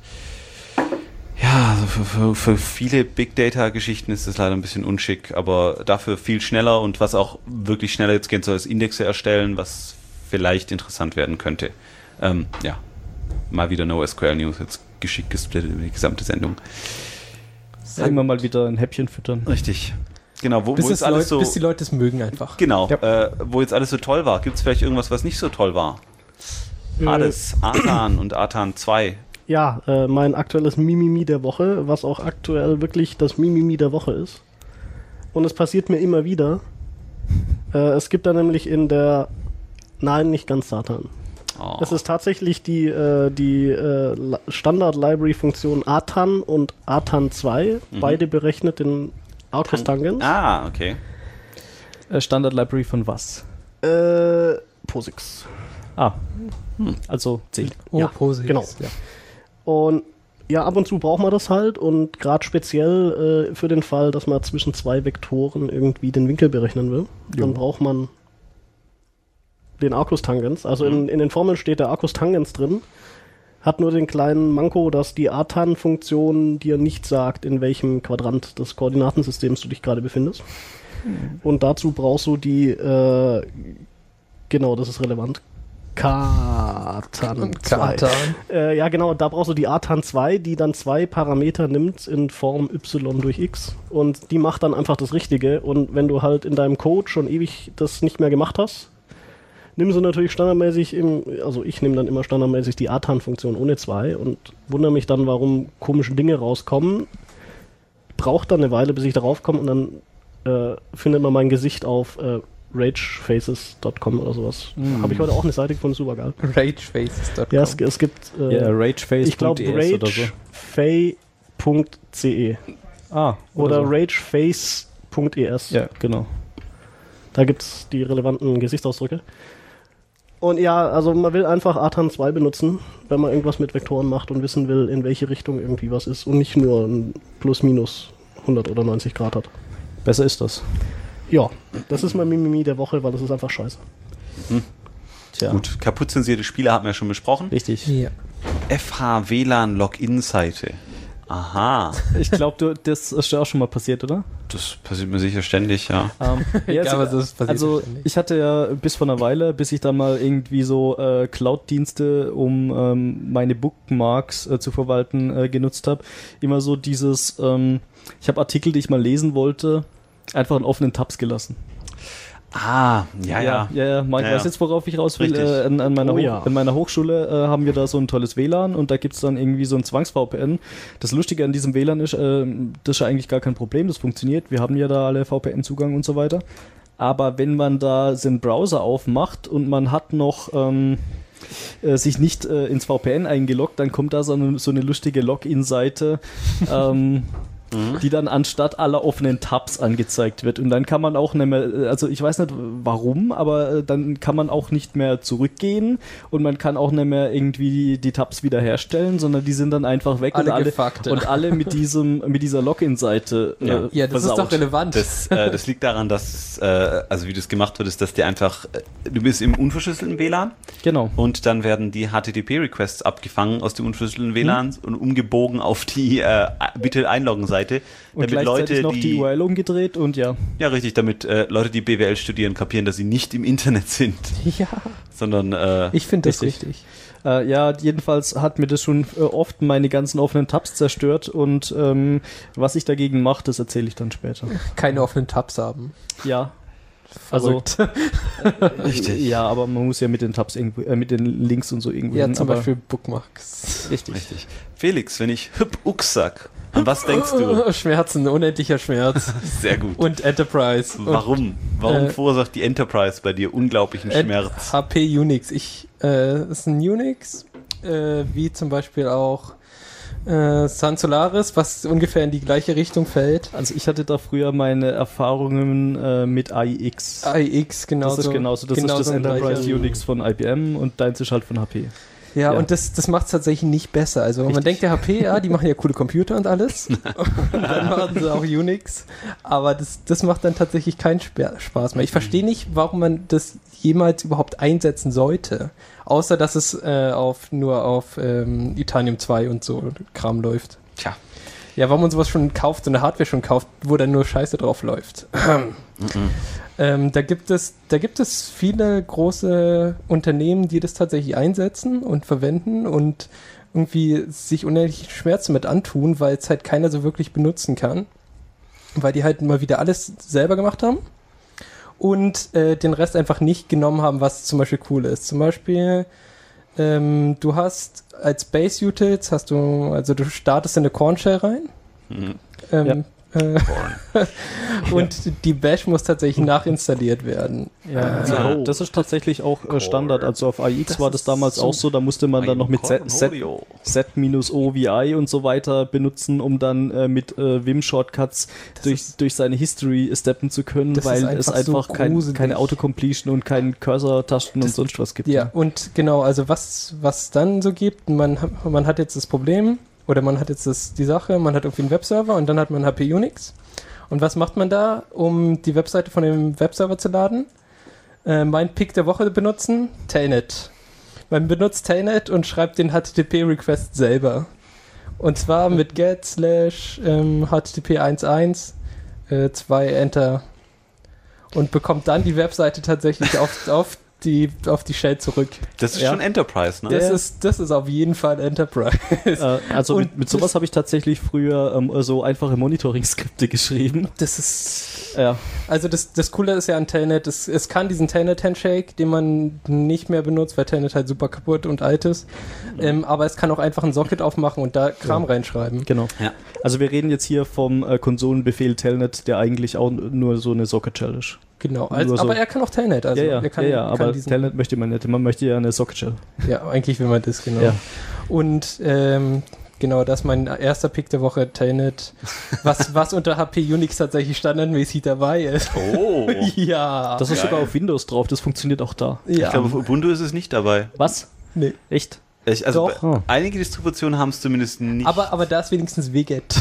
ja, also für, für, für viele Big Data Geschichten ist das leider ein bisschen unschick, aber dafür viel schneller und was auch wirklich schneller jetzt gehen soll, ist Indexe erstellen, was vielleicht interessant werden könnte. Ähm, ja, mal wieder NoSQL News, jetzt geschickt gesplittet über die gesamte Sendung. Sagen wir mal wieder ein Häppchen füttern. Richtig. Genau, wo, Bis, wo es jetzt alles Leute, so... bis die Leute es mögen einfach. Genau, Ja. äh, wo jetzt alles so toll war. Gibt es vielleicht irgendwas, was nicht so toll war? Äh, Hades, Athan und Athan zwei. Ja, äh, mein aktuelles Mimimi der Woche, was auch aktuell wirklich das Mimimi der Woche ist. Und es passiert mir immer wieder. Äh, es gibt da nämlich in der... Nein, nicht ganz Satan. Oh. Es ist tatsächlich die, äh, die äh, La- Standard-Library-Funktion Athan und Athan zwei, Mhm. beide berechnet in Arcus-Tangens. Ah, okay. Äh, Standard Library von was? Äh, POSIX. Ah, also C. Oh, Ja, Posix. genau. Ja. Und ja, ab und zu braucht man das halt und gerade speziell äh, für den Fall, dass man zwischen zwei Vektoren irgendwie den Winkel berechnen will, dann braucht man den Arcus-Tangens. Also in, in den Formeln steht der Arcus-Tangens drin, hat nur den kleinen Manko, dass die Athan-Funktion dir nicht sagt, in welchem Quadrant des Koordinatensystems du dich gerade befindest. Und dazu brauchst du die, äh, genau, das ist relevant, Katan zwei. Katan. Äh, ja, genau, da brauchst du die Athan zwei, die dann zwei Parameter nimmt in Form y durch x und die macht dann einfach das Richtige. Und wenn du halt in deinem Code schon ewig das nicht mehr gemacht hast, nimm sie natürlich standardmäßig im, also ich nehme dann immer standardmäßig die Athan-Funktion ohne zwei und wundere mich dann, warum komische Dinge rauskommen. Braucht dann eine Weile, bis ich darauf komme und dann äh, findet man mein Gesicht auf äh, ragefaces Punkt com oder sowas. Mhm. Habe ich heute auch eine Seite gefunden, super geil. Ragefaces Punkt com. Ja, es, es gibt äh, Ja, rageface ich glaube Punkt de oder so. ragefay Punkt ce Ah, oder so. rageface Punkt es. Ja, genau. Da gibt es die relevanten Gesichtsausdrücke. Und ja, also man will einfach Athan zwei benutzen, wenn man irgendwas mit Vektoren macht und wissen will, in welche Richtung irgendwie was ist und nicht nur ein plus minus hundert oder neunzig Grad hat. Besser ist das. Ja, das ist mein Mimimi der Woche, weil das ist einfach scheiße. Tja, Gut, kaputt zensierte Spiele haben wir schon besprochen. richtig. Ja. F H W L A N Login-Seite. Aha, Ich glaube, das ist ja auch schon mal passiert, oder? das passiert mir sicher ständig, ja. Ähm, ja, Egal, also, was ist, passiert also ständig. ich hatte ja bis vor einer Weile, bis ich dann mal irgendwie so äh, Cloud-Dienste, um ähm, meine Bookmarks äh, zu verwalten, äh, genutzt habe, immer so dieses, ähm, ich habe Artikel, die ich mal lesen wollte, einfach in offenen Tabs gelassen. Ah, ja, ja. ja, ja. Mike Ja, ja. weiß jetzt, worauf ich raus will. Richtig. Äh, an, an, meiner Oh Hoch- ja. an meiner Hochschule äh, haben wir da so ein tolles W L A N und da gibt's dann irgendwie so ein Zwangs-V P N. Das Lustige an diesem W L A N ist, äh, das ist ja eigentlich gar kein Problem, das funktioniert. Wir haben ja da alle V P N-Zugang und so weiter. aber wenn man da den Browser aufmacht und man hat noch ähm, äh, sich nicht äh, ins V P N eingeloggt, dann kommt da so eine, so eine lustige Login-Seite, ähm, die dann anstatt aller offenen Tabs angezeigt wird. Und dann kann man auch nicht mehr, also ich weiß nicht warum, aber dann kann man auch nicht mehr zurückgehen und man kann auch nicht mehr irgendwie die, die Tabs wiederherstellen, sondern die sind dann einfach weg Alle und, alle, gefuckt, ja. und alle mit diesem mit dieser Login-Seite äh, Ja. Ja, das versaut. ist doch relevant. Das, äh, das liegt daran, dass, äh, also wie das gemacht wird, ist, dass dir einfach, äh, du bist im unverschlüsselten W L A N Genau. und dann werden die H T T P-Requests abgefangen aus dem unverschlüsselten W L A N und umgebogen auf die äh, bitte Einloggen-Seite, Und damit gleichzeitig Leute, noch die, die U R L umgedreht und ja. ja richtig, damit äh, Leute, die B W L studieren, kapieren, dass sie nicht im Internet sind, Ja, sondern äh, ich finde das Richtig. richtig. Äh, ja, jedenfalls hat mir das schon äh, oft meine ganzen offenen Tabs zerstört und ähm, was ich dagegen mache, das erzähle ich dann später. Keine offenen Tabs haben. Ja, also Verrückt. Richtig. ja, aber man muss ja mit den Tabs irgendwo, äh, mit den Links und so irgendwo Ja, hin, zum aber Beispiel Bookmarks. richtig. richtig. Felix, wenn ich Hüpp Ux sag, an was denkst du? Schmerzen, unendlicher Schmerz. Sehr gut. Und Enterprise. Warum? Warum äh, verursacht die Enterprise bei dir unglaublichen Und Schmerz? H P Unix. Ich, äh, ist ein Unix, äh, wie zum Beispiel auch äh, Sun Solaris, was ungefähr in die gleiche Richtung fällt. Also ich hatte da früher meine Erfahrungen äh, mit I X. A I X, genauso. Das ist genauso, das genauso ist das ein Enterprise gleicher. Unix von I B M und deins ist halt von H P. Ja, Ja. und das, das macht es tatsächlich nicht besser. Also man Richtig. denkt ja H P, ja, die machen ja coole Computer und alles. Und dann machen sie auch Unix. Aber das, das macht dann tatsächlich keinen Spa- Spaß mehr. Ich verstehe nicht, warum man das jemals überhaupt einsetzen sollte. Außer, dass es äh, auf, nur auf ähm, Titanium zwei und so Kram läuft. Tja. Ja, warum man sowas schon kauft, so eine Hardware schon kauft, wo dann nur Scheiße drauf läuft. Ähm, da gibt es, da gibt es viele große Unternehmen, die das tatsächlich einsetzen und verwenden und irgendwie sich unendlich Schmerzen mit antun, weil es halt keiner so wirklich benutzen kann. Weil die halt mal wieder alles selber gemacht haben und äh, den Rest einfach nicht genommen haben, was zum Beispiel cool ist. Zum Beispiel, ähm, du hast als Base Utils, hast du, also du startest in eine Corn Shell rein. Mhm. Ähm, Ja. äh, und die Bash muss tatsächlich nachinstalliert werden. Ja, Ah. also das ist tatsächlich auch äh, Standard. Also auf I X Das war das ist damals so auch so, da musste man dann noch mit Z, Z, Z-O V I und so weiter benutzen, um dann äh, mit äh, Vim-Shortcuts durch, ist- durch seine History steppen zu können, Das ist weil einfach es so einfach kein, gruselig. keine Autocompletion und keinen Cursor-Tasten und Das- sonst was gibt. Ja, und genau, also was was dann so gibt, man, ha- man hat jetzt das Problem, oder man hat jetzt das, die Sache, man hat irgendwie einen Webserver und dann hat man H P Unix. Und was macht man da, um die Webseite von dem Webserver zu laden? Äh, mein Pick der Woche benutzen, Telnet. Man benutzt Telnet und schreibt den H T T P-Request selber. Und zwar mit get slash ähm, H T T P eins eins äh, zwei Enter. Und bekommt dann die Webseite tatsächlich auf, auf, die, auf die Shell zurück. Das ist Ja. schon Enterprise, ne? Das, Ja. ist, das ist auf jeden Fall Enterprise. Äh, also Und mit, mit sowas habe ich tatsächlich früher ähm, so einfache Monitoring-Skripte geschrieben. Das ist. Ja, Also das, das Coole ist ja an Telnet, es, es kann diesen Telnet-Handshake, den man nicht mehr benutzt, weil Telnet halt super kaputt und alt ist. Ähm, aber es kann auch einfach ein Socket aufmachen und da Kram Ja. reinschreiben. genau. Ja. Also wir reden jetzt hier vom äh, Konsolenbefehl Telnet, der eigentlich auch n- nur so eine Socket-Shell ist. Genau. Also, Nur so. aber er kann auch Telnet. Also ja, ja, er kann, ja, ja, kann aber diesen, Telnet möchte man nicht. Man möchte ja eine Socket-Shell. Ja, eigentlich will man das, genau. Ja. Und ähm, genau, das ist mein erster Pick der Woche, Telnet, was, was unter H P Unix tatsächlich standardmäßig dabei ist. Oh. Ja. Das ist Geil. sogar auf Windows drauf, das funktioniert auch da. ja. Ich glaube, auf Ubuntu ist es nicht dabei. Was? nee. Echt? Ich, also Doch. bei- einige Distributionen haben es zumindest nicht. Aber, aber da ist wenigstens wget.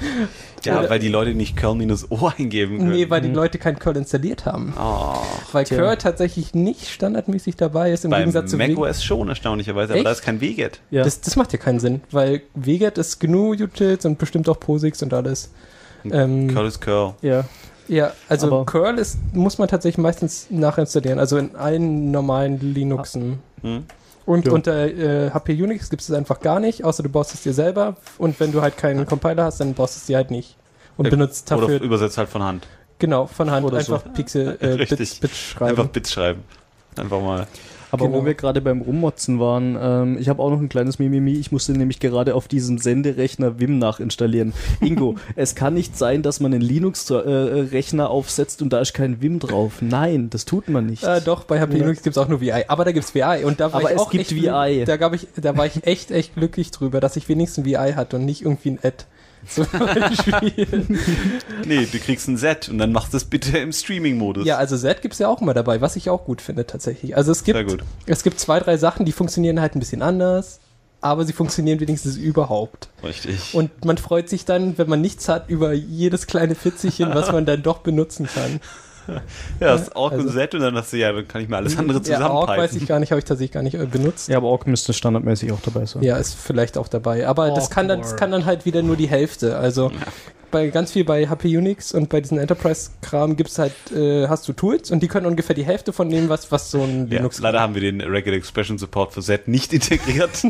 ja, oder- weil die Leute nicht curl-o eingeben können. Nee, weil die Mhm. Leute kein Curl installiert haben. Oh. Weil Tja. Curl tatsächlich nicht standardmäßig dabei ist, im Beim Gegensatz zu wget. macOS schon, erstaunlicherweise, aber Echt? da ist kein wget. Ja. Das, das macht ja keinen Sinn, weil wget ist G N U-Utils und bestimmt auch POSIX und alles. Ähm, Curl ist curl. ja. ja, also Aber- Curl ist, muss man tatsächlich meistens nachinstallieren, also in allen normalen Linuxen. Hm? Und Ja. unter äh, H P Unix gibt es es einfach gar nicht, außer du baust es dir selber. Und wenn du halt keinen Compiler hast, dann baust du es dir halt nicht. Und Ja, benutzt dafür, Oder übersetzt halt von Hand. genau, von Hand oder so. einfach Pixel, äh, Richtig. Bits, Bits schreiben. Einfach Bits schreiben. Einfach mal. Aber Genau. wo wir gerade beim Rummotzen waren, ähm, ich habe auch noch ein kleines Mimimi. Ich musste nämlich gerade auf diesem Senderechner Vim nachinstallieren. Ingo, es kann nicht sein, dass man einen Linux-Rechner aufsetzt und da ist kein Vim drauf. Nein, das tut man nicht. Äh, doch, bei H P Ja. Linux gibt es auch nur V I. Aber da gibt es V I. Und da war Aber ich es auch gibt echt, V I. Da, gab ich, da war ich echt, echt glücklich drüber, dass ich wenigstens ein V I hatte und nicht irgendwie ein Ad. Zum Beispiel. Nee, du kriegst ein Set und dann mach das bitte im Streaming-Modus. Ja, also Z gibt es ja auch mal dabei, was ich auch gut finde tatsächlich. Also es Sehr gibt, gut. es gibt zwei, drei Sachen, die funktionieren halt ein bisschen anders, aber sie funktionieren wenigstens überhaupt. Richtig. Und man freut sich dann, wenn man nichts hat, über jedes kleine Fitzelchen, was man dann doch benutzen kann. ja, das ist Org also- und Set und dann hast du, ja, dann kann ich mal alles andere Ja, Org weiß zusammenpeifen. ich gar nicht, habe ich tatsächlich gar nicht äh, benutzt. Ja, aber Org müsste standardmäßig auch dabei sein. Ja, ist vielleicht auch dabei. Aber das kann, dann, das Awkward. kann dann halt wieder nur die Hälfte. Also bei ganz viel bei H P Unix und bei diesen Enterprise-Kram gibt's halt, äh, hast du Tools und die können ungefähr die Hälfte von dem, was, was so ein Ja, Linux leider haben wir den Regular Expression Support für Set nicht integriert.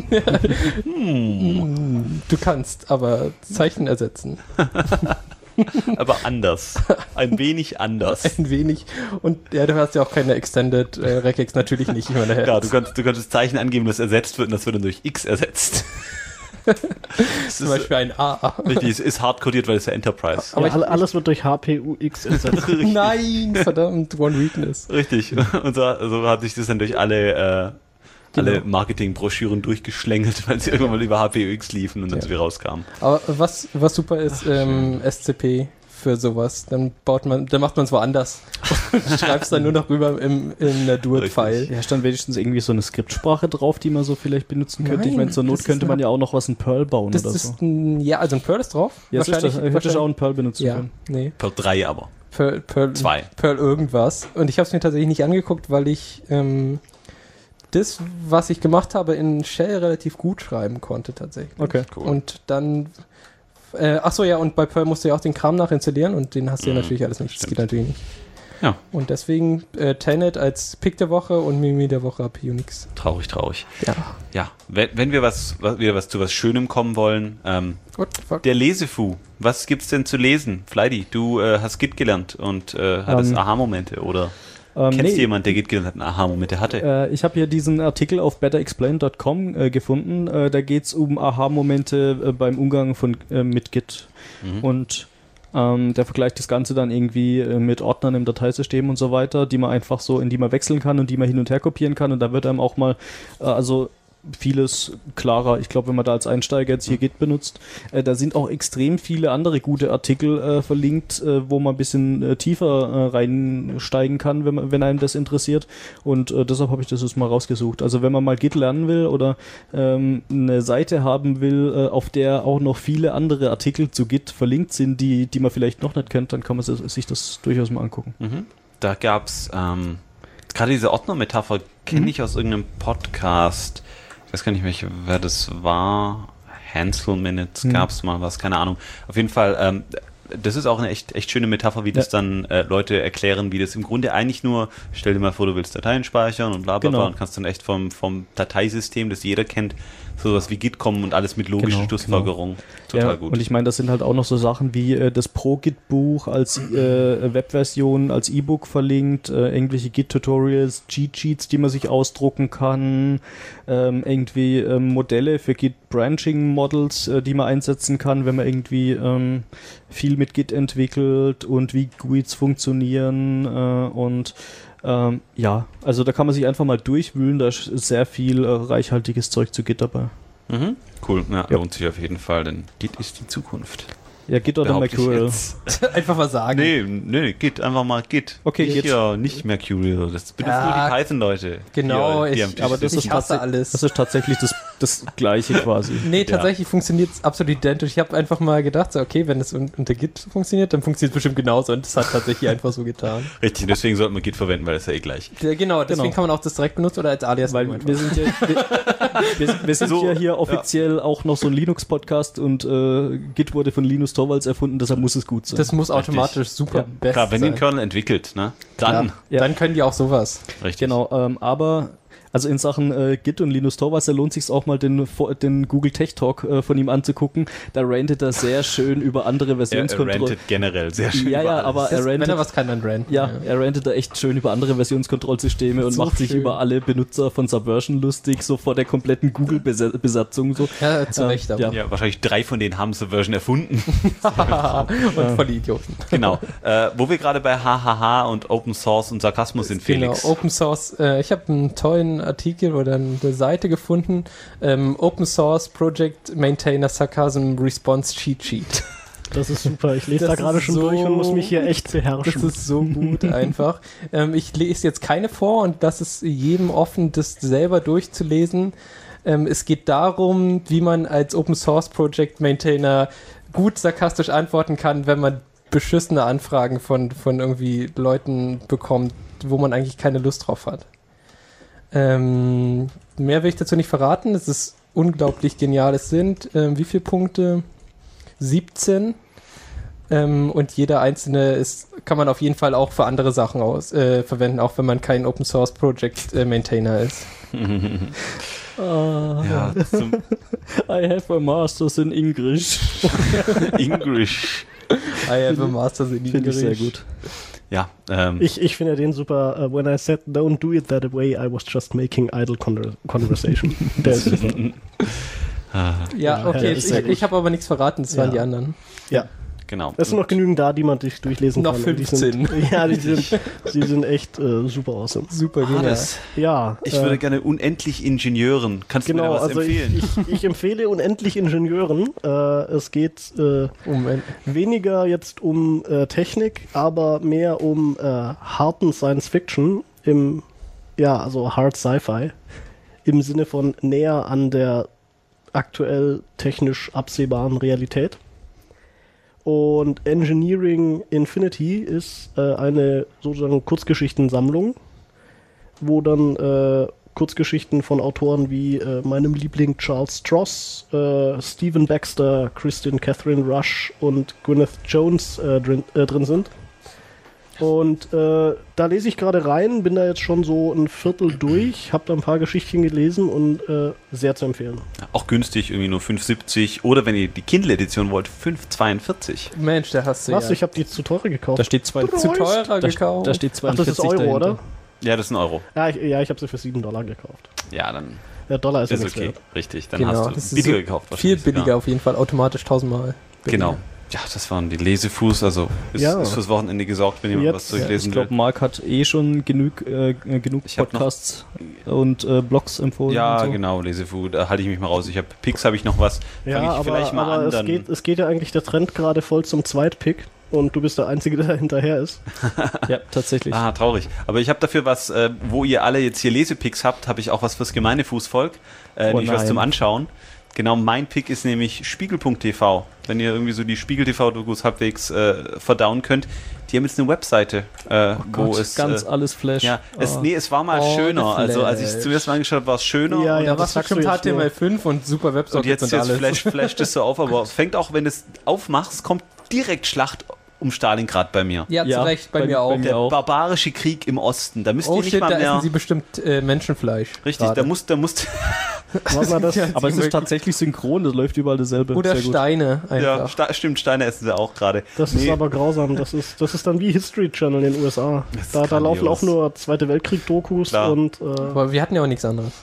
Hm, Du kannst, aber Zeichen ersetzen. Aber anders. Ein wenig anders. Ein wenig. Und ja, du hast ja auch keine Extended äh, Regex, natürlich nicht. Ich meine, Ja, du kannst, du kannst das Zeichen angeben, das ersetzt wird und das wird dann durch X ersetzt. Das zum ist, Beispiel ein A. richtig, es ist hardcodiert, weil es ja Enterprise. Aber ja, ich- alle- alles wird durch H P U X ersetzt. Nein, verdammt, One Weakness. Richtig. Und so, so hat sich das dann durch alle, äh, alle Genau. Marketingbroschüren durchgeschlängelt, weil sie irgendwann mal über H P U X liefen und dann Ja. so wie rauskamen. Aber was, was super ist, ähm, S C P für sowas, dann baut man, dann macht man es woanders. Und schreibst dann nur noch rüber im, in der Duet-File. Ja, stand wenigstens irgendwie so eine Skriptsprache drauf, die man so vielleicht benutzen könnte. Nein, ich meine, zur das Not ist könnte man eine- ja auch noch was in Perl bauen Das oder so. ist ein, ja, also ein Perl ist drauf. Ja, das ist das, hätte ich auch in Perl benutzen ja, können. nee. Per drei aber. Perl, Perl, Zwei. Perl irgendwas. Und ich habe es mir tatsächlich nicht angeguckt, weil ich ähm, das, was ich gemacht habe, in Shell relativ gut schreiben konnte tatsächlich. Okay. Cool. Und dann, äh, ach so, ja, und bei Perl musst du ja auch den Kram nachinstallieren und den hast du ja Mhm, natürlich alles nicht. Das stimmt. geht natürlich nicht. Ja. Und deswegen äh, Telnet als Pick der Woche und Mimi der Woche H P Unix. Traurig, traurig. Ja. Ja, wenn, wenn wir was, was, wieder was zu was Schönem kommen wollen, ähm, What the fuck? der Lesefu. Was gibt's denn zu lesen? Fleidy, du äh, hast Git gelernt und äh, hattest Ähm, Aha-Momente oder Ähm, kennst nee, du jemanden, der Git gelernt hat und Aha-Momente hatte? Äh, ich habe hier diesen Artikel auf better explain dot com äh, gefunden. Äh, da geht es um Aha-Momente äh, beim Umgang von, äh, mit Git. Mhm. Und ähm, der vergleicht das Ganze dann irgendwie äh, mit Ordnern im Dateisystem und so weiter, die man einfach so, in die man wechseln kann und die man hin und her kopieren kann. Und da wird einem auch mal, äh, also vieles klarer. Ich glaube, wenn man da als Einsteiger jetzt hier Git benutzt, äh, da sind auch extrem viele andere gute Artikel äh, verlinkt, äh, wo man ein bisschen äh, tiefer äh, reinsteigen kann, wenn, man, wenn einem das interessiert. Und äh, deshalb habe ich das jetzt mal rausgesucht. Also wenn man mal Git lernen will oder ähm, eine Seite haben will, äh, auf der auch noch viele andere Artikel zu Git verlinkt sind, die, die man vielleicht noch nicht kennt, dann kann man sich das durchaus mal angucken. Mhm. Da gab's ähm, gerade diese Ordner-Metapher kenne Mhm. ich aus irgendeinem Podcast. Ich weiß gar nicht mehr, wer das war. Hansel Minutes Mhm. gab's mal was, keine Ahnung. Auf jeden Fall, ähm, das ist auch eine echt, echt schöne Metapher, wie das Ja. dann äh, Leute erklären, wie das im Grunde eigentlich nur, stell dir mal vor, du willst Dateien speichern und bla bla bla Genau. und kannst dann echt vom, vom Dateisystem, das jeder kennt, sowas wie Git kommen und alles mit logischen Genau, Schlussfolgerungen. Total Ja, gut. und ich meine, das sind halt auch noch so Sachen wie äh, das Pro-Git-Buch als äh, Webversion, als E-Book verlinkt, äh, irgendwelche Git-Tutorials, Cheat-Sheets, die man sich ausdrucken kann, ähm, irgendwie ähm, Modelle für Git-Branching-Models, äh, die man einsetzen kann, wenn man irgendwie ähm, viel mit Git entwickelt und wie G U Ids funktionieren äh, und ähm, ja, also da kann man sich einfach mal durchwühlen, da ist sehr viel äh, reichhaltiges Zeug zu Git dabei. Mhm. Cool, ja, Ja. lohnt sich auf jeden Fall, denn Git ist die Zukunft. Ja, Git oder Behaupte ich Mercurial? jetzt. Einfach mal sagen. Nee, nee, Git, einfach mal Git. Okay, nicht Git. Ja, nicht Mercurial. Das benutzen Ja, nur die Python-Leute. Genau, die, die ich- am Tisch aber das sitzen. ich hasse tats- alles. Das ist tatsächlich das, das Gleiche quasi. Nee, tatsächlich funktioniert es absolut identisch. Ich habe einfach mal gedacht, so, okay, wenn es un- unter Git funktioniert, dann funktioniert es bestimmt genauso und es hat tatsächlich einfach so getan. Richtig, deswegen sollte man Git verwenden, weil das ist ja eh gleich. Ja, genau, deswegen Genau. kann man auch das direkt benutzen oder als Alias. Weil nehmen wir einfach. sind ja, wir, wir, sind- wir sind So, ja hier offiziell auch noch so ein Linux-Podcast und äh, Git wurde von Linus Torvalds erfunden, deshalb muss es gut sein. Das muss automatisch super Ja. best Klar, wenn ihr sein. einen Kernel entwickelt, ne, dann. Ja, Ja. Dann können die auch sowas. Richtig. Genau, ähm, aber Also in Sachen äh, Git und Linus Torvalds, da lohnt sich auch mal den, den Google Tech Talk äh, von ihm anzugucken. Da rantet er sehr schön über andere Versionskontrollen. Er rantet generell sehr schön Ja, über ja, alles. aber er Das, wenn rantet, er was kann, dann ranten. ja, er rantet da echt schön über andere Versionskontrollsysteme und So macht sich schön. über alle Benutzer von Subversion lustig, so vor der kompletten Google-Besatzung. So. Ja, zu Recht, aber. ja. Ja, wahrscheinlich drei von denen haben Subversion erfunden. Und voll Idioten. Genau. Äh, wo wir gerade bei Hahaha und Open Source und Sarkasmus sind, Felix. Genau, Open Source. Äh, ich habe einen tollen Artikel oder eine Seite gefunden. Ähm, Open Source Project Maintainer Sarcasm Response Cheat Sheet. Das ist super. Ich lese Das da gerade ist schon so durch und muss mich hier echt Das beherrschen. ist so gut einfach. Ähm, ich lese jetzt keine vor und das ist jedem offen, das selber durchzulesen. Ähm, es geht darum, wie man als Open Source Project Maintainer gut sarkastisch antworten kann, wenn man beschissene Anfragen von, von irgendwie Leuten bekommt, wo man eigentlich keine Lust drauf hat. Ähm, mehr will ich dazu nicht verraten. Es ist unglaublich genial. Es sind, ähm, wie viele Punkte? siebzehn. Ähm, und jeder einzelne ist, kann man auf jeden Fall auch für andere Sachen aus, äh, verwenden, auch wenn man kein Open Source Project äh, Maintainer ist. Ah, Ja, zum I have a master's in English. English. I have a Master's in Finde ich English. sehr gut. Ja, ähm, Ich, ich finde den super. Uh, when I said don't do it that way, I was just making idle conver conversation. Der ist super. ah, Ja, Ja, okay, ist ich, sehr gut. ich habe aber nichts verraten, das waren Ja. die anderen. Ja, genau. es sind noch genügend da, die man sich durchlesen Noch kann. Und die fünfzehn. Sind, ja, die sind, die sind echt äh, super awesome. Super genial. Hannes, Ja. ich äh, würde gerne unendlich Ingenieuren. Kannst du mir Genau, da was also ich, empfehlen? ich, ich empfehle unendlich Ingenieuren. Äh, es geht äh, Moment. weniger jetzt um äh, Technik, aber mehr um äh, harten Science Fiction im, ja, also Hard Sci-Fi im Sinne von näher an der aktuell technisch absehbaren Realität. Und Engineering Infinity ist äh, eine sozusagen Kurzgeschichtensammlung, wo dann äh, Kurzgeschichten von Autoren wie äh, meinem Liebling Charles Stross, äh, Stephen Baxter, Christine Catherine Rush und Gwyneth Jones äh, drin, äh, drin sind. Und äh, da lese ich gerade rein, bin da jetzt schon so ein Viertel durch, habe da ein paar Geschichten gelesen und äh, sehr zu empfehlen. Auch günstig, irgendwie nur fünf siebzig. Oder wenn ihr die Kindle-Edition wollt, fünf zweiundvierzig. Mensch, da hast du Was? ja Ich habe die zu teuer gekauft. Da steht zwei, zu teurer da, gekauft. da steht Ach, das zweiundvierzig ist Euro, dahinter. oder? Ja, das ist ein Euro. Ja, ich, ja, ich habe sie für sieben Dollar gekauft. Ja, dann Der Dollar ist ja ist nichts okay. wert. Richtig, dann Genau, hast das du ist billiger so gekauft. viel wahrscheinlich billiger sogar. auf jeden Fall, automatisch tausendmal. billiger. Genau. Ja, das waren die Lesefuß, also ist, Ja. ist fürs Wochenende gesorgt, wenn jemand Jetzt- was Ja, ich durchlesen glaube, will. Marc hat eh schon genug, äh, genug Ich hab noch- Podcasts und äh, Blogs empfohlen. Ja, und so. genau, Lesefuß, da halte ich mich mal raus. Ich habe Picks, habe ich noch was. Ja, Fang ich aber, vielleicht mal aber an, es, dann geht, es geht ja eigentlich der Trend gerade voll zum Zweitpick und du bist der Einzige, der hinterher ist. Ja, tatsächlich. Ah, traurig. Aber ich habe dafür was, äh, wo ihr alle jetzt hier Lesepicks habt, habe ich auch was fürs gemeine Fußvolk, äh, Oh nämlich was nein. zum Anschauen. Genau, mein Pick ist nämlich Spiegel.T V. Wenn ihr irgendwie so die Spiegel-T V-Dokus halbwegs äh, verdauen könnt, die haben jetzt eine Webseite, äh, wo Gott, es... ganz äh, alles Flash. ja, es, Ah. nee, es war mal Oh, schöner. der Also als ich Flash. es zum ersten Mal angeschaut habe, war es schöner. Ja, Und ja, da war das es sagst du bestimmt jetzt H T M L nur. fünf und super Und Websockets jetzt, und jetzt alles. flash, flasht es so auf, aber es fängt auch, wenn du es aufmachst, kommt direkt Schlacht um Stalingrad bei mir. Ja, Ja, zu Recht, bei, bei- mir auch. bei mir Der auch. barbarische Krieg im Osten. Da müsst ihr Oh nicht shit, mal da mehr... essen sie bestimmt äh, Menschenfleisch. Richtig, gerade. da musst, da musst, Warte mal, das, Ja, Aber es die- ist tatsächlich synchron, das läuft überall dasselbe. Oder Sehr gut. Steine ja, einfach. Sta stimmt, Steine essen sie auch gerade. das ist aber grausam. Das ist, das ist dann wie History Channel in den U S A. Das ist Da, da laufen grandios. auch nur Zweite Weltkrieg-Dokus Klar. und äh, Aber wir hatten ja auch nichts anderes.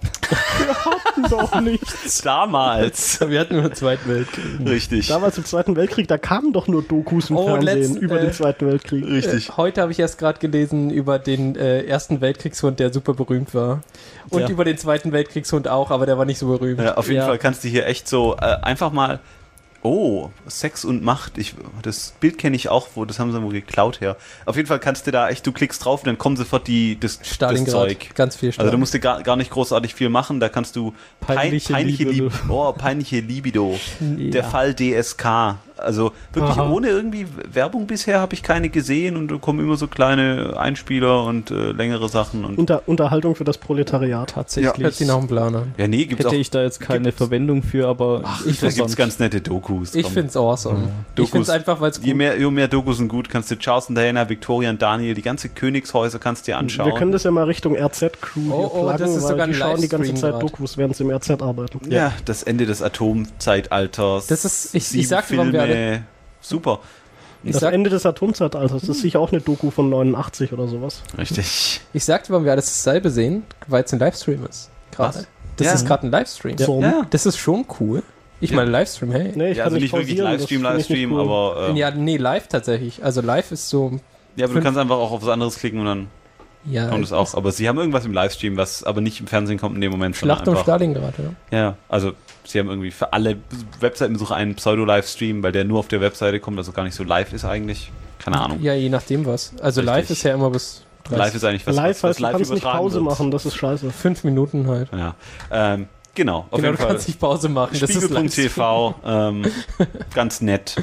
doch nichts. Damals. Wir hatten nur den Zweiten Weltkrieg. Richtig. Damals im Zweiten Weltkrieg, da kamen doch nur Dokus im Oh, Fernsehen letzt- über äh, den Zweiten Weltkrieg. Richtig. Äh, heute habe ich erst gerade gelesen über den äh, Ersten Weltkriegshund, der super berühmt war. Und Ja. über den Zweiten Weltkriegshund auch, aber der war nicht so berühmt. Ja, auf jeden Ja. Fall kannst du hier echt so äh, einfach mal. Oh, Sex und Macht. Ich, das Bild kenne ich auch, wo das haben sie wohl geklaut her. Auf jeden Fall kannst du da echt, du klickst drauf und dann kommen sofort die, das, das Stalingrad, Zeug. ganz viel Also Stalingrad. da musst du gar, gar nicht großartig viel machen. Da kannst du pein, Peinliche peinliche, Liebe. Libido. Oh, peinliche Libido. Ja. Der Fall D S K. Also wirklich Aha. ohne irgendwie Werbung bisher habe ich keine gesehen und da kommen immer so kleine Einspieler und äh, längere Sachen. Und Unter, Unterhaltung für das Proletariat. Tatsächlich Hört sich nach einem Plan an. ja, nee, gibt's hätte auch. ich da jetzt keine gibt's- Verwendung für, aber Ach, da gibt's ganz nette Dokus. Ich komm. find's awesome. Ich find's einfach, weil es Je mehr, je mehr Dokus sind gut, kannst du Charles und Diana, Victoria und Daniel, die ganze Königshäuser kannst du dir anschauen. Wir können das ja mal Richtung R Z-Crew hier Oh, oh, pluggen, das ist weil sogar die ein schauen die ganze Livestream Zeit grad. Dokus, während sie im R Z arbeiten. ja, das Ende des Atomzeitalters. Das ist- ich- ich sieben sagte, warum wir alle- Filme. Super. Ich, Das sag, Ende des Atomzeitalters, das ist sicher auch eine Doku von neunundachtzig oder sowas. Richtig. ich sagte, warum wir alles dasselbe sehen, weil es ein Livestream ist. Gerade. Was? Das Ja. ist gerade ein Livestream. Ja. Ja. Das ist schon cool. Ich Ja. meine, Livestream, hey. Nee, ich Ja, kann also nicht wirklich pausieren, das Livestream, finde ich nicht Livestream, cool. aber. Ähm, ja, Ja, nee, live tatsächlich. Also live ist so, aber du fünf- kannst einfach auch auf was anderes klicken und dann ja, kommt es auch. Aber sie haben irgendwas im Livestream, was aber nicht im Fernsehen kommt in dem Moment. sondern Schlacht um einfach- Stalingrad, ja. Ja, also sie haben irgendwie für alle Webseitenbesucher einen Pseudo-Livestream, weil der nur auf der Webseite kommt, also gar nicht so live ist eigentlich. Keine Ahnung. Ja, je nachdem was. Also Richtig. live ist ja immer bis Live dreißig, ist eigentlich was, Live was, was heißt, du live kannst nicht übertragen Pause wird. machen, das ist scheiße. fünf Minuten halt. Ja, ähm, genau. Auf Genau, jeden du Fall. kannst nicht Pause machen. Das ist Spiegel Punkt T V, ähm, ganz nett.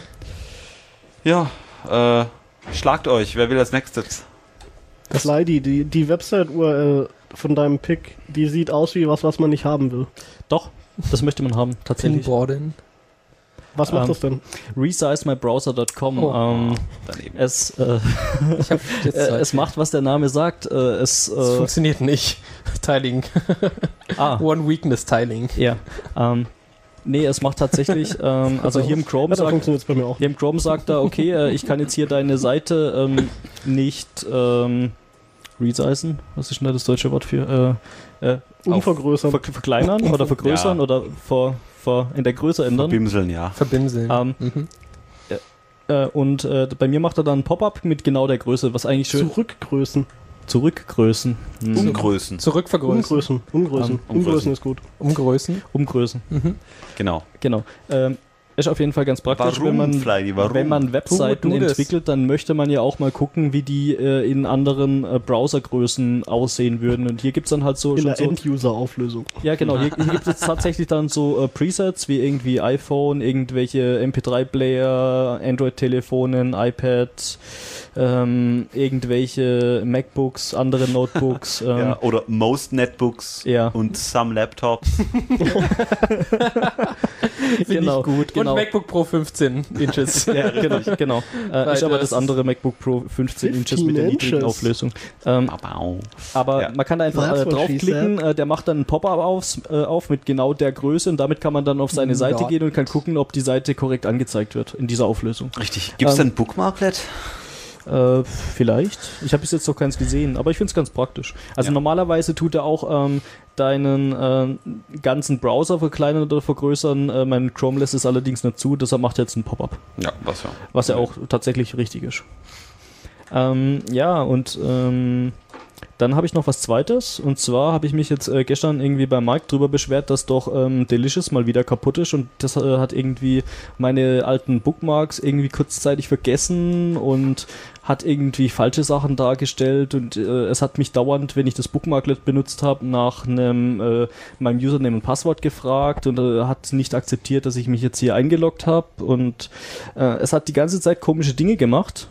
Ja, äh, schlagt euch. Wer will als nächstes? Slidey, die, die Website-U R L von deinem Pick, die sieht aus wie was, was man nicht haben will. Doch, das möchte man haben, tatsächlich. Pinboarding. Was macht Ähm, das denn? resize my browser dot com. Oh. Ähm, Daneben. es, äh, Ich hab jetzt äh, Zeit. es macht, was der Name sagt. Äh, es, Es äh, funktioniert nicht. Tiling. ah, One Weakness Tiling. ja. Ähm, nee, es macht tatsächlich, ähm, also hier im Chrome Ja, da sagt, funktioniert es bei mir auch. hier im Chrome sagt er, okay, äh, ich kann jetzt hier deine Seite ähm, nicht ähm, resizen. Was ist denn da das deutsche Wort für? Äh, äh, Umvergrößern. ver verkleinern oder vergrößern Ja. oder ver ver in der Größe ändern. Bimseln, ja. Verbimseln. Ähm, mhm. Äh, und äh, bei mir macht er dann ein Pop-up mit genau der Größe, was eigentlich schön Zurückgrößen. Zurückgrößen. Hm. Umgrößen. Zurückvergrößen. Umgrößen. Umgrößen. Um, Umgrößen umgrößen. ist gut. Umgrößen. Umgrößen. Mhm. Genau. Genau. Ähm, ist auf jeden Fall ganz praktisch, Warum, wenn man Fleidy, warum? wenn man Webseiten Who would do this? entwickelt, dann möchte man ja auch mal gucken, wie die äh, in anderen äh, Browsergrößen aussehen würden. Und hier gibt's dann halt so, In schon der so End-User-Auflösung. ja genau, hier, hier gibt es tatsächlich dann so äh, Presets wie irgendwie iPhone, irgendwelche M P drei Player, Android-Telefonen, iPad, ähm, irgendwelche MacBooks, andere Notebooks. Ähm, Ja, oder most Netbooks Ja. und some Laptops. genau, gut. genau. Und MacBook Pro fünfzehn Inches. Ja, genau, genau. Äh, ist aber das das- andere MacBook Pro fünfzehn Inches mit der fifteen niedrigen Inches. Auflösung. Ähm, Babau. aber Ja. man kann da einfach That's äh, what she draufklicken, äh, der macht dann ein Pop-up aufs- äh, auf mit genau der Größe und damit kann man dann auf seine Ja. Seite gehen und kann gucken, ob die Seite korrekt angezeigt wird in dieser Auflösung. Richtig. Gibt es Ähm, dann Bookmarklet? Äh, vielleicht. Ich habe bis jetzt noch keins gesehen, aber ich finde es ganz praktisch. Also Ja. normalerweise tut er auch ähm, deinen äh, ganzen Browser verkleinern oder vergrößern. Äh, mein Chrome lässt es allerdings nicht zu, deshalb macht er jetzt ein Pop-up. Ja, was ja. Was ja auch tatsächlich richtig ist. Ähm, ja, und ähm, dann habe ich noch was Zweites. Und zwar habe ich mich jetzt äh, gestern irgendwie bei Mike drüber beschwert, dass doch ähm, Delicious mal wieder kaputt ist. Und das äh, hat irgendwie meine alten Bookmarks irgendwie kurzzeitig vergessen und hat irgendwie falsche Sachen dargestellt. Und äh, es hat mich dauernd, wenn ich das Bookmarklet benutzt habe, nach einem äh, meinem Username und Passwort gefragt und äh, hat nicht akzeptiert, dass ich mich jetzt hier eingeloggt habe. Und äh, es hat die ganze Zeit komische Dinge gemacht.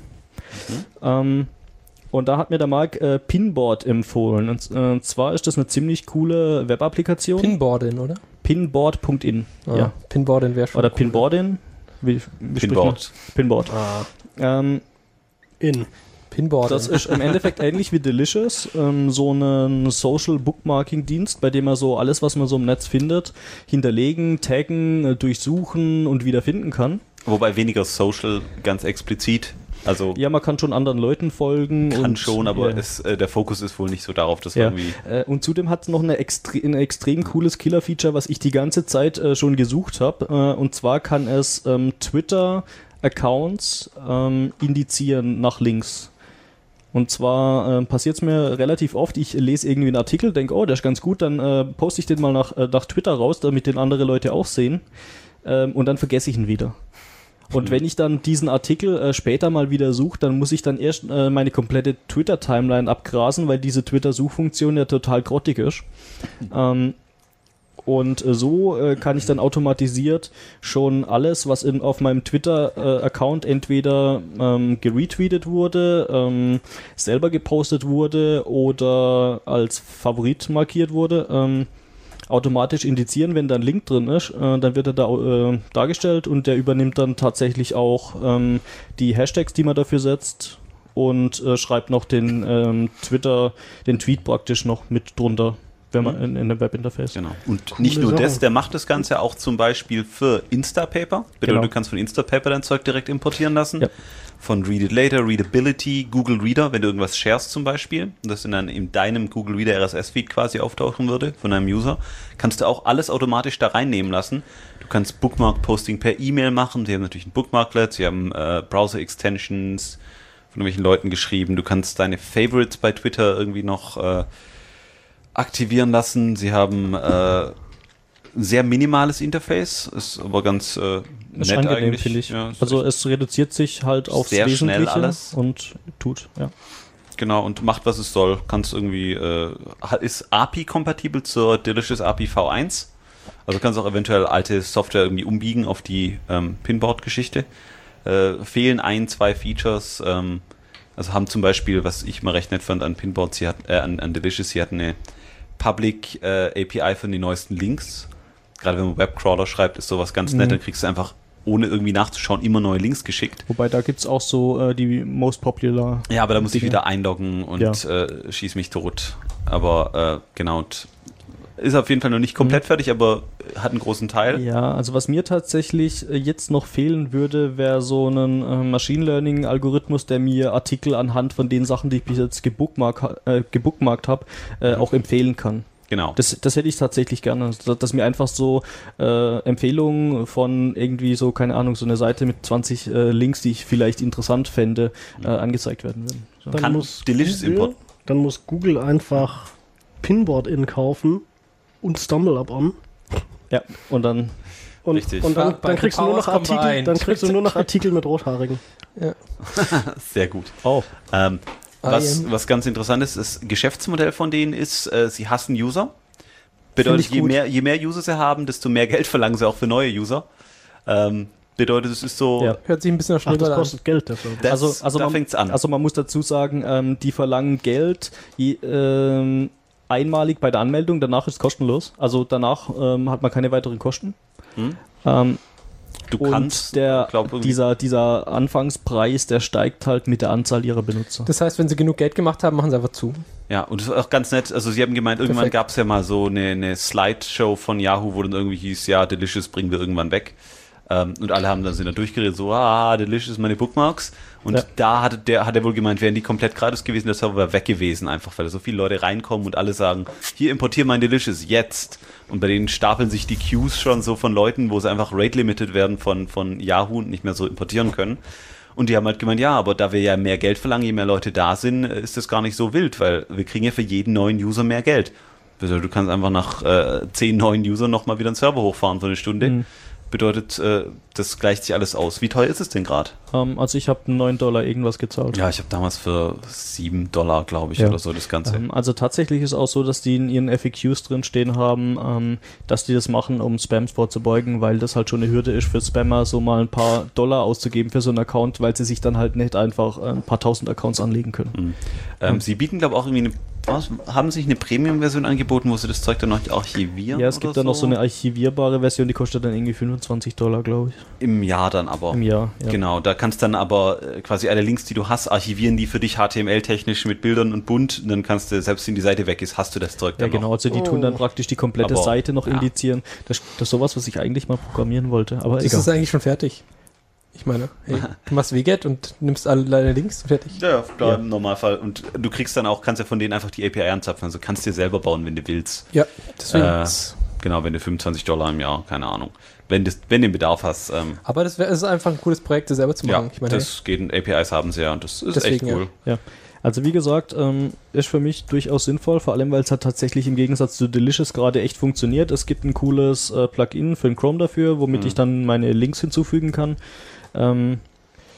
Ähm, und da hat mir der Marc äh, Pinboard empfohlen. Und äh, zwar ist das eine ziemlich coole Web-Applikation. Pinboarding, oder? Pinboard Punkt in. Ah, Ja. Pinboarding wäre schon Oder cool. Pinboardin. Wie, wie spricht Pinboard. man? Pinboard. Ah, Ähm, In. Pinboarding. das ist im Endeffekt ähnlich wie Delicious, ähm, so ein Social Bookmarking Dienst, bei dem man so alles, was man so im Netz findet, hinterlegen, taggen, äh, durchsuchen und wiederfinden kann. Wobei weniger Social, ganz explizit. Also Ja, man kann schon anderen Leuten folgen. kann und, schon, aber ja. es, äh, der Fokus ist wohl nicht so darauf, dass Ja. irgendwie. Äh, und zudem hat es noch eine extre ein extrem cooles Killer-Feature, was ich die ganze Zeit äh, schon gesucht habe. Äh, und zwar kann es ähm, Twitter-Accounts ähm, indizieren nach Links. Und zwar äh, passiert es mir relativ oft, ich lese irgendwie einen Artikel, denke, oh, der ist ganz gut, dann äh, poste ich den mal nach, äh, nach Twitter raus, damit den andere Leute auch sehen. Ähm, und dann vergesse ich ihn wieder. Und wenn ich dann diesen Artikel äh, später mal wieder suche, dann muss ich dann erst äh, meine komplette Twitter-Timeline abgrasen, weil diese Twitter-Suchfunktion ja total grottig ist. Ähm, und äh, so äh, kann ich dann automatisiert schon alles, was in, auf meinem Twitter-Account äh, entweder ähm, geretweetet wurde, ähm, selber gepostet wurde oder als Favorit markiert wurde, ähm, automatisch indizieren, wenn da ein Link drin ist, äh, dann wird er da äh, dargestellt und der übernimmt dann tatsächlich auch ähm, die Hashtags, die man dafür setzt und äh, schreibt noch den ähm, Twitter, den Tweet praktisch noch mit drunter, wenn man in, in dem Webinterface. Genau. Und nicht nur Sache. das, der macht das Ganze auch zum Beispiel für Instapaper. Bedeutet, Genau. du kannst von Instapaper dein Zeug direkt importieren lassen. Ja. Von Read It Later, Readability, Google Reader, wenn du irgendwas sharest zum Beispiel und das in, dann in deinem Google Reader R S S-Feed quasi auftauchen würde von einem User, kannst du auch alles automatisch da reinnehmen lassen. Du kannst Bookmark-Posting per E-Mail machen. Sie haben natürlich ein Bookmarklet, sie haben äh, Browser-Extensions von irgendwelchen Leuten geschrieben. Du kannst deine Favorites bei Twitter irgendwie noch äh, aktivieren lassen. Sie haben äh, ein sehr minimales Interface, ist aber ganz äh, Ist nett angenehm, eigentlich. finde ich. Ja, ist also echt- es reduziert sich halt aufs sehr schnell Wesentliche alles. und tut, ja. Genau, und macht, was es soll. Kannst irgendwie, äh, hat- ist A P I-kompatibel zur Delicious A P I V eins. Also kannst auch eventuell alte Software irgendwie umbiegen auf die ähm, Pinboard-Geschichte. Äh, fehlen ein, zwei Features. Ähm, also haben zum Beispiel, was ich mal recht nett fand an Pinboard, sie hat, äh, an, an Delicious, sie hatten eine Public äh, A P I für die neuesten Links. Gerade wenn man Webcrawler schreibt, ist sowas ganz nett. Mhm. Dann kriegst du einfach, ohne irgendwie nachzuschauen, immer neue Links geschickt. Wobei da gibt es auch so äh, die most popular. Ja, aber da muss ich Dinge. wieder einloggen und Ja. äh, schieß mich tot. Aber äh, genau, und ist auf jeden Fall noch nicht komplett Mhm. fertig, aber hat einen großen Teil. Ja, also was mir tatsächlich äh, jetzt noch fehlen würde, wäre so ein äh, Machine Learning Algorithmus, der mir Artikel anhand von den Sachen, die ich bis jetzt gebookmarkt, ha- äh, gebookmarkt habe, äh, auch empfehlen kann. Genau. Das, das hätte ich tatsächlich gerne, dass, dass mir einfach so äh, Empfehlungen von irgendwie so, keine Ahnung, so eine Seite mit zwanzig äh, Links, die ich vielleicht interessant fände, äh, angezeigt werden würden. So. Dann Kann muss Delicious Google, Import. Dann muss Google einfach Pinboard-In kaufen und StumbleUp-On. Ja, und dann Und, Richtig. und dann, Bei dann den kriegst du nur noch Powers Artikel, combined. dann kriegst du nur noch Artikel mit Rothaarigen. Sehr gut. auch. Ähm, I was, am- was ganz interessant ist, das Geschäftsmodell von denen ist, äh, sie hassen User. Bedeutet, Find ich je gut. mehr, je mehr User sie haben, desto mehr Geld verlangen sie auch für neue User. Ähm, bedeutet, es ist so, Ja. Hört sich ein bisschen nach Ach, das Schneeball an. kostet Geld deshalb. das, also, also da man, fängt's an. Also man muss dazu sagen, ähm, die verlangen Geld je, ähm, einmalig bei der Anmeldung, danach ist es kostenlos. Also danach ähm, hat man keine weiteren Kosten. Hm? Ähm, du und kannst, der, glaub, irgendwie- dieser, dieser Anfangspreis, der steigt halt mit der Anzahl ihrer Benutzer. Das heißt, wenn sie genug Geld gemacht haben, machen sie einfach zu. Ja, und das ist auch ganz nett. Also sie haben gemeint, irgendwann Perfekt. gab es ja mal so eine, eine Slideshow von Yahoo, wo dann irgendwie hieß, ja, Delicious bringen wir irgendwann weg. Ähm, und alle haben dann sind dann durchgeredet, so, ah, Delicious, meine Bookmarks. Und Ja. da hatte der, hat er wohl gemeint, wären die komplett gratis gewesen, der Server wäre weg gewesen, einfach weil da so viele Leute reinkommen und alle sagen, hier importier mein Delicious, jetzt. Und bei denen stapeln sich die Queues schon so von Leuten, wo sie einfach rate-limited werden von, von Yahoo und nicht mehr so importieren können. Und die haben halt gemeint, ja, aber da wir ja mehr Geld verlangen, je mehr Leute da sind, ist das gar nicht so wild, weil wir kriegen ja für jeden neuen User mehr Geld. Also du kannst einfach nach äh, zehn neuen Usern nochmal wieder einen Server hochfahren für eine Stunde. Mhm. Bedeutet, äh, das gleicht sich alles aus. Wie teuer ist es denn gerade? Ähm, also ich habe neun Dollar irgendwas gezahlt. Ja, ich habe damals für sieben Dollar, glaube ich, Ja. oder so das Ganze. Ähm, also tatsächlich ist auch so, dass die in ihren F A Qs drin stehen haben, ähm, dass die das machen, um Spams vorzubeugen, weil das halt schon eine Hürde ist für Spammer, so mal ein paar Dollar auszugeben für so einen Account, weil sie sich dann halt nicht einfach äh, ein paar tausend Accounts anlegen können. Mhm. Ähm, Sie bieten, glaube ich, auch irgendwie eine, was, haben sich eine Premium-Version angeboten, wo sie das Zeug dann noch archivieren? Ja, es oder gibt dann noch so eine archivierbare Version, die kostet dann irgendwie fünfundzwanzig Dollar, glaube ich, Im Jahr dann aber. im Jahr. Ja. Genau, da kannst dann aber äh, quasi alle Links, die du hast, archivieren die für dich H T M L-technisch mit Bildern und bunt. Und dann kannst du, selbst wenn die Seite weg ist, hast du das Zeug Ja, dann genau, noch. also die tun dann praktisch die komplette Aber, Seite noch ja. indizieren. Das, das ist sowas, was ich eigentlich mal programmieren wollte, aber Das egal. ist eigentlich schon fertig. Ich meine, hey, du machst W G E T und nimmst alle deine Links und fertig. Ja, klar, Ja. im Normalfall. Und du kriegst dann auch, kannst ja von denen einfach die A P I anzapfen. Also kannst dir selber bauen, wenn du willst. Ja, deswegen. Äh, ist- Genau, wenn du fünfundzwanzig Dollar im Jahr, keine Ahnung. Wenn du wenn du den Bedarf hast. Ähm, aber das wär, es ist einfach ein cooles Projekt, das selber zu ja, machen. Ich meine, hey, das geht. Und A P Is haben sie ja. Und das ist Deswegen, echt cool. Ja. Also wie gesagt, ähm, ist für mich durchaus sinnvoll, vor allem weil es halt tatsächlich im Gegensatz zu Delicious gerade echt funktioniert. Es gibt ein cooles äh, Plugin für den Chrome dafür, womit Mhm. ich dann meine Links hinzufügen kann. Ähm,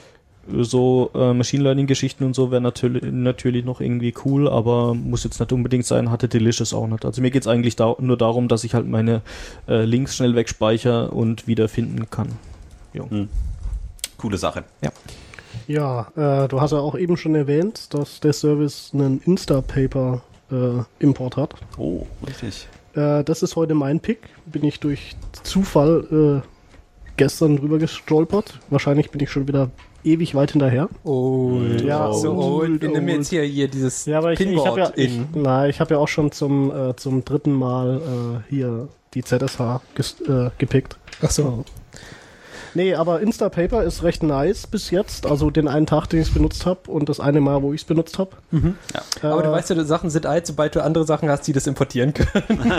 so äh, Machine Learning Geschichten und so wäre natürlich, natürlich noch irgendwie cool, aber muss jetzt nicht unbedingt sein, hatte Delicious auch nicht. Also mir geht's eigentlich da, nur darum, dass ich halt meine äh, Links schnell wegspeichere und wiederfinden kann. Jo. Hm. Coole Sache. Ja. Ja, äh, du hast ja auch eben schon erwähnt, dass der Service einen Instapaper-Import hat. Oh, richtig. Äh, das ist heute mein Pick. Bin ich durch Zufall äh, gestern drüber gestolpert. Wahrscheinlich bin ich schon wieder ewig weit hinterher. Old. Ja, so old, old. Wir nehmen old. jetzt hier, hier dieses Ja, aber ich, ich Pinboard habe ja, ich, in. na, ich hab ja auch schon zum, äh, zum dritten Mal äh, hier die Z S H ges, äh, gepickt. Ach so. Nee, aber Instapaper ist recht nice bis jetzt. Also den einen Tag, den ich es benutzt habe und das eine Mal, wo ich es benutzt habe. Mhm. Ja. Äh, Aber du weißt ja, die Sachen sind alt, sobald du andere Sachen hast, die das importieren können.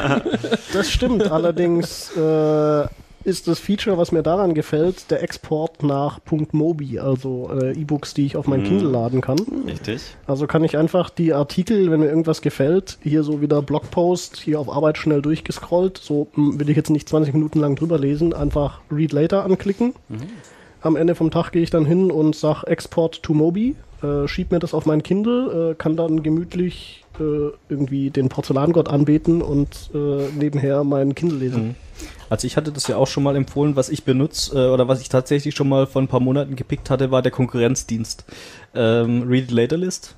Das stimmt. Allerdings äh, ist das Feature, was mir daran gefällt, der Export nach .mobi, also äh, E-Books, die ich auf mein Mhm. Kindle laden kann. Richtig. Also kann ich einfach die Artikel, wenn mir irgendwas gefällt, hier so wieder Blogpost, hier auf Arbeit schnell durchgescrollt, so hm, will ich jetzt nicht zwanzig Minuten lang drüber lesen, einfach Read Later anklicken. Mhm. Am Ende vom Tag gehe ich dann hin und sag Export to Mobi, äh, schieb mir das auf mein Kindle, äh, kann dann gemütlich äh, irgendwie den Porzellangott anbeten und äh, nebenher mein Kindle lesen. Mhm. Also ich hatte das ja auch schon mal empfohlen, was ich benutze, äh, oder was ich tatsächlich schon mal vor ein paar Monaten gepickt hatte, war der Konkurrenzdienst ähm, Read It Later List.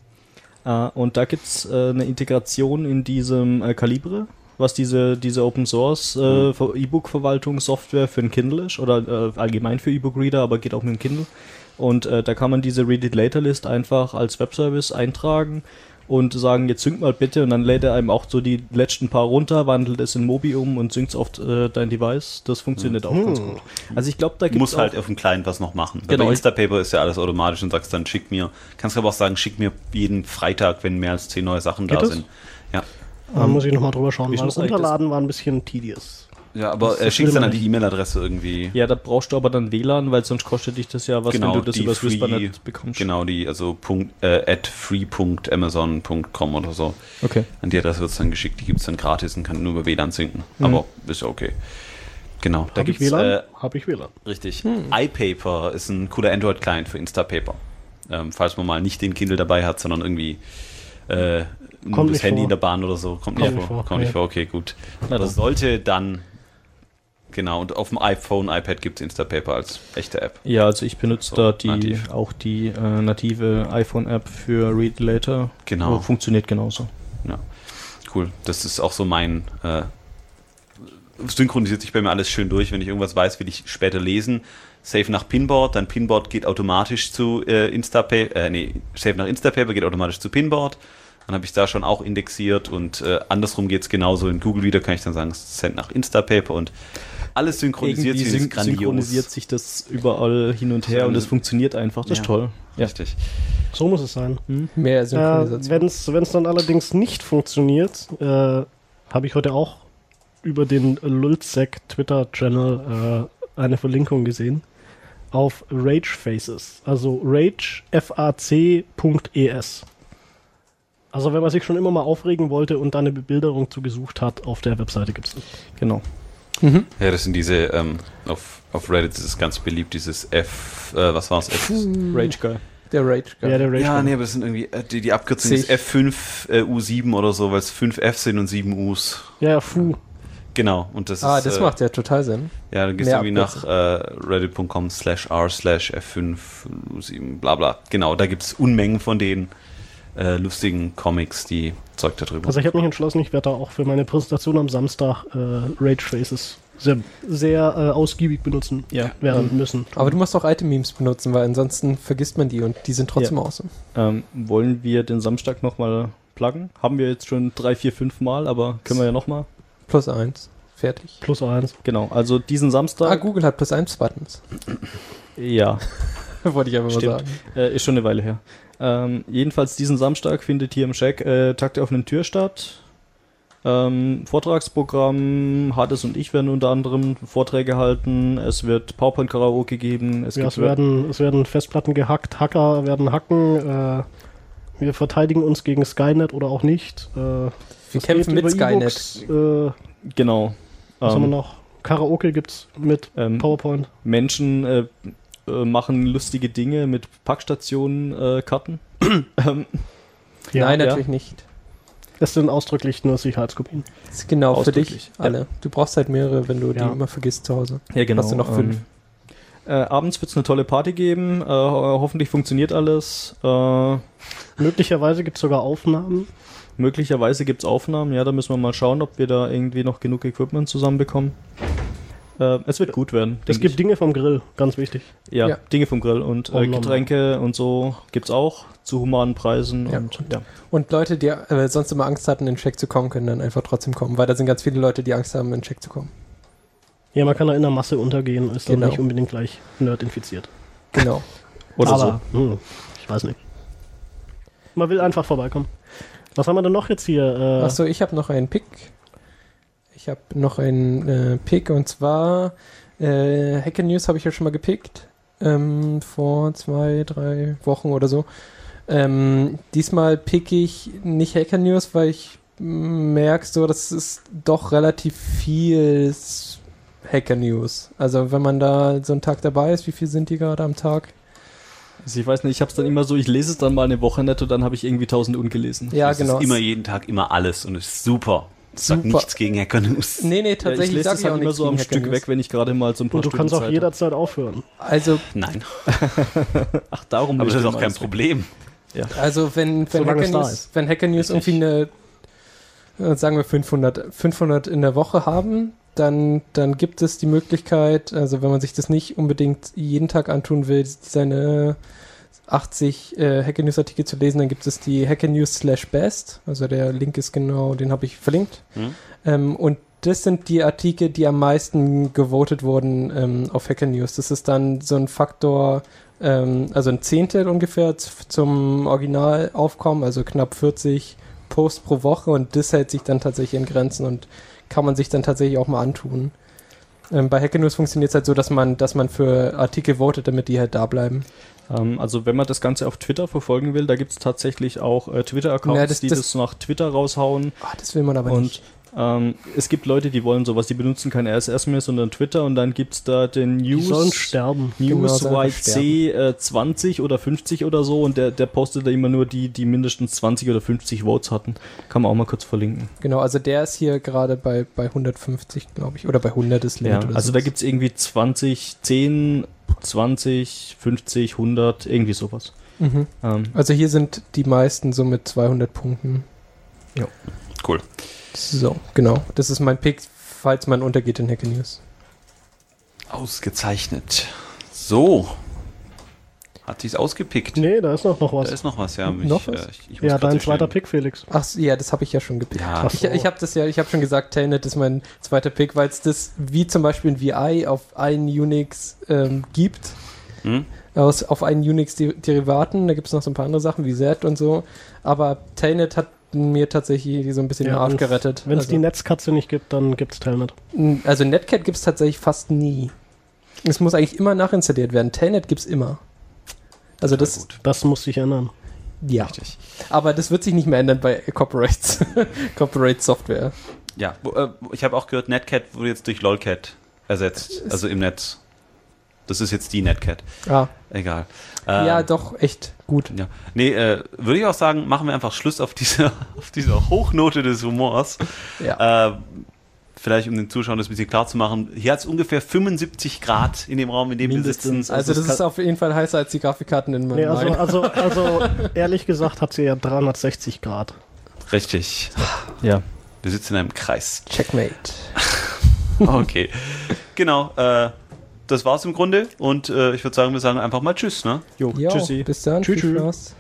Äh, und da gibt's äh, eine Integration in diesem äh, Calibre, was diese, diese Open Source äh, für E-Book-Verwaltungssoftware für ein Kindle ist, oder äh, allgemein für E-Book-Reader, aber geht auch mit dem Kindle. Und äh, da kann man diese Read It Later List einfach als Webservice eintragen und sagen, jetzt sync mal bitte, und dann lädt er einem auch so die letzten paar runter, wandelt es in Mobi um und synkt auf äh, dein Device. Das funktioniert auch ganz gut. Also ich glaube, da Du gibt musst es halt auf dem Client was noch machen. Genau. Bei Instapaper ist ja alles automatisch und sagst dann, schick mir, kannst aber auch sagen, schick mir jeden Freitag, wenn mehr als zehn neue Sachen Geht da das? sind. Ja. Da muss ich nochmal drüber schauen, wie weil muss eigentlich runterladen war ein bisschen tedious. Ja, aber Das er schickt will dann man an die nicht. E-Mail-Adresse irgendwie. Ja, da brauchst du aber dann W L A N, weil sonst kostet dich das ja was, Genau, wenn du das die über das Whisper free- nicht bekommst. Genau, die, also Punkt, äh, at free punkt amazon punkt com oder so. Okay. An die Adresse wird es dann geschickt, die gibt es dann gratis und kann nur über W L A N synken. Mhm. Aber ist ja okay. Genau, da Hab ich gibt's W L A N? äh, Hab ich W L A N. richtig. iPaper ist ein cooler Android-Client für Instapaper. Ähm, falls man mal nicht den Kindle dabei hat, sondern irgendwie äh, nur Kommt das nicht Handy vor. in der Bahn oder so. Kommt, Kommt nicht nicht vor. vor, Kommt nicht nee. vor, okay, gut. Na Das dann. sollte dann, genau, und auf dem iPhone, iPad gibt es Instapaper als echte App. Ja, also ich benutze So, da die nativ. auch die äh, native iPhone-App für Read It Later. Genau. Funktioniert genauso. Ja, cool. Das ist auch so mein, äh, synchronisiert sich bei mir alles schön durch. Wenn ich irgendwas weiß, will ich später lesen. Save nach Pinboard, dann Pinboard geht automatisch zu äh, Instapaper, äh, nee, Save nach Instapaper geht automatisch zu Pinboard. Dann habe ich da schon auch indexiert und äh, andersrum geht es genauso. In Google Reader kann ich dann sagen, Send nach Instapaper und alles synchronisiert Irgendwie sich, syn ist grandios. synchronisiert sich das überall hin und her So, und das also- funktioniert einfach. Das Ja. ist toll. Ja. Richtig. So muss es sein. Mehr Äh, Synchronisation. Wenn es dann allerdings nicht funktioniert, äh, habe ich heute auch über den Lulzsec Twitter-Channel äh, eine Verlinkung gesehen auf Rage Faces, also rage f a c punkt e s. Also wenn man sich schon immer mal aufregen wollte und da eine Bebilderung zu gesucht hat, auf der Webseite gibt es das. Genau. Mhm. Ja, das sind diese, ähm, auf, auf Reddit ist es ganz beliebt, dieses F, äh, was war es? F, Rage Guy. Der Rage. Ja, der Rage. ja, nee, aber das sind irgendwie, äh, die, die Abkürzung Zig. ist F fünf äh, U sieben oder so, weil es fünf F sind und sieben U's. ja, ja, Fu. Genau, und das Ah, ist. das äh, macht ja total Sinn. Ja, dann gehst du mehr irgendwie nach äh, reddit punkt com slash r slash F fünf U sieben, bla bla. Genau, da gibt es Unmengen von den äh, lustigen Comics, die Zeug darüber. Also ich habe mich entschlossen, ich werde da auch für meine Präsentation am Samstag äh, Rage Faces sehr, sehr äh, ausgiebig benutzen Ja. werden müssen. Aber du musst auch alte Memes benutzen, weil ansonsten vergisst man die und die sind trotzdem Ja. awesome. Ähm, wollen wir den Samstag nochmal pluggen? Haben wir jetzt schon drei, vier, fünf Mal, aber können wir ja nochmal. Plus eins. Fertig. Plus eins. Genau, also diesen Ah, Samstag. Google hat plus eins Buttons. Ja, Wollte ich einfach mal Stimmt. sagen. äh, ist schon eine Weile her. Ähm, jedenfalls diesen Samstag findet hier im Shack äh, Tag der offenen Tür statt. Ähm, Vortragsprogramm, Hades und ich werden unter anderem Vorträge halten. Es wird PowerPoint-Karaoke geben. Es Ja, gibt es, werden, es werden Festplatten gehackt, Hacker werden hacken. Äh, wir verteidigen uns gegen Skynet oder auch nicht. Äh, Wir das kämpfen geht mit über Skynet. E-Books. Äh, genau. was haben wir Ähm, noch? Karaoke gibt's mit ähm, PowerPoint. Menschen, äh, äh, machen lustige Dinge mit Packstationen-Karten. ähm, Ja, Nein, ja. natürlich nicht. Das sind ausdrücklich nur Sicherheitskopien. Das ist genau für dich Ausdrücklich, ja. alle. Du brauchst halt mehrere, wenn du Ja. die immer vergisst zu Hause. Ja, genau. Hast du noch fünf? Ähm, äh, abends wird es eine tolle Party geben. Äh, ho- hoffentlich funktioniert alles. Äh, Möglicherweise gibt es sogar Aufnahmen. möglicherweise gibt es Aufnahmen. Ja, da müssen wir mal schauen, ob wir da irgendwie noch genug Equipment zusammenbekommen. Äh, es wird gut werden. Es denk gibt ich. Dinge vom Grill, ganz wichtig. Ja, Ja. Dinge vom Grill und äh, Oh, Mann. Getränke und so gibt's auch zu humanen Preisen. Ja. Und, ja. Und Leute, die äh, sonst immer Angst hatten, in den Check zu kommen, können dann einfach trotzdem kommen, weil da sind ganz viele Leute, die Angst haben, in den Check zu kommen. Ja, man kann da in der Masse untergehen, ist dann Genau. nicht unbedingt gleich Nerd-infiziert. Genau. Oder Aber, hm, ich weiß nicht. Man will einfach vorbeikommen. Was haben wir denn noch jetzt hier? Äh, Achso, ich habe noch einen Pick. Ich habe noch einen äh, Pick und zwar äh, Hacker News habe ich ja schon mal gepickt. Ähm, vor zwei, drei Wochen oder so. Ähm, diesmal pick ich nicht Hacker News, weil ich merke so, das ist doch relativ viel Hacker News. Also wenn man da so einen Tag dabei ist, wie viel sind die gerade am Tag? Also ich weiß nicht, ich hab's dann immer so, ich lese es dann mal eine Woche nicht und dann habe ich irgendwie tausend ungelesen. Ja, Es genau. ist immer jeden Tag immer alles und es ist super. Es sagt Super. nichts gegen Hacker News. Nee, nee, Ja, ich tatsächlich lese sag es ich auch halt immer nichts so am gegen Hacker Stück News. weg, wenn ich gerade mal so ein paar und du Stunden kannst auch Zeit jederzeit aufhören. Also, Nein, Ach, darum aber das lese ist ich auch kein meins. Problem. also wenn, wenn, Solange Hacker es da News, ist. wenn Hacker News Richtig. irgendwie eine, äh, sagen wir fünfhundert, fünfhundert in der Woche haben, dann, dann gibt es die Möglichkeit, also wenn man sich das nicht unbedingt jeden Tag antun will, seine achtzig äh, Hacker News Artikel zu lesen, dann gibt es die Hacker News slash best, also der Link ist genau, den habe ich verlinkt. Hm? Ähm, und das sind die Artikel, die am meisten gewotet wurden ähm, auf Hacker News. Das ist dann so ein Faktor, ähm, also ein Zehntel ungefähr z- zum Originalaufkommen, also knapp vierzig Posts pro Woche und das hält sich dann tatsächlich in Grenzen und kann man sich dann tatsächlich auch mal antun. Ähm, bei Hacker News funktioniert es halt so, dass man, dass man für Artikel votet, damit die halt da bleiben. Ähm, also wenn man das Ganze auf Twitter verfolgen will, da gibt's tatsächlich auch äh, Twitter-Accounts, Ja, das- die das- das, nach Twitter raushauen. Ah, das will man aber Und nicht. ähm, es gibt Leute, die wollen sowas, die benutzen kein R S S mehr, sondern Twitter und dann gibt's da den Die sollen News... sterben. Genau, News sollen einfach Y C äh, zwanzig oder fünfzig oder so und der, der postet da immer nur die, die mindestens zwanzig oder fünfzig Votes hatten. Kann man auch mal kurz verlinken. Genau, also der ist hier gerade bei, bei hundertfünfzig, glaube ich, oder bei hundert ist Ja, Limit oder also so. da gibt's irgendwie zwanzig, zehn, zwanzig, fünfzig, hundert, irgendwie sowas. Mhm. Ähm, Also hier sind die meisten so mit zweihundert Punkten. Cool. So, genau. Das ist mein Pick, falls man untergeht in Hacker News. Ausgezeichnet. So. Hat sie's ausgepickt? Nee, da ist noch, noch Da was. ist noch was, ja. Ich, Noch was? Äh, ich, ich muss Ja, grad dein so zweiter schnell- Pick, Felix. Ach so, ja, das habe ich ja schon gepickt. Ja, Ach so. Ich, ich habe das ja, ich habe schon gesagt, Telnet ist mein zweiter Pick, weil es das wie zum Beispiel ein V I auf einen Unix ähm, gibt. hm? Aus, auf einen Unix-Derivaten. Da gibt es noch so ein paar andere Sachen wie Z und so. Aber Telnet hat mir tatsächlich so ein bisschen den Arsch und gerettet. Wenn es also, die Netzkatze nicht gibt, dann gibt's Telnet. also Netcat gibt es tatsächlich fast nie. Es muss eigentlich immer nachinstalliert werden. Telnet gibt es immer. Also das, gut. Das muss sich ändern. ja. Richtig. Aber das wird sich nicht mehr ändern bei Corporates. Corporate Software. Ja, wo, äh, ich habe auch gehört, Netcat wurde jetzt durch LOLcat ersetzt, also im Netz. Das ist jetzt die Netcat. Ah, Egal. Ähm, ja, doch, echt gut. Ja. Nee, äh, würde ich auch sagen, machen wir einfach Schluss auf diese, auf diese Hochnote des Humors. Ja. Äh, vielleicht, um den Zuschauern das ein bisschen klar zu machen, hier hat es ungefähr fünfundsiebzig Grad in dem Raum, in dem Mindestens. wir sitzen. Also das es ist auf jeden Fall heißer als die Grafikkarten in Nee, meinem also, also, also ehrlich gesagt hat sie ja dreihundertsechzig Grad. Richtig. ja. Wir sitzen in einem Kreis. Checkmate. Okay. Genau. Äh, das war's im Grunde. Und äh, ich würde sagen, wir sagen einfach mal Tschüss, ne? Jo, Jo, tschüssi. bis dann. Tschüss, Viel tschüss. Spaß.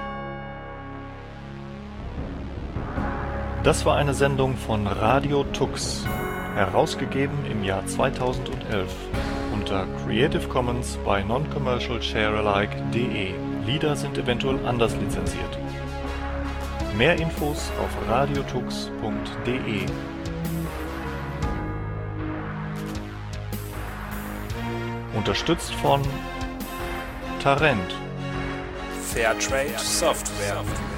Das war eine Sendung von Radio Tux, herausgegeben im Jahr zweitausendelf unter Creative Commons by Non-Commercial Sharealike punkt de. Lieder sind eventuell anders lizenziert. Mehr Infos auf radiotux punkt de. Unterstützt von Tarent. Fairtrade Software.